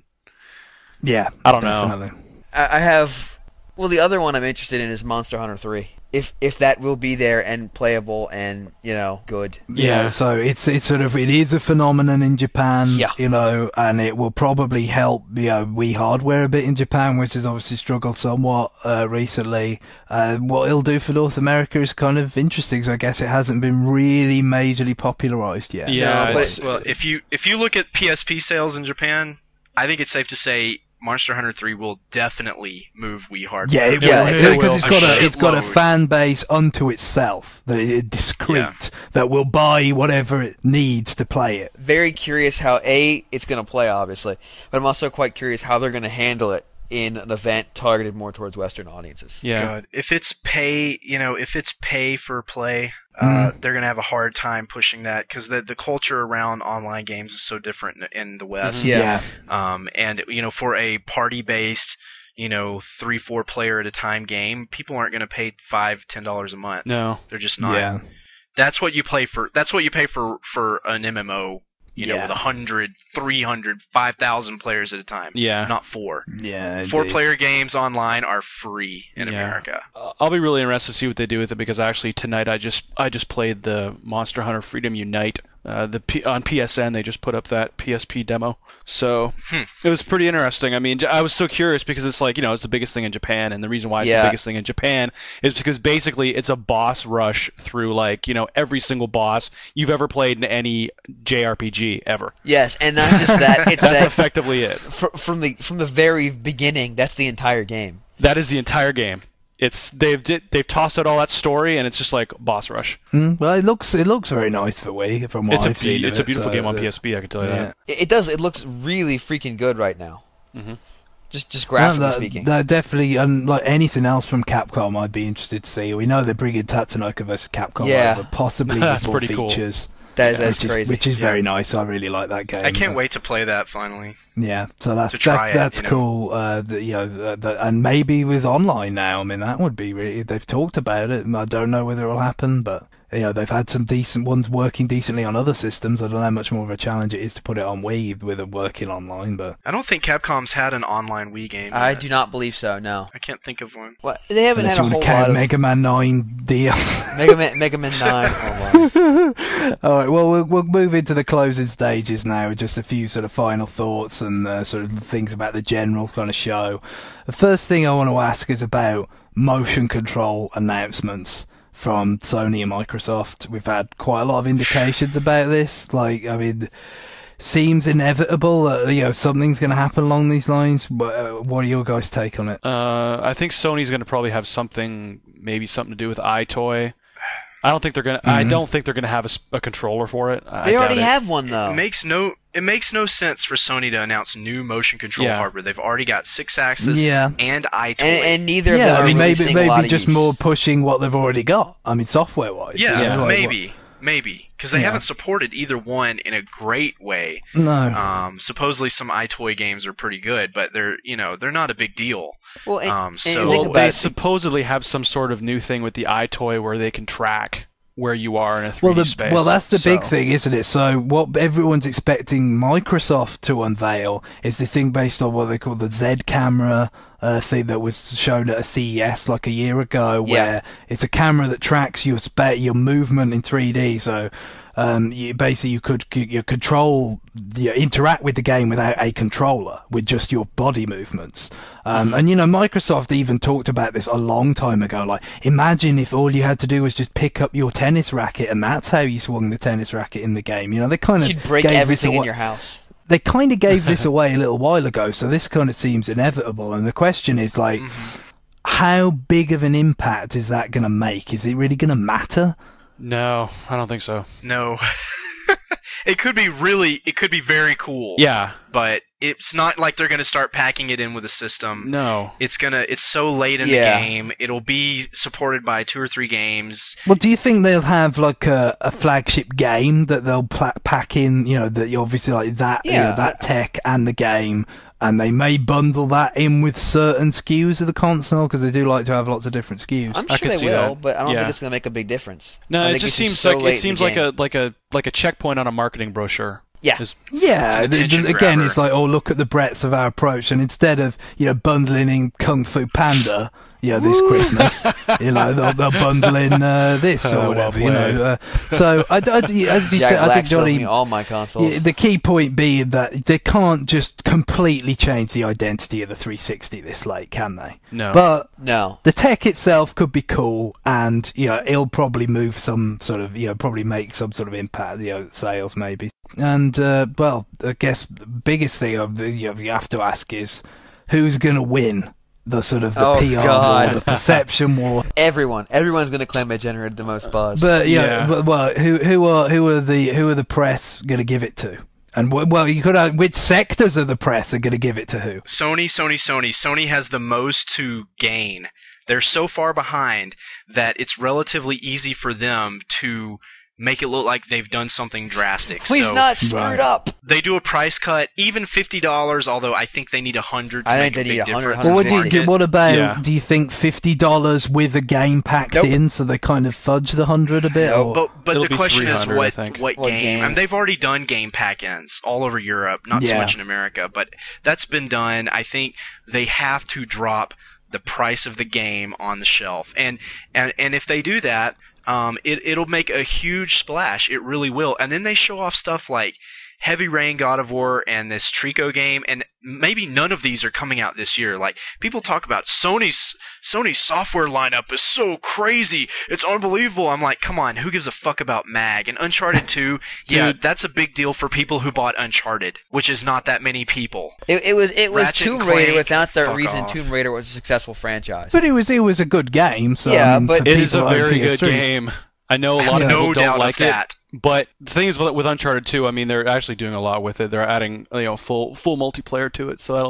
yeah, I don't know. definitely. I I have. Well, the other one I'm interested in is Monster Hunter three. If if that will be there and playable and you know good. Yeah, Yeah. so it's it's sort of it is a phenomenon in Japan, Yeah. you know, and it will probably help, you know, Wii hardware a bit in Japan, which has obviously struggled somewhat uh, recently. Uh, what it'll do for North America is kind of interesting. So I guess it hasn't been really majorly popularized yet. Yeah, No, it's- but, well, if you if you look at P S P sales in Japan, I think it's safe to say Monster Hunter three will definitely move Wii hardware. Yeah, it Yeah, will, it because will. it's got a, A it's got a shitload. fan base unto itself that is discreet, Yeah. that will buy whatever it needs to play it. Very curious how a it's going to play, obviously, but I'm also quite curious how they're going to handle it in an event targeted more towards Western audiences. yeah. God, if it's pay, you know, if it's pay for play, uh, they're gonna have a hard time pushing that because the the culture around online games is so different in, in the West. Yeah. Um, and you know, for a party based, you know, three four player at a time game, people aren't gonna pay five ten dollars a month. No. They're just not. Yeah. That's what you play for. That's what you pay for for an M M O. You know, Yeah. with a hundred, three hundred, five thousand players at a time. Yeah. Not four. Yeah. Four indeed. player games online are free in Yeah. America. Uh, I'll be really interested to see what they do with it because actually tonight I just I just played the Monster Hunter Freedom Unite. Uh, the P- on P S N they just put up that P S P demo, so Hmm. it was pretty interesting. I mean, j- I was so curious because it's like you know it's the biggest thing in Japan, and the reason why it's Yeah. the biggest thing in Japan is because basically it's a boss rush through like you know every single boss you've ever played in any J R P G ever. Yes, and not just that, it's That's that effectively it. fr- from the from the very beginning. That's the entire game. That is the entire game. It's they've di- they've tossed out all that story and it's just like boss rush. Mm, well, it looks it looks very nice for Wii from what It's a I've seen. be- of it's a it, beautiful so, game on uh, P S P. I can tell you Yeah. that. It, it does. It looks really freaking good right now. Mhm. Just just graphically No, that, speaking. that definitely, and like anything else from Capcom, I'd be interested to see. We know they're bringing Tatsunoko versus Capcom Yeah. over, possibly with That's more pretty cool. features. That, that's which is, crazy. which is Yeah. very nice. I really like that game. I can't but- wait to play that finally. Yeah, so that's To try that, it, that's you know. cool. Uh, the, you know, the, the, and maybe with online now. I mean, that would be really. They've talked about it. I don't know whether it'll happen, but you know, they've had some decent ones working decently on other systems. I don't know how much more of a challenge it is to put it on Wii with it working online, but I don't think Capcom's had an online Wii game. I yet. do not believe so. No. I can't think of one. Well, they haven't unless had you a want whole to count lot of Mega Man nine deal. Mega Man, Mega Man nine. Oh, wow. All right, well, well, we'll move into the closing stages now. Just a few sort of final thoughts and uh, sort of things about the general kind of show. The first thing I want to ask is about motion control announcements from Sony and Microsoft. We've had quite a lot of indications about this. Like, I mean, seems inevitable that, you know, something's going to happen along these lines. But uh, what are your guys' take on it? Uh, I think Sony's going to probably have something, maybe something to do with iToy. I don't think they're going to. I Mhm. don't think they're going to have a, s- a controller for it. I They doubt already it. have one though. It makes no it makes no sense for Sony to announce new motion control Yeah. hardware. They've already got six axis Yeah. and iToy. and, and neither of Yeah, them I are mean, really maybe seeing a lot maybe of just use. more pushing what they've already got. I mean, software-wise. yeah, you know, like, maybe, maybe because they Yeah. haven't supported either one in a great way. what- no. Um, supposedly some iToy games are pretty good, but they're you know they're not a big deal. Well, and, um, and so- you Well, think they about it, supposedly have some sort of new thing with the iToy where they can track where you are in a three D Well, the, space. well, that's the So- big thing, isn't it? So, what everyone's expecting Microsoft to unveil is the thing based on what they call the Z camera uh, thing that was shown at a C E S like a year ago, Yeah. where it's a camera that tracks your spa- your movement in three D. So, um, you, basically, you could you control, you interact with the game without a controller, with just your body movements. Um, Mm-hmm. And you know, Microsoft even talked about this a long time ago. Like, imagine if all you had to do was just pick up your tennis racket, and that's how you swung the tennis racket in the game. You know, they kind of you'd break gave this everything in away- your house. They kind of gave this away a little while ago, so this kind of seems inevitable. And the question is, like, Mm-hmm. how big of an impact is that going to make? Is it really going to matter? No, I don't think so. No, it could be really it could be very cool. Yeah, but it's not like they're gonna start packing it in with a system. no. It's gonna. It's so late in Yeah. the game. It'll be supported by two or three games. Well, do you think they'll have like a, a flagship game that they'll pla- pack in? You know, that you obviously like that, you know, Yeah, that I- tech and the game, and they may bundle that in with certain S K Us of the console because they do like to have lots of different S K Us. I'm I sure could they see will, that. but I don't Yeah. think it's going to make a big difference. No, I it think just it's seems so like late it in seems the like game. a like a like a checkpoint on a marketing brochure. Yeah. Just- Yeah, It's an th- attention th- again, grabber. it's like, oh, look at the breadth of our approach, and instead of you know bundling in Kung Fu Panda, you know, this Christmas, you know, they'll, they'll bundle in uh, this Uh, or well whatever, you played. know. Uh, so, I, I, as you Jack said, I Black think sells Johnny. me all my consoles. Yeah, the key point being that they can't just completely change the identity of the three sixty this late, can they? No. But no. the tech itself could be cool, and you know it'll probably move some sort of you know probably make some sort of impact, you know, sales maybe. And uh, well, I guess the biggest thing of the, you, know, you have to ask is who's going to win the sort of the Oh, P R God. war, the perception war. Everyone, everyone's going to claim they generated the most buzz. But yeah, Yeah. but, well, who who are who are the who are the press going to give it to? And wh- well, you could have which sectors of the press are going to give it to who? Sony, Sony, Sony. Sony has the most to gain. They're so far behind that it's relatively easy for them to make it look like they've done something drastic. We've so not screwed Right. up. they do a price cut, even fifty dollars. Although I think they need a hundred. I make think a they big need a hundred, difference Well, in what do you, the do, market. what about? Yeah. Do you think fifty dollars with a game packed Nope. in, so they kind of fudge the hundred a bit? Nope. or- But but It'll the be question is three hundred, I what think. what What game? game? I mean, they've already done game pack-ins all over Europe, not so Yeah. much in America, but that's been done. I think they have to drop the price of the game on the shelf, and and and if they do that, um, it it'll make a huge splash. It really will. And then they show off stuff like Heavy Rain, God of War, and this Trico game, and maybe none of these are coming out this year. Like, people talk about Sony's Sony's software lineup is so crazy, it's unbelievable. I'm like, come on, who gives a fuck about Mag? And Uncharted two, yeah, Dude. that's a big deal for people who bought Uncharted, which is not that many people. It, it was it was Ratchet and Tomb Raider Clank, without the fuck reason off. Tomb Raider was a successful franchise. But it was it was a good game. So Yeah, I mean, but- for It is a people like very P S good threes. game. I know a lot of No people doubt don't of like it, that. but the thing is with, with Uncharted two, I mean, they're actually doing a lot with it. They're adding, you know, full full multiplayer to it, so that'll be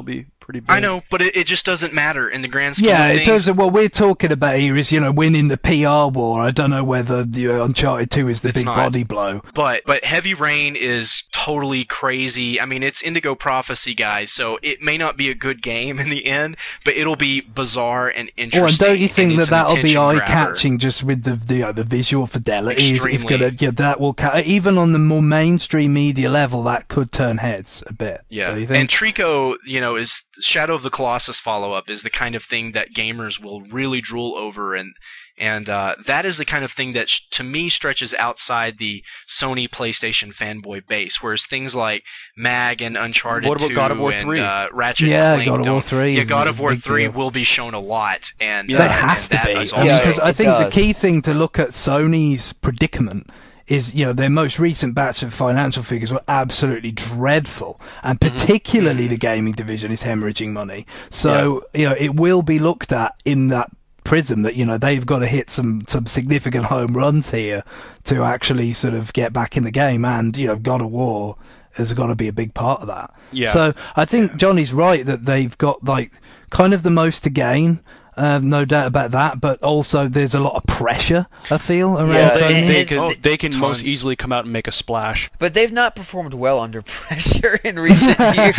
pretty big. I know, but it, it just doesn't matter in the grand scheme Yeah, of in things. terms of what we're talking about here is, you know, winning the P R war. I don't know whether you know, Uncharted two is the It's big not. body blow. But but Heavy Rain is totally crazy. I mean, it's Indigo Prophecy, guys, so it may not be a good game in the end, but it'll be bizarre and interesting. Well, and don't you think and that it's an that'll be attention grabber. eye-catching just with the the, uh, the visual fidelity? Is, is Extremely. gonna yeah, that will ca- even on the more mainstream media level that could turn heads a bit. Yeah, Do you think? and Trico, you know, is Shadow of the Colossus follow-up is the kind of thing that gamers will really drool over, and and uh, that is the kind of thing that, sh- to me, stretches outside the Sony PlayStation fanboy base. Whereas things like Mag and Uncharted What about two God of War and three? Uh, Ratchet Yeah, and Clank God of War don't- three Yeah, is God a of War big three deal. will be shown a lot, and Yeah. uh, There has and to that be, is I mean, also- because I it think the does. key thing to look at Sony's predicament is, you know, their most recent batch of financial figures were absolutely dreadful, and particularly the gaming division is hemorrhaging money. So, you know, it will be looked at in that prism that, you know, they've got to hit some some significant home runs here to actually sort of get back in the game, and, you know, God of War has got to be a big part of that. Yeah. So I think Johnny's right that they've got like kind of the most to gain. Uh, no doubt about that, but also there's a lot of pressure, I feel, around Yeah, Sony. and- They and- can, Oh, they can most tons. easily come out and make a splash. But they've not performed well under pressure in recent years.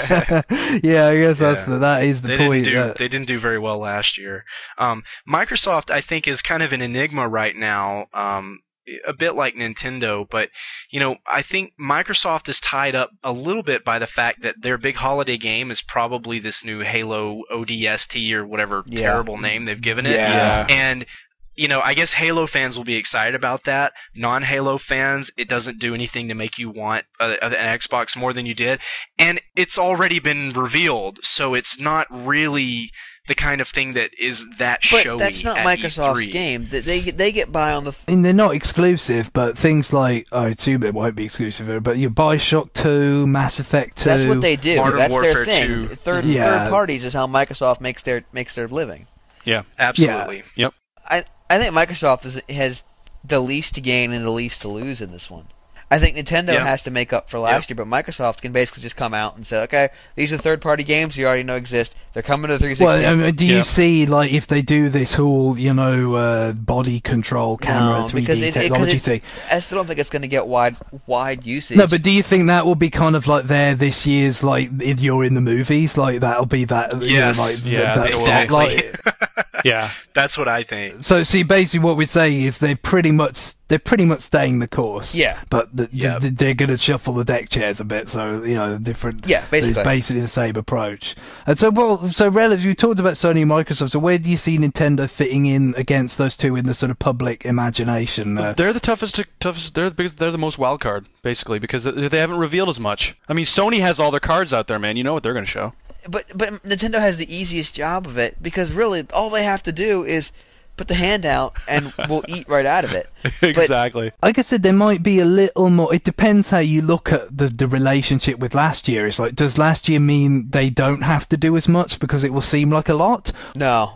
Yeah, I guess that's Yeah. the, that is the they point. Didn't do, that- they didn't do very well last year. Um, Microsoft, I think, is kind of an enigma right now, um, a bit like Nintendo. But, you know, I think Microsoft is tied up a little bit by the fact that their big holiday game is probably this new Halo O D S T or whatever Yeah. terrible name they've given it. Yeah. And you know, I guess Halo fans will be excited about that. Non-Halo fans, it doesn't do anything to make you want a, a, an Xbox more than you did. And it's already been revealed, so it's not really the kind of thing that is that But showy that's not at Microsoft's E three. game. They they they get by on the. I mean, they're not exclusive, but things like, I assume it won't be exclusive, but your Bioshock two, Mass Effect two. That's what they do. Modern That's Warfare their thing. two. Third Yeah. third parties is how Microsoft makes their makes their living. Yeah. Absolutely. Yep. I I think Microsoft is, has the least to gain and the least to lose in this one. I think Nintendo Yeah. has to make up for last year, but Microsoft can basically just come out and say, okay, these are third-party games you already know exist. They're coming to the three sixty. Well, I mean, do you Yeah. see, like, if they do this whole, you know, uh, body control camera no, three D because it, it, 'cause technology it's, thing? I still don't think it's going to get wide wide usage. No, but do you think that will be kind of like there this year's, like, if you're in the movies? Like, that'll be that, you know, Yes. like, Yeah, that exactly. spotlight? Yeah. That's what I think. So, see, basically, what we're saying is they're pretty much they're pretty much staying the course. Yeah. but the, Yeah. the, they're going to shuffle the deck chairs a bit. So, you know, different. Yeah, basically. it's basically the same approach. And so, well, so relative, you talked about Sony and Microsoft. So, where do you see Nintendo fitting in against those two in the sort of public imagination? Uh, They're the toughest, toughest. They're the biggest, they're the most wild card, basically, because they haven't revealed as much. I mean, Sony has all their cards out there, man. You know what they're going to show. But but Nintendo has the easiest job of it because really all they have to do is put the hand out and we'll eat right out of it. Exactly. Like I said, there might be a little more. It depends how you look at the, the relationship with last year. It's like, does last year mean they don't have to do as much because it will seem like a lot? No.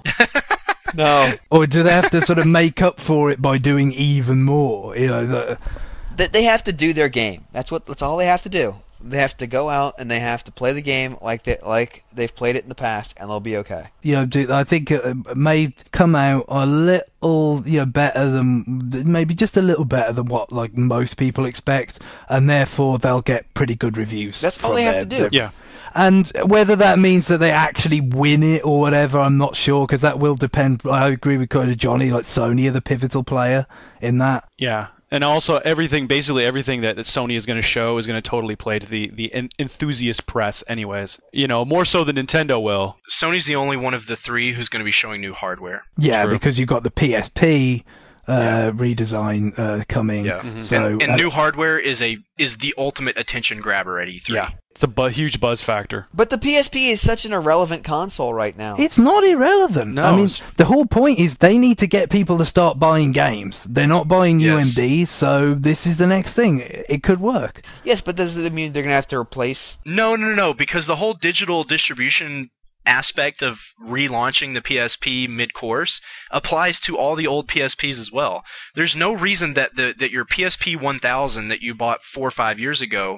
No. Or do they have to sort of make up for it by doing even more? You know, the, They, they have to do their game. That's what. That's all they have to do. They have to go out and they have to play the game like they like they've played it in the past, and they'll be okay. you know, do, I think it may come out a little, you know, better than, maybe just a little better than what like most people expect, and therefore they'll get pretty good reviews. That's all from they have their- to do. their- Yeah. And whether that means that they actually win it or whatever, I'm not sure, because that will depend. I agree with kind of Johnny, like Sony are the pivotal player in that. Yeah. And also, everything, basically everything that, that Sony is going to show is going to totally play to the, the en- enthusiast press anyways. You know, more so than Nintendo will. Sony's the only one of the three who's going to be showing new hardware. Yeah, True. because you've got the P S P uh, redesign uh, coming. Yeah. So and and uh, new hardware is a is the ultimate attention grabber at E three. Yeah. It's a bu- huge buzz factor. But the P S P is such an irrelevant console right now. it's not irrelevant. No, I mean, it's- the whole point is they need to get people to start buying games. They're not buying Yes. U M Ds, so this is the next thing. It could work. Yes, but does it mean they're going to have to replace? No, no, no, no, because the whole digital distribution aspect of relaunching the P S P mid-course applies to all the old P S Ps as well. There's no reason that the that your P S P one thousand that you bought four or five years ago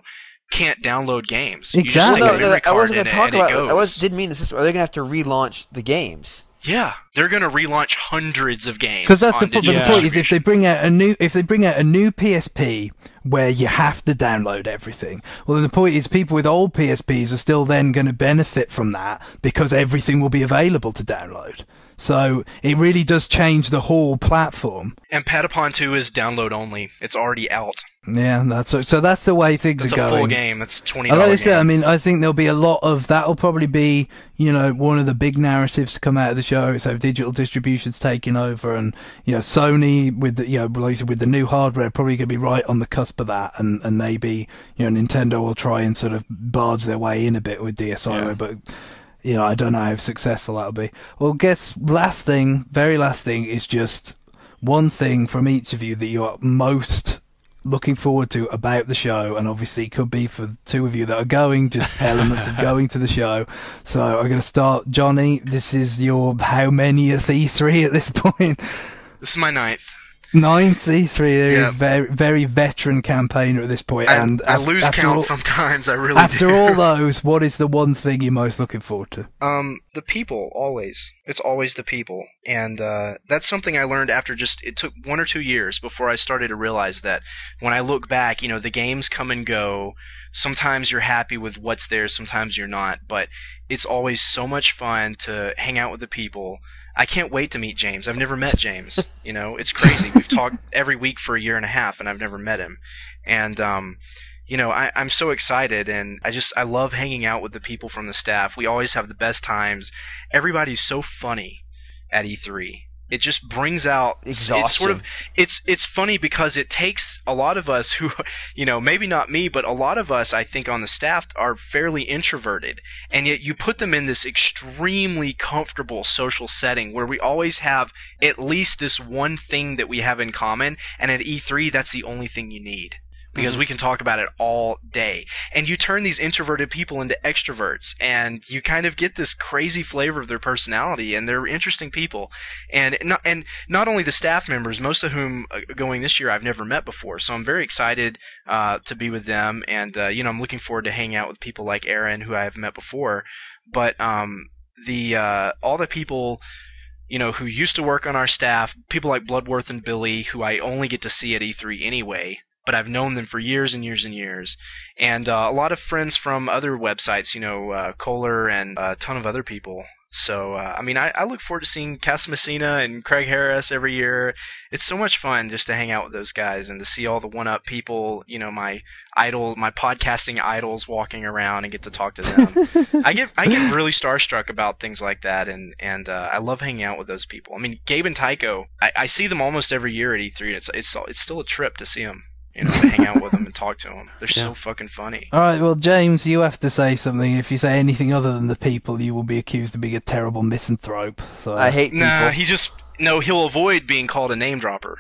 can't download games. You just Exactly. take a Well, no, no, memory I card wasn't and going to it- talk and it about. I goes. was didn't mean the system. Are they going to have to relaunch the games? Yeah, they're going to relaunch hundreds of games. Because that's the, on pro- digital the point is if they distribution. bring out a new if they bring out a new P S P where you have to download everything, well then the point is people with old P S Ps are still then going to benefit from that because everything will be available to download. So it really does change the whole platform. And Patapon two is download only. It's already out. Yeah, that's so. So that's the way things It's are a going. full game. It's twenty Like I dollars. said, I mean, I think there'll be a lot of that'll probably be, you know, one of the big narratives to come out of the show. It's how digital distribution's taking over, and you know, Sony with the, you know, like I said, with the new hardware, probably going to be right on the cusp of that, and and maybe you know, Nintendo will try and sort of barge their way in a bit with D S i, Yeah. but. You know, I don't know how successful that'll be. Well, guess last thing, very last thing is just one thing from each of you that you're most looking forward to about the show, and obviously could be for the two of you that are going, just elements of going to the show. So I'm going to start, Johnny. This is your how manyth E three at this point? This is my ninth. Ninth E three. There Yeah. is very, very veteran campaigner at this point, I, and I af- lose after count all, sometimes. I really After do. all those, what is the one thing you're most looking forward to? Um, the people, always. It's always the people. And uh, that's something I learned after just, it took one or two years before I started to realize that when I look back, you know, the games come and go. Sometimes you're happy with what's there, sometimes you're not. But it's always so much fun to hang out with the people. I can't wait to meet James. I've never met James. You know, it's crazy. We've talked every week for a year and a half, and I've never met him. And, um, you know, I, I'm so excited, and I just, I love hanging out with the people from the staff. We always have the best times. Everybody's so funny at E three. It just brings out, it's sort of, it's, it's funny because it takes a lot of us who, you know, maybe not me, but a lot of us, I think, on the staff are fairly introverted. And yet you put them in this extremely comfortable social setting where we always have at least this one thing that we have in common. And at E three, that's the only thing you need. Because mm-hmm. we can talk about it all day. And you turn these introverted people into extroverts, and you kind of get this crazy flavor of their personality, and they're interesting people. And not, and not only the staff members, most of whom uh, going this year I've never met before, so I'm very excited uh, to be with them, and uh, you know, I'm looking forward to hanging out with people like Aaron, who I have met before. But um, the uh, all the people, you know, who used to work on our staff, people like Bloodworth and Billy, who I only get to see at E three anyway, but I've known them for years and years and years. And uh, a lot of friends from other websites, you know, uh, Kohler and a ton of other people. So, uh, I mean, I, I look forward to seeing Cas Messina and Craig Harris every year. It's so much fun just to hang out with those guys and to see all the one-up people, you know, my idol, my podcasting idols walking around and get to talk to them. I get I get really starstruck about things like that, and, and uh, I love hanging out with those people. I mean, Gabe and Tycho, I, I see them almost every year at E three. It's, it's, it's still a trip to see them. You know, to hang out with them and talk to them. They're yeah. so fucking funny. All right, well, James, you have to say something. If you say anything other than the people, you will be accused of being a terrible misanthrope. So I hate people. Nah, he just no. He'll avoid being called a name dropper.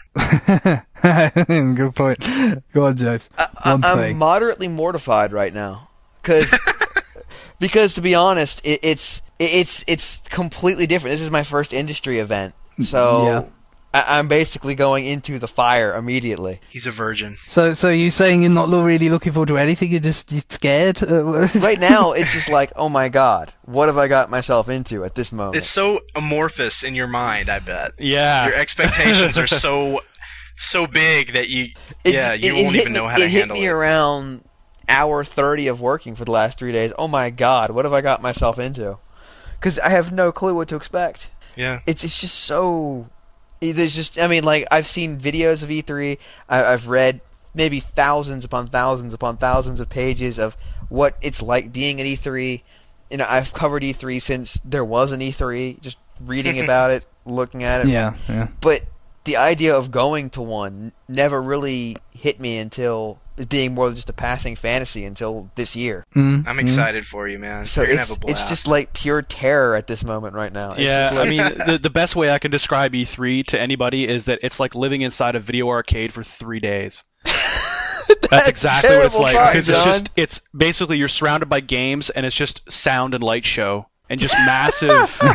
Good point. Go on, James. I, One I'm thing. moderately mortified right now because because to be honest, it, it's it's it's completely different. This is my first industry event, so. Yeah. I'm basically going into the fire immediately. He's a virgin. So, so you're saying you're not really looking forward to anything? You're just you're scared. Right now, it's just like, oh my god, what have I got myself into at this moment? It's so amorphous in your mind. I bet. Yeah. Your expectations are so so big that you it, yeah you it, it won't even me, know how it to hit handle me it. Around hour thirty of working for the last three days. Oh my god, what have I got myself into? Because I have no clue what to expect. Yeah. It's it's just so. There's just, I mean, like, I've seen videos of E three, I, I've read maybe thousands upon thousands upon thousands of pages of what it's like being at E three. You know, I've covered E three since there was an E three, just reading about it, looking at it. Yeah, yeah. But the idea of going to one never really hit me until it being more than just a passing fantasy until this year. Mm, I'm mm. excited for you, man. So You're gonna it's have a blast. it's just like pure terror at this moment right now. It's Yeah, just like, I mean, the, the best way I can describe E three to anybody is that it's like living inside a video arcade for three days. That's, That's exactly what it's terrible like. thought, Because it's John. just, it's basically you're surrounded by games and it's just sound and light show and just massive.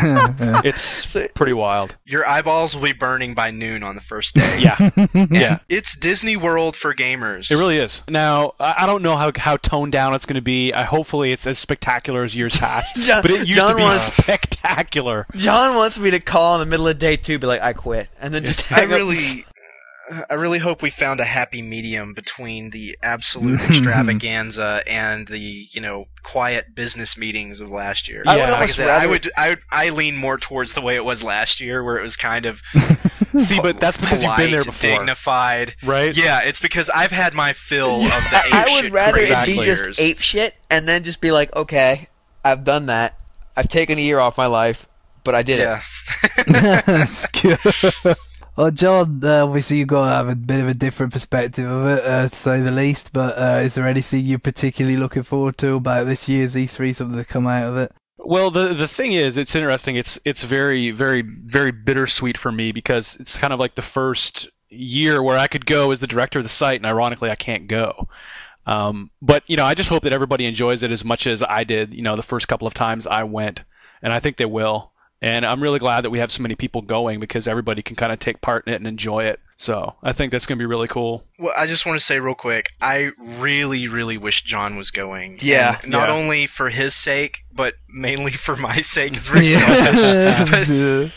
It's pretty wild. Your eyeballs will be burning by noon on the first day. Yeah, yeah. It's Disney World for gamers. It really is. Now, I I don't know how, how toned down it's going to be. I, hopefully it's as spectacular as years past. John, but it used John to be wants, spectacular. John wants me to call in the middle of day two, be like, I quit, and then just I hang up. really, I really hope we found a happy medium between the absolute extravaganza and the, you know, quiet business meetings of last year. I would Yeah. Like I almost said, rather- I would, I would, I lean more towards the way it was last year, where it was kind of See, but that's because you've been there polite, before. dignified. Right? Yeah, it's because I've had my fill of the ape I shit would rather crazy it be years. just ape shit, and then just be like, okay, I've done that. I've taken a year off my life, but I did Yeah. That's good. Well, John, uh, obviously you've got to have a bit of a different perspective of it, uh, to say the least, but uh, is there anything you're particularly looking forward to about this year's E three, something to come out of it? Well, the the thing is, it's interesting. It's it's very, very, very bittersweet for me because it's kind of like the first year where I could go as the director of the site, and ironically, I can't go. Um, but, you know, I just hope that everybody enjoys it as much as I did, you know, the first couple of times I went, and I think they will. And I'm really glad that we have so many people going because everybody can kind of take part in it and enjoy it. So I think that's going to be really cool. Well, I just want to say real quick, I really, really wish John was going. Yeah. And not Yeah. only for his sake, but mainly for my sake. It's very selfish. But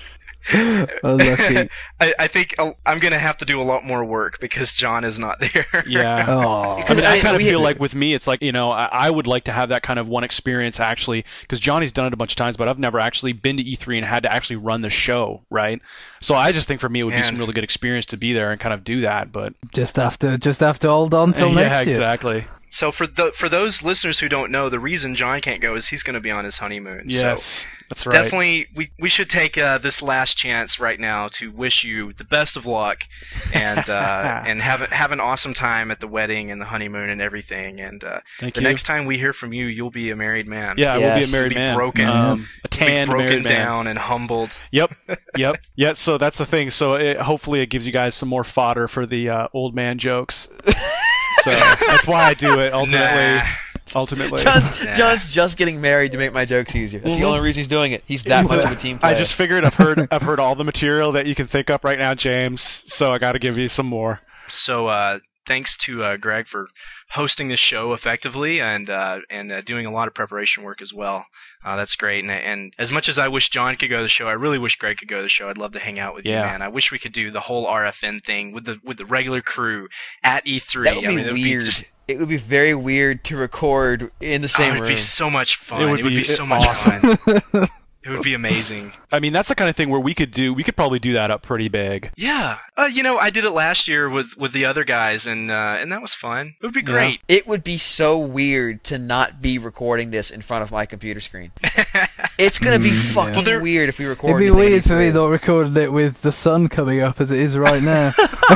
Unlucky. I, I think I'll- I'm going to have to do a lot more work because John is not there. Yeah. Oh. I mean, I I- kind of we- feel like with me, it's like, you know, I, I would like to have that kind of one experience actually, because Johnny's done it a bunch of times, but I've never actually been to E three and had to actually run the show, right? So I just think for me it would be Man. some really good experience to be there and kind of do that. But Just have to, just have to hold on till yeah, next year. exactly. So for the, for those listeners who don't know, the reason John can't go is he's going to be on his honeymoon. Yes, So that's right. definitely, we, we should take uh, this last chance right now to wish you the best of luck and uh, and have a- have an awesome time at the wedding and the honeymoon and everything. And uh, Thank the you. next time we hear from you, you'll be a married man. Yeah, I will be Yes. a married Be man. broken. Um, a Be tan broken married man. down and humbled. Yep, yep, yeah. So that's the thing. So it, hopefully it gives you guys some more fodder for the uh, old man jokes. So that's why I do it. Ultimately, Nah. ultimately. John's, Nah. John's just getting married to make my jokes easier. That's the Mhm. only reason he's doing it. He's that much of a team player. I just figured I've heard I've heard all the material that you can think up right now, James. So I got to give you some more. So uh, thanks to uh, Greg for hosting this show effectively and uh, and uh, doing a lot of preparation work as well. Uh, that's great. And, and as much as I wish John could go to the show, I really wish Greg could go to the show. I'd love to hang out with you, Yeah. man. I wish we could do the whole R F N thing with the with the regular crew at E three. that would be I mean, it would weird. Be just, It would be very weird to record in the oh, same it would room. be so much fun. It It would would, be be, so much awesome. fun. It would be amazing. I mean, that's the kind of thing where we could do. We could probably do that up pretty big. Yeah. Uh, you know, I did it last year with, with the other guys, and uh, and that was fun. It would be great. It would be so weird to not be recording this in front of my computer screen. It's gonna be fucking Well, there- weird if we record. It'd be anything weird for me before. not recording it with the sun coming up as it is right now.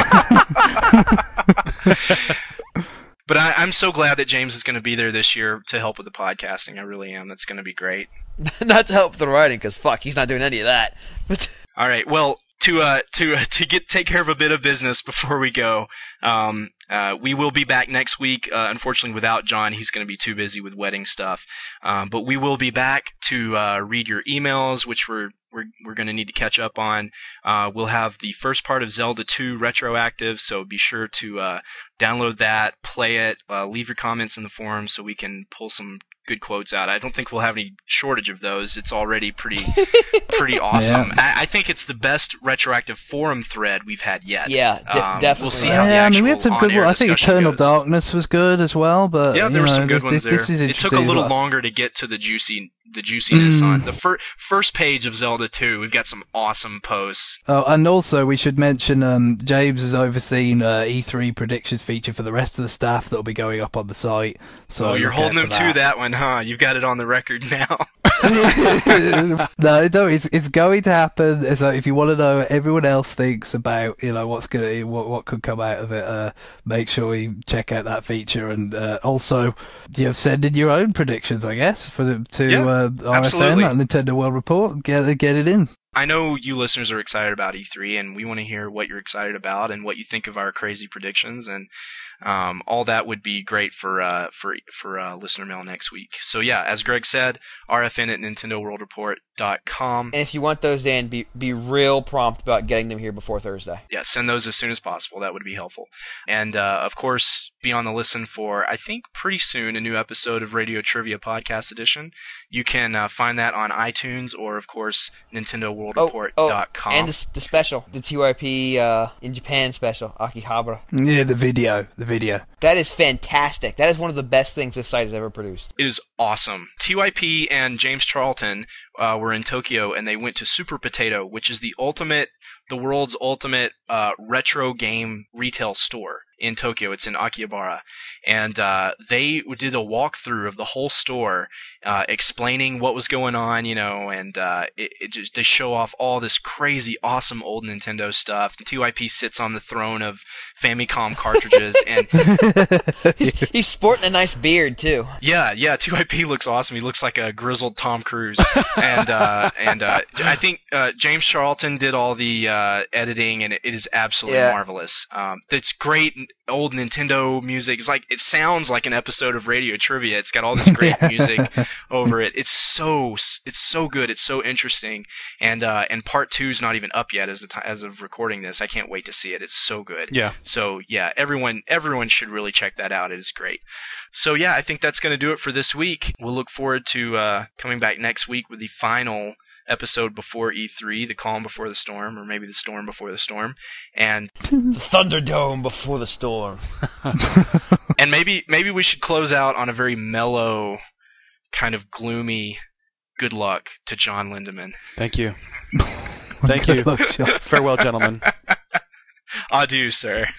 But I, I'm so glad that James is going to be there this year to help with the podcasting. I really am. That's going to be great. Not to help the writing, because fuck, he's not doing any of that. But All right. Well, to uh, to uh, to get take care of a bit of business before we go, um, uh, we will be back next week. Uh, unfortunately, without John, he's going to be too busy with wedding stuff. Um, but we will be back to uh, read your emails, which we're we're we're going to need to catch up on. Uh, we'll have the first part of Zelda two retroactive, so be sure to uh, download that, play it, uh, leave your comments in the forum so we can pull some good quotes out. I don't think we'll have any shortage of those. It's already pretty pretty awesome. I, I think it's the best retroactive forum thread we've had yet. Yeah, de- Um, definitely. We'll see how the yeah, I actual mean, we had some good on-air ones. I think discussion Eternal goes. Darkness was good as well, but Yeah, you there were know, some good this, ones this, there. This is It took a interesting, little but- longer to get to the juicy the juiciness Mm. on the fir- first page of Zelda two. We've got some awesome posts. Oh, and also we should mention um, James has overseen uh, E three predictions feature for the rest of the staff that'll be going up on the site. So So you're look holding out them for to that one, huh? You've got it on the record now. no, no, it's it's going to happen. So if you want to know what everyone else thinks about, you know, what's gonna what what could come out of it, uh, make sure you check out that feature, and uh, also you have send in your own predictions, I guess, for the, to Yeah, uh, R F N, absolutely. that Nintendo World Report. Get get it in. I know you listeners are excited about E three, and we want to hear what you're excited about and what you think of our crazy predictions. And Um, all that would be great for uh, for for uh, listener mail next week. So yeah, as Greg said, R F N at Nintendo World Report dot com. And if you want those, Dan, be be real prompt about getting them here before Thursday. Yeah, send those as soon as possible. That would be helpful. And uh, of course, be on the listen for, I think, pretty soon, a new episode of Radio Trivia Podcast Edition. You can uh, find that on iTunes or, of course, Nintendo World Report dot com. Oh, oh, and the, the special, the T Y P uh, in Japan special, Akihabara. Yeah, the video, the video. That is fantastic. That is one of the best things this site has ever produced. It is awesome. T Y P and James Charlton uh, were in Tokyo, and they went to Super Potato, which is the ultimate, the world's ultimate uh, retro game retail store in Tokyo. It's in Akihabara. And uh, they did a walkthrough of the whole store, uh, explaining what was going on, you know, and uh, it, it just, they show off all this crazy, awesome old Nintendo stuff. And T Y P sits on the throne of Famicom cartridges, and he's, he's sporting a nice beard, too. Yeah, yeah, T Y P looks awesome. He looks like a grizzled Tom Cruise. and uh, and uh, I think uh, James Charlton did all the uh, editing, and it, it is absolutely Yeah. marvelous. Um, it's great old Nintendo music. It's like, it sounds like an episode of Radio Trivia. It's got all this great music over it. It's so it's so good. It's so interesting. And uh, and part two is not even up yet as the t- as of recording this. I can't wait to see it. It's so good. Yeah. So yeah, everyone everyone should really check that out. It is great. So yeah, I think that's going to do it for this week. We'll look forward to uh, coming back next week with the final episode before E three, the calm before the storm, or maybe the storm before the storm, and The Thunderdome before the storm. and maybe maybe we should close out on a very mellow, kind of gloomy good luck to John Lindemann. Thank you. Thank you. Good luck, John. Farewell, gentlemen. Adieu, sir.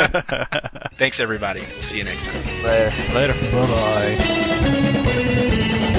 Thanks, everybody. See you next time. Later. Later. Bye-bye.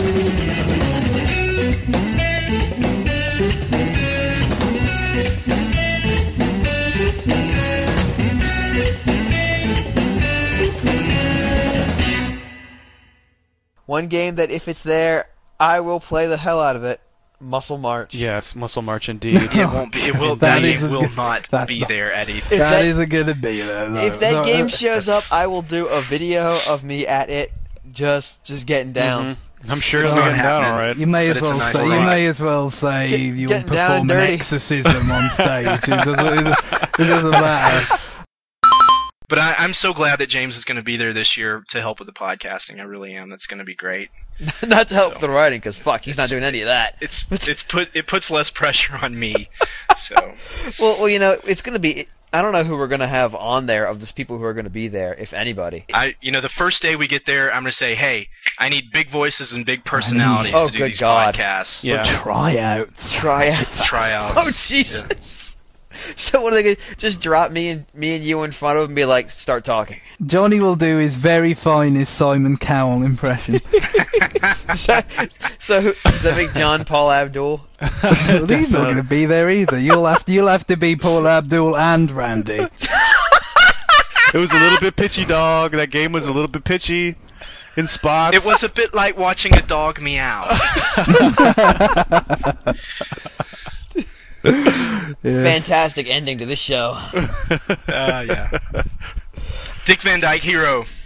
One game that, if it's there, I will play the hell out of it. Muscle March. Yes, Muscle March indeed. It won't be. It will. That That is game a will good- not that's be not- there at E If three. That that- isn't going to be there, though. If that No, game uh, shows up, I will do a video of me at it, just just getting down. I'm sure it's It's not going down happening. all right. You may But as it's a well nice say you thought. may as well say Get- you'll getting down and perform an dirty. exorcism on stage. It doesn't, it doesn't matter. But I, I'm so glad that James is going to be there this year to help with the podcasting. I really am. That's going to be great. Not to help So- the writing, because fuck, he's not doing any of that. It's it's put it puts less pressure on me. So Well, well, you know, it's gonna be. I don't know who we're gonna have on there of these people who are gonna be there, if anybody. I, you know, the first day we get there, I'm going to say, hey, I need big voices and big personalities Oh, to do good these God. podcasts. Yeah. Tryouts. Try out. Tryouts. Oh Jesus! So what are they gonna just drop me and me and you in front of them and be like, start talking? Johnny will do his very finest Simon Cowell impression. so, so who- does that make John Paul Abdul? Well, he's not going to be there either. You'll have to, you'll have to be Paul Abdul and Randy. It was a little bit pitchy, dog. That game was a little bit pitchy in spots. It was a bit like watching a dog meow. Yes. Fantastic ending to this show. Uh, yeah. Dick Van Dyke Hero.